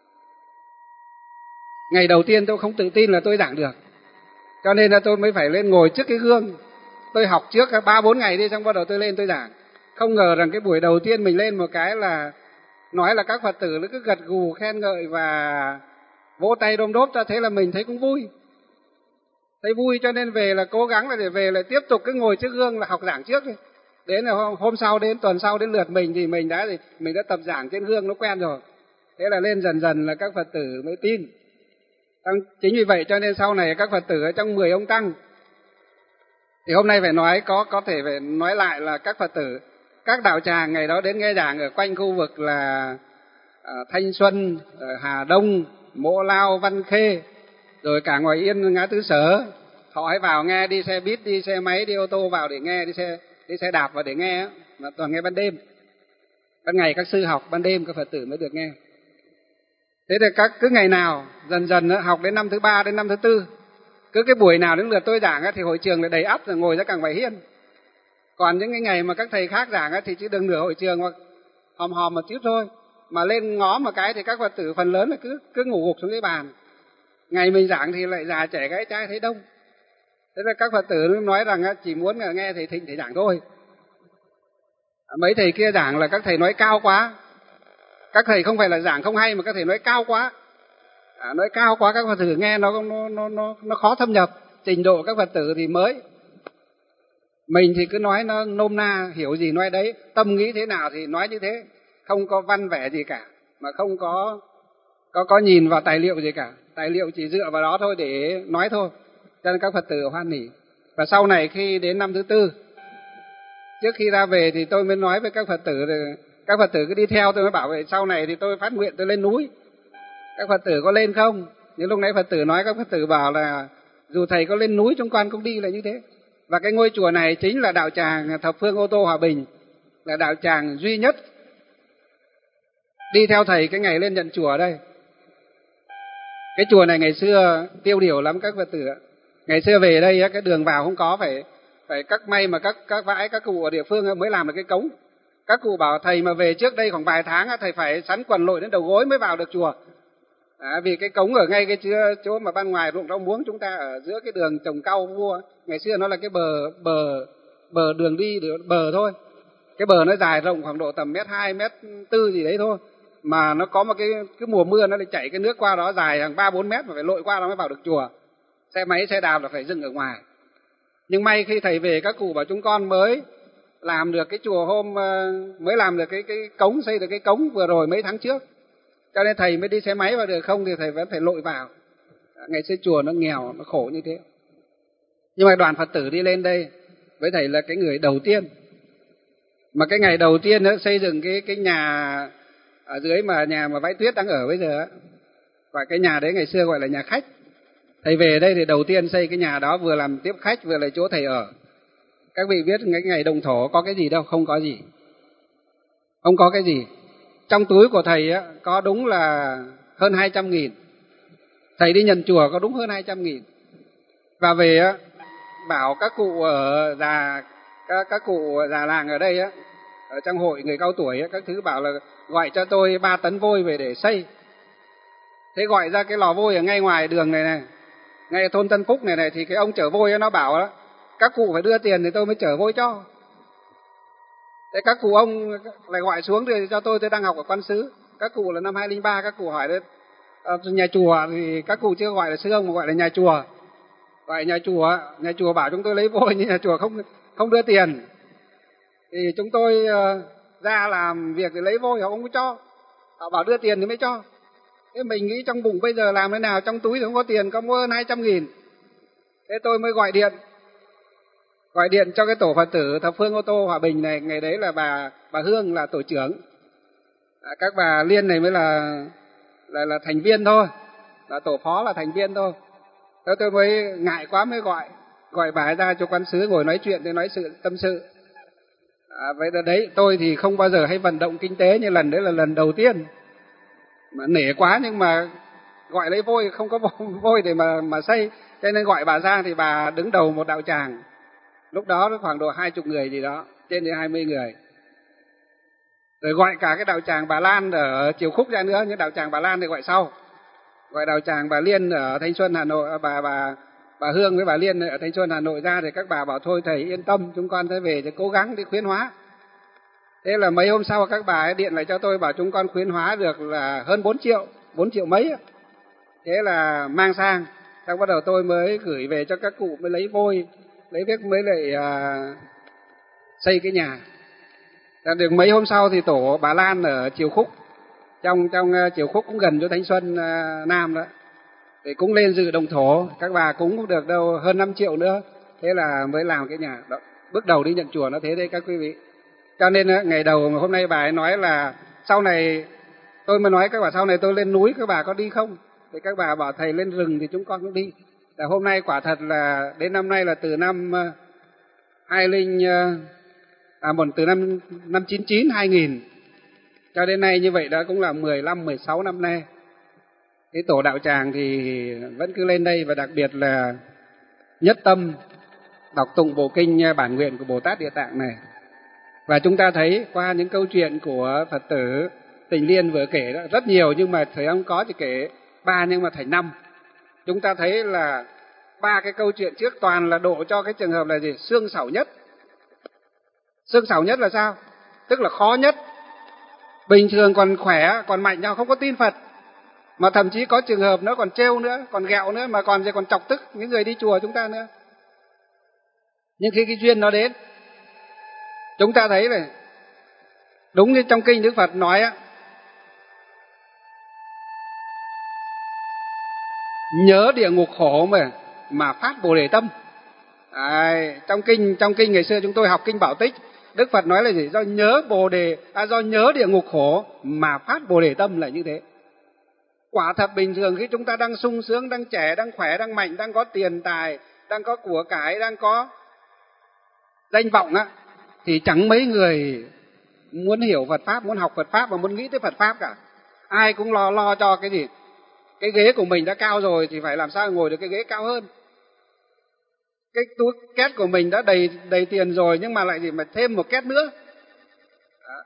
Ngày đầu tiên tôi không tự tin là tôi giảng được, cho nên là tôi mới phải lên ngồi trước cái gương. Tôi học trước ba bốn ngày đi, xong bắt đầu tôi lên tôi giảng. Không ngờ rằng cái buổi đầu tiên mình lên một cái là nói là các Phật tử nó cứ gật gù khen ngợi và vỗ tay đôm đốp ra, thế là mình thấy cũng vui. Thấy vui cho nên về là cố gắng là để về lại tiếp tục cứ ngồi trước gương là học giảng trước đi. Đến là hôm, hôm sau, đến tuần sau đến lượt mình thì mình đã thì mình đã tập giảng trên gương nó quen rồi. Thế là lên dần dần là các Phật tử mới tin. Chính vì vậy cho nên sau này các Phật tử ở trong mười ông tăng, thì hôm nay phải nói có có thể phải nói lại là các Phật tử các đạo tràng ngày đó đến nghe giảng ở quanh khu vực là uh, Thanh Xuân, uh, Hà Đông, Mộ Lao, Văn Khê, rồi cả ngoài Yên, ngã tư Sở, họ hãy vào nghe, đi xe buýt, đi xe máy, đi ô tô vào để nghe, đi xe đi xe đạp vào để nghe, mà toàn nghe ban đêm. Ban ngày các sư học, ban đêm các Phật tử mới được nghe. Thế thì các cứ ngày nào dần dần học đến năm thứ ba đến năm thứ tư, cứ cái buổi nào đến lượt tôi giảng thì hội trường lại đầy ắp rồi ngồi ra càng vài hiên. Còn những cái ngày mà các thầy khác giảng thì chỉ đừng nửa hội trường hoặc hòm hòm một chút thôi, mà lên ngó một cái thì các Phật tử phần lớn là cứ cứ ngủ gục xuống cái bàn. Ngày mình giảng thì lại già trẻ gái trai thấy đông. Thế là các Phật tử nói rằng chỉ muốn nghe thầy Thịnh thầy giảng thôi. Mấy thầy kia giảng là các thầy nói cao quá. Các thầy không phải là giảng không hay mà các thầy nói cao quá. À, nói cao quá các Phật tử nghe nó nó nó nó nó khó thâm nhập. Trình độ các Phật tử thì mới. Mình thì cứ nói nó nôm na, hiểu gì nói đấy, tâm nghĩ thế nào thì nói như thế, không có văn vẻ gì cả, mà không có có có nhìn vào tài liệu gì cả. Tài liệu chỉ dựa vào đó thôi để nói thôi. Cho nên các Phật tử hoan hỉ. Và sau này khi đến năm thứ tư, trước khi ra về thì tôi mới nói với các Phật tử, các Phật tử cứ đi theo tôi mới bảo vậy. Sau này thì tôi phát nguyện tôi lên núi. Các Phật tử có lên không? Nhưng lúc nãy Phật tử nói, các Phật tử bảo là dù thầy có lên núi chúng con cũng đi là như thế. Và cái ngôi chùa này chính là đạo tràng Thập Phương Ô Tô Hòa Bình, là đạo tràng duy nhất đi theo thầy cái ngày lên nhận chùa ở đây. Cái chùa này ngày xưa tiêu điều lắm các Phật tử ạ. Ngày xưa về đây cái đường vào không có, phải phải các may mà các các vãi các cụ ở địa phương mới làm được cái cống. Các cụ bảo thầy mà về trước đây khoảng vài tháng thầy phải sắn quần lội đến đầu gối mới vào được chùa. À, vì cái cống ở ngay cái chỗ mà ban ngoài ruộng rau muống chúng ta ở giữa cái đường trồng cau vua, ngày xưa nó là cái bờ bờ bờ đường đi bờ thôi. Cái bờ nó dài rộng khoảng độ tầm mét hai, mét tư gì đấy thôi. Mà nó có một cái cái mùa mưa nó lại chảy cái nước qua đó dài hàng ba bốn mét mà phải lội qua đó mới vào được chùa. Xe máy xe đạp là phải dừng ở ngoài. Nhưng may khi thầy về các cụ bảo chúng con mới làm được cái chùa hôm mới làm được cái cái cống, xây được cái cống vừa rồi mấy tháng trước. Cho nên thầy mới đi xe máy vào được, không thì thầy vẫn phải lội vào. Ngày xưa chùa nó nghèo, nó khổ như thế. Nhưng mà đoàn Phật tử đi lên đây với thầy là cái người đầu tiên. Mà cái ngày đầu tiên đó, xây dựng cái cái nhà ở dưới mà nhà mà Vãi Tuyết đang ở bây giờ, và cái nhà đấy ngày xưa gọi là nhà khách. Thầy về đây thì đầu tiên xây cái nhà đó, vừa làm tiếp khách vừa là chỗ thầy ở. Các vị biết cái ngày động thổ có cái gì đâu, không có gì. Không có cái gì. Trong túi của thầy á, có đúng là hơn hai trăm nghìn. Thầy đi nhận chùa có đúng hơn hai trăm nghìn. Và về á, bảo các cụ ở già, các, các cụ già làng ở đây á, ở trong hội người cao tuổi á, các thứ bảo là gọi cho tôi ba tấn vôi về để xây. Thế gọi ra cái lò vôi ở ngay ngoài đường này này, ngay thôn Tân Phúc này này, thì cái ông chở vôi ấy, nó bảo đó, các cụ phải đưa tiền thì tôi mới chở vôi cho. Thế các cụ ông lại gọi xuống thì cho tôi, tôi đang học ở Quan Xứ. Các cụ là năm hai không không ba, các cụ hỏi đến à, nhà chùa thì các cụ chưa gọi là sư ông mà gọi là nhà chùa. Gọi nhà chùa, nhà chùa bảo chúng tôi lấy vôi nhưng nhà chùa không không đưa tiền. Thì chúng tôi uh, ra làm việc để lấy vôi họ không có cho. Họ bảo đưa tiền thì mới cho. Thế mình nghĩ trong bụng bây giờ làm thế nào, trong túi thì không có tiền, có hơn hai trăm nghìn. Thế tôi mới gọi điện. Gọi điện cho cái tổ Phật tử Thập Phương Ô Tô Hòa Bình này, ngày đấy là bà bà Hương là tổ trưởng. À, các bà Liên này mới là là là thành viên thôi, là tổ phó là thành viên thôi. Thế tôi mới ngại quá mới gọi gọi bà ấy ra cho Quan Xứ ngồi nói chuyện để nói sự tâm sự. À, vậy là đấy, tôi thì không bao giờ hay vận động kinh tế, như lần đấy là lần đầu tiên. Mà nể quá nhưng mà gọi lấy vôi, không có vôi để mà mà xây, cho nên gọi bà ra thì bà đứng đầu một đạo tràng. Lúc đó khoảng độ hai chục người gì đó, trên đến hai mươi người. Rồi gọi cả cái đạo tràng Bà Lan ở Chiều Khúc ra nữa, nhưng đạo tràng Bà Lan thì gọi sau. Gọi đạo tràng bà Liên ở Thanh Xuân Hà Nội, bà bà bà Hương với bà Liên ở Thanh Xuân Hà Nội ra, thì các bà bảo thôi thầy yên tâm, chúng con sẽ về để cố gắng đi khuyến hóa. Thế là mấy hôm sau các bà ấy điện lại cho tôi bảo chúng con khuyến hóa được là hơn bốn triệu, bốn triệu mấy. Thế là mang sang, xong bắt đầu tôi mới gửi về cho các cụ mới lấy vôi, lấy viết mới lại à, xây cái nhà. Được mấy hôm sau thì tổ Bà Lan ở Chiều Khúc, trong trong uh, Chiều Khúc cũng gần chỗ Thanh Xuân uh, Nam đó, thì cũng lên dự động thổ, các bà cũng không được đâu hơn năm triệu nữa. Thế là mới làm cái nhà đó. Bước đầu đi nhận chùa nó thế đấy các quý vị. Cho nên uh, ngày đầu hôm nay bà ấy nói là sau này, tôi mới nói các bà sau này tôi lên núi các bà có đi không? Thì các bà bảo thầy lên rừng thì chúng con cũng đi. Và hôm nay quả thật là đến năm nay là từ năm uh, hai linh uh, à một từ năm năm chín chín hai nghìn cho đến nay như vậy đã cũng là mười lăm mười sáu năm nay. Cái tổ đạo tràng thì vẫn cứ lên đây, và đặc biệt là nhất tâm đọc tụng bộ kinh bản nguyện của Bồ Tát Địa Tạng này. Và chúng ta thấy qua những câu chuyện của Phật tử Tình Liên vừa kể đó, rất nhiều, nhưng mà thầy không có thì kể ba nhưng mà thành năm. Chúng ta thấy là ba cái câu chuyện trước toàn là độ cho cái trường hợp là gì? Xương xảo nhất. Xương xảo nhất là sao? Tức là khó nhất. Bình thường còn khỏe, còn mạnh nhau, không có tin Phật. Mà thậm chí có trường hợp nữa còn trêu nữa, còn ghẹo nữa, mà còn còn chọc tức những người đi chùa chúng ta nữa. Nhưng khi cái duyên nó đến, chúng ta thấy này, đúng như trong kinh Đức Phật nói á, nhớ địa ngục khổ mà mà phát Bồ Đề tâm. À, trong kinh trong kinh ngày xưa chúng tôi học kinh Bảo Tích, Đức Phật nói là gì? Do nhớ Bồ Đề, à, do nhớ địa ngục khổ mà phát Bồ Đề tâm là như thế. Quả thật bình thường khi chúng ta đang sung sướng, đang trẻ, đang khỏe, đang mạnh, đang có tiền tài, đang có của cải, đang có danh vọng á, thì chẳng mấy người muốn hiểu Phật Pháp, muốn học Phật Pháp và muốn nghĩ tới Phật Pháp cả. Ai cũng lo lo cho cái gì? Cái ghế của mình đã cao rồi thì phải làm sao ngồi được cái ghế cao hơn. Cái túi két của mình đã đầy đầy tiền rồi nhưng mà lại gì mà thêm một két nữa. Đó.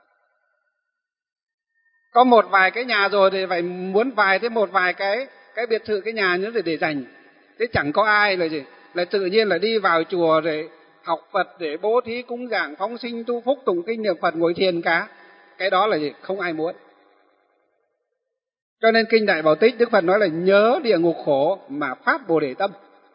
Có một vài cái nhà rồi thì phải muốn vài thêm một vài cái cái biệt thự, cái nhà nữa để để dành. Thế chẳng có ai là gì, là tự nhiên là đi vào chùa rồi học Phật để bố thí cúng dường phóng sinh tu phúc tụng kinh niệm Phật ngồi thiền cả. Cái đó là gì? Không ai muốn. Cho nên kinh Đại Bảo Tích Đức Phật nói là nhớ địa ngục khổ mà phát Bồ Đề tâm.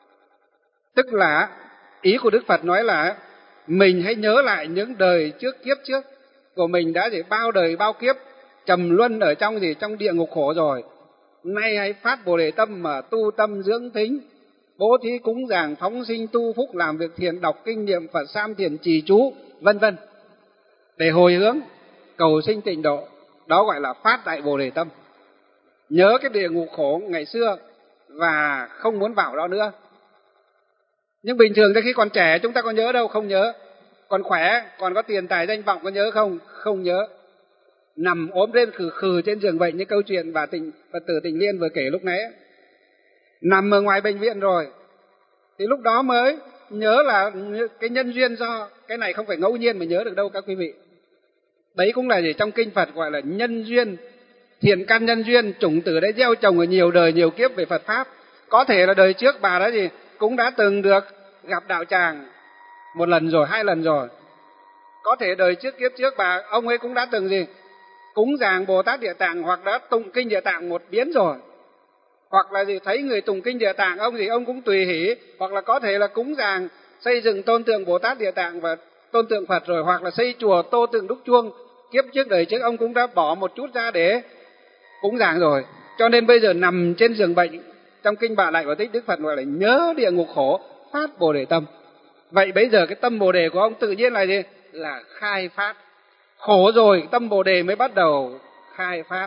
Tức là ý của Đức Phật nói là mình hãy nhớ lại những đời trước kiếp trước của mình đã gì bao đời bao kiếp trầm luân ở trong gì trong địa ngục khổ rồi. Nay hãy phát Bồ Đề tâm mà tu tâm dưỡng thính, bố thí cúng dường phóng sinh tu phúc, làm việc thiện, đọc kinh niệm Phật, sam thiền trì chú, vân vân, để hồi hướng cầu sinh tịnh độ. Đó gọi là phát đại Bồ Đề tâm. Nhớ cái địa ngục khổ ngày xưa và không muốn vào đó nữa. Nhưng bình thường khi còn trẻ chúng ta có nhớ đâu? Không nhớ. Còn khỏe, còn có tiền tài danh vọng có nhớ không? Không nhớ. Nằm ốm lên khừ khừ trên giường bệnh như câu chuyện bà tình Phật tử Tình Liên vừa kể lúc nãy. Nằm ở ngoài bệnh viện rồi thì lúc đó mới nhớ là cái nhân duyên do cái này không phải ngẫu nhiên mà nhớ được đâu các quý vị. Đấy cũng là gì trong kinh Phật gọi là nhân duyên, thiện căn nhân duyên, chủng tử đã gieo trồng ở nhiều đời nhiều kiếp về Phật Pháp. Có thể là đời trước bà đã gì cũng đã từng được gặp đạo tràng một lần rồi, hai lần rồi. Có thể đời trước kiếp trước bà ông ấy cũng đã từng gì cúng dường Bồ Tát Địa Tạng hoặc đã tụng kinh Địa Tạng một biến rồi. Hoặc là gì thấy người tụng kinh Địa Tạng ông gì ông cũng tùy hỷ, hoặc là có thể là cúng dường xây dựng tôn tượng Bồ Tát Địa Tạng và tôn tượng Phật rồi, hoặc là xây chùa tô tượng đúc chuông. Kiếp trước đời trước ông cũng đã bỏ một chút ra để cúng dường rồi. Cho nên bây giờ nằm trên giường bệnh, trong kinh Bà Đại Bảo Tích Đức Phật gọi là nhớ địa ngục khổ phát Bồ Đề tâm. Vậy bây giờ cái tâm Bồ Đề của ông tự nhiên là gì? Là khai phát. Khổ rồi tâm Bồ Đề mới bắt đầu khai phát.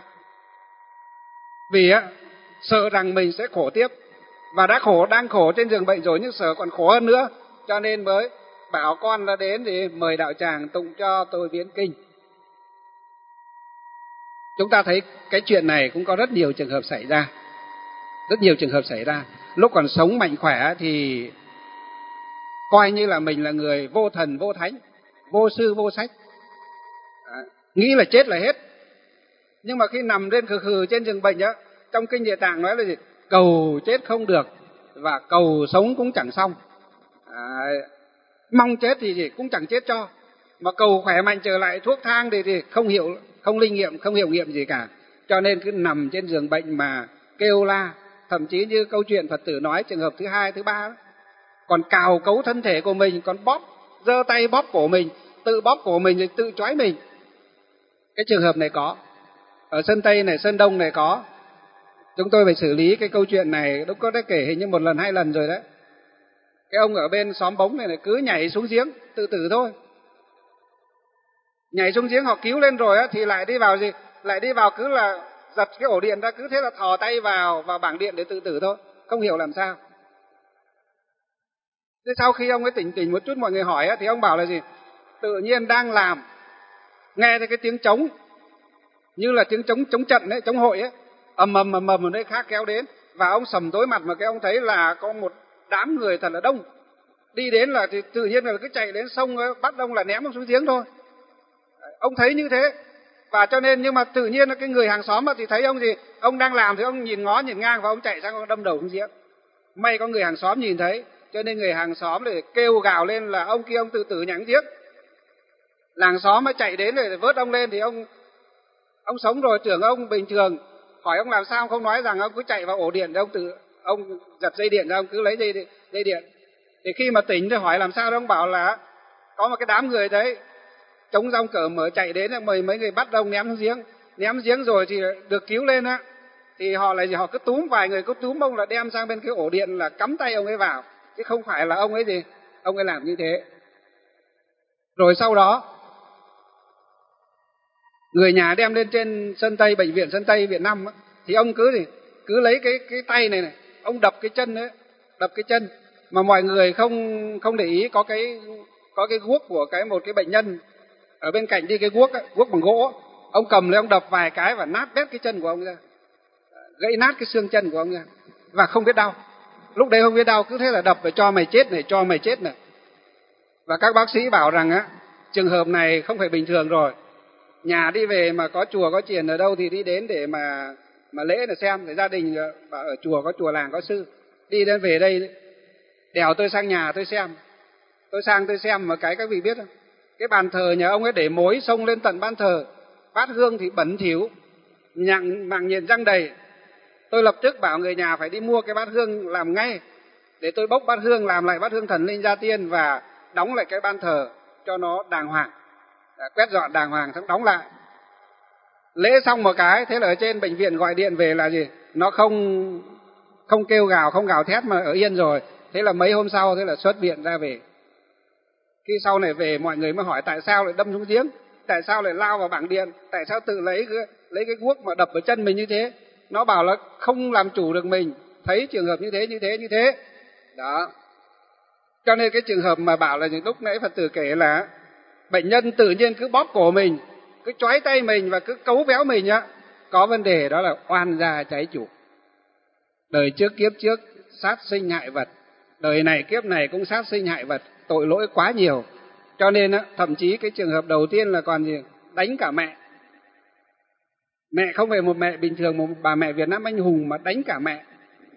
Vì á sợ rằng mình sẽ khổ tiếp, và đã khổ đang khổ trên giường bệnh rồi nhưng sợ còn khổ hơn nữa, cho nên mới bảo con là đến thì mời đạo tràng tụng cho tôi viễn kinh. Chúng ta thấy cái chuyện này cũng có rất nhiều trường hợp xảy ra. Rất nhiều trường hợp xảy ra. Lúc còn sống mạnh khỏe thì coi như là mình là người vô thần, vô thánh, vô sư, vô sách. Đó. Nghĩ là chết là hết. Nhưng mà khi nằm lên khừ khừ trên giường bệnh á, trong kinh Địa Tạng nói là gì? Cầu chết không được và cầu sống cũng chẳng xong. À, mong chết thì gì cũng chẳng chết cho. Mà cầu khỏe mạnh trở lại thuốc thang thì, thì không hiệu, không linh nghiệm, không hiệu nghiệm gì cả. Cho nên cứ nằm trên giường bệnh mà kêu la. Thậm chí như câu chuyện Phật tử nói trường hợp thứ hai, thứ ba đó. Còn cào cấu thân thể của mình, còn bóp, giơ tay bóp cổ mình, tự bóp cổ mình rồi tự trói mình. Cái trường hợp này có. Ở Sơn Tây này, Sơn Đông này có. Chúng tôi phải xử lý cái câu chuyện này, lúc có đã kể hình như một lần, hai lần rồi đấy. Cái ông ở bên xóm Bống này, này cứ nhảy xuống giếng, tự tử thôi. Nhảy xuống giếng họ cứu lên rồi á, thì lại đi vào gì? Lại đi vào cứ là giật cái ổ điện ra, cứ thế là thò tay vào vào bảng điện để tự tử thôi. Không hiểu làm sao. Thế sau khi ông ấy tỉnh tỉnh một chút mọi người hỏi á, thì ông bảo là gì? Tự nhiên đang làm, nghe thấy cái tiếng trống, như là tiếng trống trống trận ấy, trống hội ấy, ầm ầm ầm ầm ở nơi khác kéo đến, và ông sầm tối mặt mà cái ông thấy là có một đám người thật là đông đi đến, là thì tự nhiên là cứ chạy đến sông bắt ông là ném ông xuống giếng thôi. Ông thấy như thế, và cho nên nhưng mà tự nhiên là cái người hàng xóm thì thấy ông gì ông đang làm thì ông nhìn ngó nhìn ngang và ông chạy sang ông đâm đầu xuống giếng. May có người hàng xóm nhìn thấy, cho nên người hàng xóm để kêu gào lên là ông kia ông tự tử nhảy giếng. Làng xóm mới chạy đến để vớt ông lên, thì ông ông sống rồi tưởng ông bình thường, hỏi ông làm sao ông không nói rằng ông cứ chạy vào ổ điện, ông tự ông giật dây điện ra, ông cứ lấy dây dây điện. Thì khi mà tỉnh thì hỏi làm sao đó, ông bảo là có một cái đám người đấy chống rong cờ mở chạy đến, mời mấy người bắt ông ném xuống giếng. Ném giếng rồi thì được cứu lên á, thì họ lại họ cứ túm vài người, cứ túm ông là đem sang bên cái ổ điện là cắm tay ông ấy vào, chứ không phải là ông ấy gì ông ấy làm như thế. Rồi sau đó người nhà đem lên trên Sơn Tây, bệnh viện Sơn Tây Việt Nam á, thì ông cứ gì cứ lấy cái cái tay này này, ông đập cái chân đấy, đập cái chân mà mọi người không không để ý có cái có cái guốc của cái một cái bệnh nhân ở bên cạnh đi, cái guốc ấy, guốc bằng gỗ, ông cầm lấy ông đập vài cái và nát bét cái chân của ông ra, gãy nát cái xương chân của ông ra và không biết đau. Lúc đấy không biết đau, cứ thế là đập và cho mày chết này, cho mày chết này. Và các bác sĩ bảo rằng á, trường hợp này không phải bình thường rồi. Nhà đi về mà có chùa có chiền ở đâu thì đi đến để mà mà lễ là xem, để gia đình bảo ở chùa có chùa làng có sư. Đi đến về đây đèo tôi sang nhà tôi xem. Tôi sang tôi xem mà cái các vị biết không? Cái bàn thờ nhà ông ấy để mối xông lên tận ban thờ, bát hương thì bẩn thỉu, nhặng màng nhện răng đầy. Tôi lập tức bảo người nhà phải đi mua cái bát hương làm ngay, để tôi bốc bát hương làm lại bát hương thần linh gia tiên và đóng lại cái ban thờ cho nó đàng hoàng, quét dọn đàng hoàng xong đóng lại. Lễ xong một cái, thế là ở trên bệnh viện gọi điện về là gì? Nó không không kêu gào, không gào thét mà ở yên rồi. Thế là mấy hôm sau thế là xuất viện ra về. Khi sau này về mọi người mới hỏi tại sao lại đâm xuống giếng, tại sao lại lao vào bảng điện, tại sao tự lấy cái, lấy cái guốc mà đập vào chân mình như thế. Nó bảo là không làm chủ được mình, thấy trường hợp như thế, như thế, như thế. Đó. Cho nên cái trường hợp mà bảo là lúc nãy Phật tử kể là bệnh nhân tự nhiên cứ bóp cổ mình, cứ trói tay mình và cứ cấu véo mình á, có vấn đề đó là oan gia trái chủ. Đời trước kiếp trước sát sinh hại vật, đời này kiếp này cũng sát sinh hại vật, tội lỗi quá nhiều. Cho nên á, thậm chí cái trường hợp đầu tiên là còn gì? Đánh cả mẹ. Mẹ không phải một mẹ bình thường, một bà mẹ Việt Nam anh hùng mà đánh cả mẹ.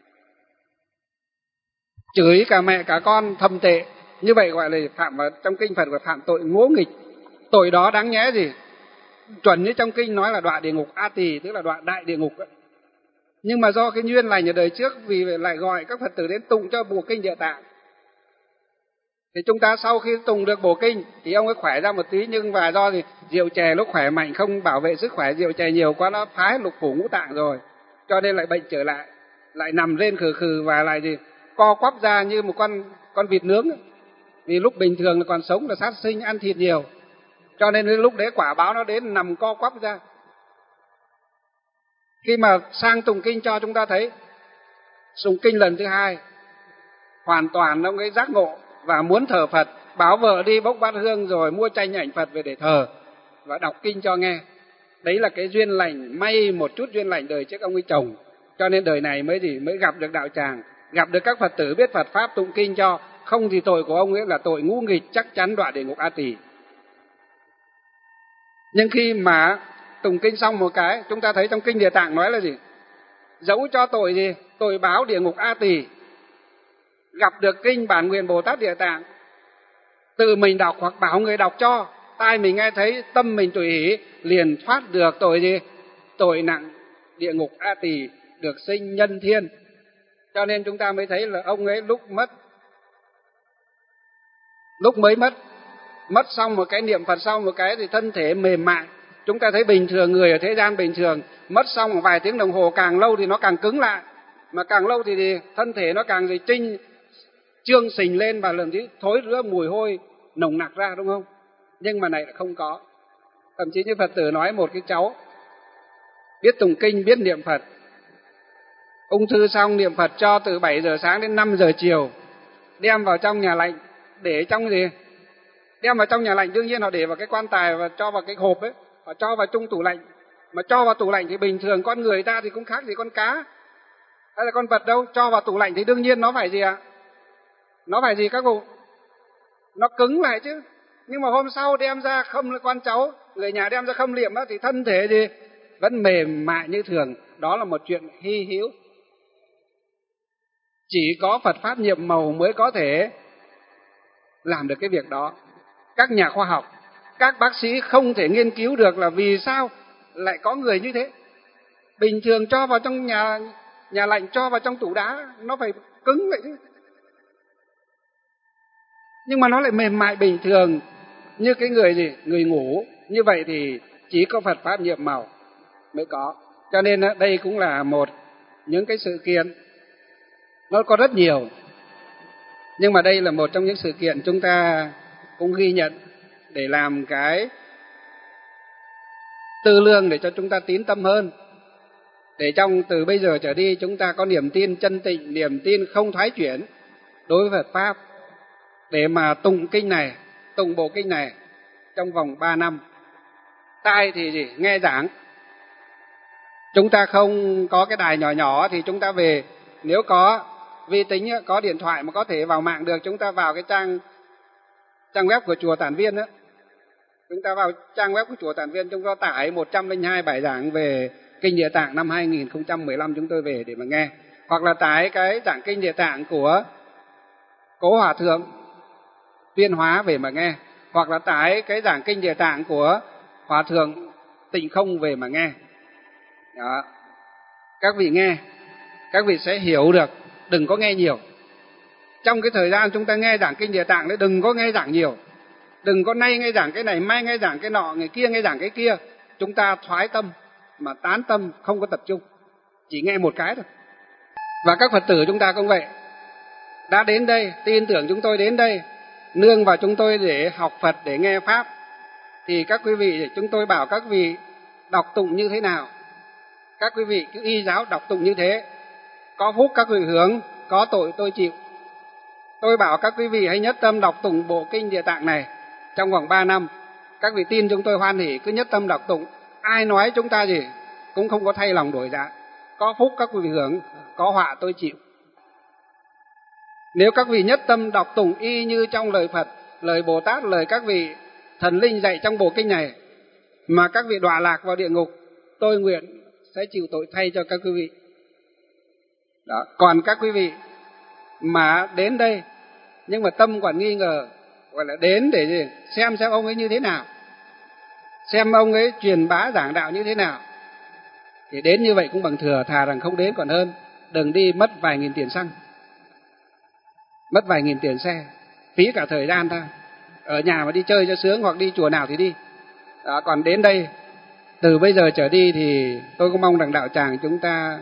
Chửi cả mẹ cả con thầm tệ. Như vậy gọi là phạm vào trong kinh Phật gọi phạm tội ngỗ nghịch. Tội đó đáng nhẽ gì? Chuẩn như trong kinh nói là đọa địa ngục A Tỳ, tức là đọa đại địa ngục ấy. Nhưng mà do cái duyên lành ở đời trước vì lại gọi các Phật tử đến tụng cho bộ kinh Địa Tạng. Thì chúng ta sau khi tụng được bộ kinh thì ông ấy khỏe ra một tí, nhưng và do gì rượu chè lúc khỏe mạnh không bảo vệ sức khỏe, rượu chè nhiều quá nó phá lục phủ ngũ tạng rồi, cho nên lại bệnh trở lại, lại nằm lên khừ khừ và lại gì co quắp ra như một con con vịt nướng ấy. Vì lúc bình thường là còn sống là sát sinh ăn thịt nhiều, cho nên lúc đấy quả báo nó đến nằm co quắp ra. Khi mà sang tụng kinh cho chúng ta thấy, tụng kinh lần thứ hai hoàn toàn ông ấy giác ngộ và muốn thờ Phật, báo vợ đi bốc bát hương rồi mua tranh ảnh Phật về để thờ và đọc kinh cho nghe. Đấy là cái duyên lành, may một chút duyên lành đời trước ông ấy chồng, cho nên đời này mới gì mới gặp được đạo tràng, gặp được các Phật tử biết Phật pháp tụng kinh cho. Không thì tội của ông ấy là tội ngũ nghịch, chắc chắn đọa địa ngục A Tỳ. Nhưng khi mà tụng kinh xong một cái, chúng ta thấy trong kinh Địa Tạng nói là gì? Dẫu cho tội gì? Tội báo địa ngục A Tỳ. Gặp được kinh Bản Nguyện Bồ Tát Địa Tạng, tự mình đọc hoặc bảo người đọc cho, tai mình nghe thấy, tâm mình tùy hỷ, liền thoát được tội gì? Tội nặng địa ngục A Tỳ, được sinh nhân thiên. Cho nên chúng ta mới thấy là ông ấy lúc mất, lúc mới mất, mất xong một cái niệm Phật xong một cái thì thân thể mềm mại. Chúng ta thấy bình thường người ở thế gian bình thường mất xong một vài tiếng đồng hồ, càng lâu thì nó càng cứng lại, mà càng lâu thì, thì thân thể nó càng gì trinh trương sình lên và lần thứ thối rữa mùi hôi nồng nặc ra, đúng không? Nhưng mà này là không có. Thậm chí như Phật tử nói một cái cháu biết tụng kinh, biết niệm Phật, ung thư xong niệm Phật cho từ bảy giờ sáng đến năm giờ chiều, đem vào trong nhà lạnh, để trong gì? Đem vào trong nhà lạnh, đương nhiên họ để vào cái quan tài và cho vào cái hộp ấy, họ cho vào trong tủ lạnh. Mà cho vào tủ lạnh thì bình thường con người ta thì cũng khác gì con cá hay là con vật đâu. Cho vào tủ lạnh thì đương nhiên nó phải gì ạ? À? Nó phải gì các cụ? Nó cứng lại chứ. Nhưng mà hôm sau đem ra khâm con cháu, người nhà đem ra khâm liệm đó, thì thân thể gì? Vẫn mềm mại như thường. Đó là một chuyện hy hữu. Chỉ có Phật Pháp nhiệm màu mới có thể làm được cái việc đó. Các nhà khoa học, các bác sĩ không thể nghiên cứu được là vì sao lại có người như thế. Bình thường cho vào trong nhà nhà lạnh, cho vào trong tủ đá, nó phải cứng vậy chứ. Nhưng mà nó lại mềm mại bình thường như cái người gì? Người ngủ. Như vậy thì chỉ có Phật Pháp nhiệm màu mới có. Cho nên đây cũng là một những cái sự kiện, nó có rất nhiều, nhưng mà đây là một trong những sự kiện chúng ta cũng ghi nhận để làm cái tư lương để cho chúng ta tín tâm hơn. để trong từ bây giờ trở đi chúng ta có niềm tin chân tịnh, niềm tin không thoái chuyển đối với Phật Pháp, để mà tụng kinh này, tụng bộ kinh này trong vòng ba năm. Tai thì gì? Nghe giảng. Chúng ta không có cái đài nhỏ nhỏ thì chúng ta về, nếu có vi tính, có điện thoại mà có thể vào mạng được, chúng ta vào cái trang trang web của chùa Tản Viên đó. Chúng ta vào trang web của chùa Tản Viên, chúng ta tải một trăm lẻ hai bài giảng về Kinh Địa Tạng năm hai nghìn không trăm mười lăm chúng tôi về để mà nghe. Hoặc là tải cái giảng Kinh Địa Tạng của Cố Hòa Thượng Tuyên Hóa về mà nghe. Hoặc là tải cái giảng Kinh Địa Tạng của Hòa Thượng Tịnh Không về mà nghe. Đó. Các vị nghe, các vị sẽ hiểu được, đừng có nghe nhiều. Trong cái thời gian chúng ta nghe giảng Kinh Địa Tạng đấy, đừng có nghe giảng nhiều. Đừng có nay nghe giảng cái này, mai nghe giảng cái nọ, ngày kia nghe giảng cái kia. Chúng ta thoái tâm, mà tán tâm, không có tập trung. Chỉ nghe một cái thôi. Và các Phật tử chúng ta cũng vậy. Đã đến đây, tin tưởng chúng tôi đến đây, nương vào chúng tôi để học Phật, để nghe Pháp. Thì các quý vị, chúng tôi bảo các vị đọc tụng như thế nào. Các quý vị cứ y giáo đọc tụng như thế. Có phúc các vị hưởng, có tội tôi chịu. Tôi bảo các quý vị hãy nhất tâm đọc tụng bộ Kinh Địa Tạng này trong vòng ba năm. Các vị tin chúng tôi hoan hỉ, cứ nhất tâm đọc tụng. Ai nói chúng ta gì cũng không có thay lòng đổi dạ. Có phúc các vị hưởng, có họa tôi chịu. Nếu các vị nhất tâm đọc tụng y như trong lời Phật, lời Bồ Tát, lời các vị thần linh dạy trong bộ kinh này, mà các vị đọa lạc vào địa ngục, tôi nguyện sẽ chịu tội thay cho các quý vị. Đó. Còn các quý vị mà đến đây nhưng mà tâm còn nghi ngờ, gọi là đến để gì? Xem xem ông ấy như thế nào, xem ông ấy truyền bá giảng đạo như thế nào, thì đến như vậy cũng bằng thừa, thà rằng không đến còn hơn. Đừng đi mất vài nghìn tiền xăng, mất vài nghìn tiền xe, phí cả thời gian thôi. Ở nhà mà đi chơi cho sướng, hoặc đi chùa nào thì đi. Đó, còn đến đây từ bây giờ trở đi thì tôi cũng mong rằng đạo tràng chúng ta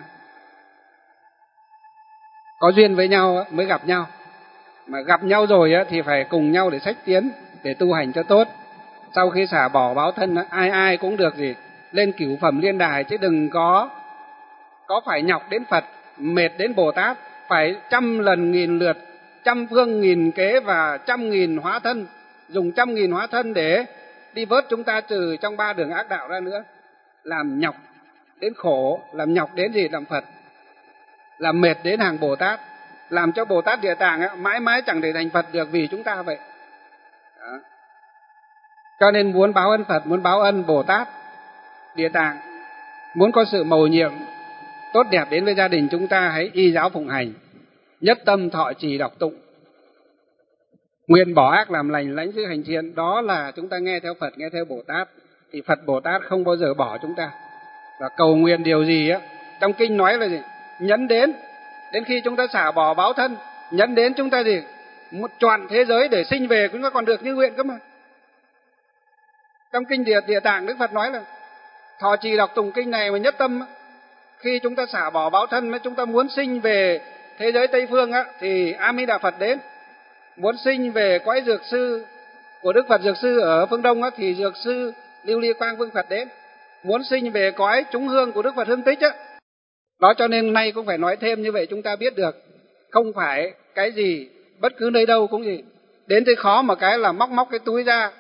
có duyên với nhau mới gặp nhau. Mà gặp nhau rồi thì phải cùng nhau để xách tiến, để tu hành cho tốt. Sau khi xả bỏ báo thân, ai ai cũng được gì lên cửu phẩm liên đài, chứ đừng có có phải nhọc đến Phật, mệt đến Bồ Tát, phải trăm lần nghìn lượt, trăm phương nghìn kế và trăm nghìn hóa thân, dùng trăm nghìn hóa thân để đi vớt chúng ta trừ trong ba đường ác đạo ra nữa. Làm nhọc đến khổ, làm nhọc đến gì làm Phật, làm mệt đến hàng Bồ Tát, làm cho Bồ Tát Địa Tạng ấy, mãi mãi chẳng thể thành Phật được vì chúng ta vậy. Đó. Cho nên muốn báo ân Phật, muốn báo ân Bồ Tát Địa Tạng, muốn có sự mầu nhiệm tốt đẹp đến với gia đình chúng ta, hãy y giáo phụng hành, nhất tâm thọ trì đọc tụng, nguyện bỏ ác làm lành, lãnh giữ hành thiện. Đó là chúng ta nghe theo Phật, nghe theo Bồ Tát, thì Phật Bồ Tát không bao giờ bỏ chúng ta. Và cầu nguyện điều gì á, trong kinh nói là gì? Nhấn đến, đến khi chúng ta xả bỏ báo thân, nhấn đến chúng ta gì? Một trọn thế giới để sinh về chúng ta còn được như nguyện cơ mà. Trong kinh Địa, Địa Tạng Đức Phật nói là thọ trì đọc tụng kinh này mà nhất tâm, khi chúng ta xả bỏ báo thân, chúng ta muốn sinh về thế giới Tây Phương á, thì A Di Đà Phật đến. Muốn sinh về cõi dược sư của Đức Phật Dược Sư ở phương Đông á, thì Dược Sư Lưu Ly Quang Vương Phật đến. Muốn sinh về cõi chúng hương của Đức Phật Hương Tích á. Đó, cho nên nay cũng phải nói thêm như vậy, chúng ta biết được không phải cái gì bất cứ nơi đâu cũng gì đến tới khó mà cái là móc móc cái túi ra.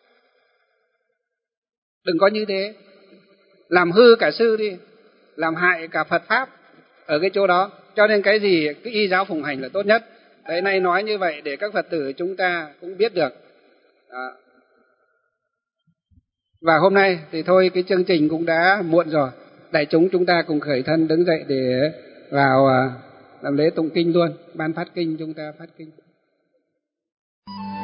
Đừng có như thế, làm hư cả sư đi, làm hại cả Phật Pháp ở cái chỗ đó. Cho nên cái gì cái y giáo phụng hành là tốt nhất. Đấy, nay nói như vậy để các Phật tử chúng ta cũng biết được. Đó. Và hôm nay thì thôi, cái chương trình cũng đã muộn rồi. Đại chúng chúng ta cùng khởi thân đứng dậy để vào làm lễ tụng kinh luôn. Ban phát kinh chúng ta phát kinh.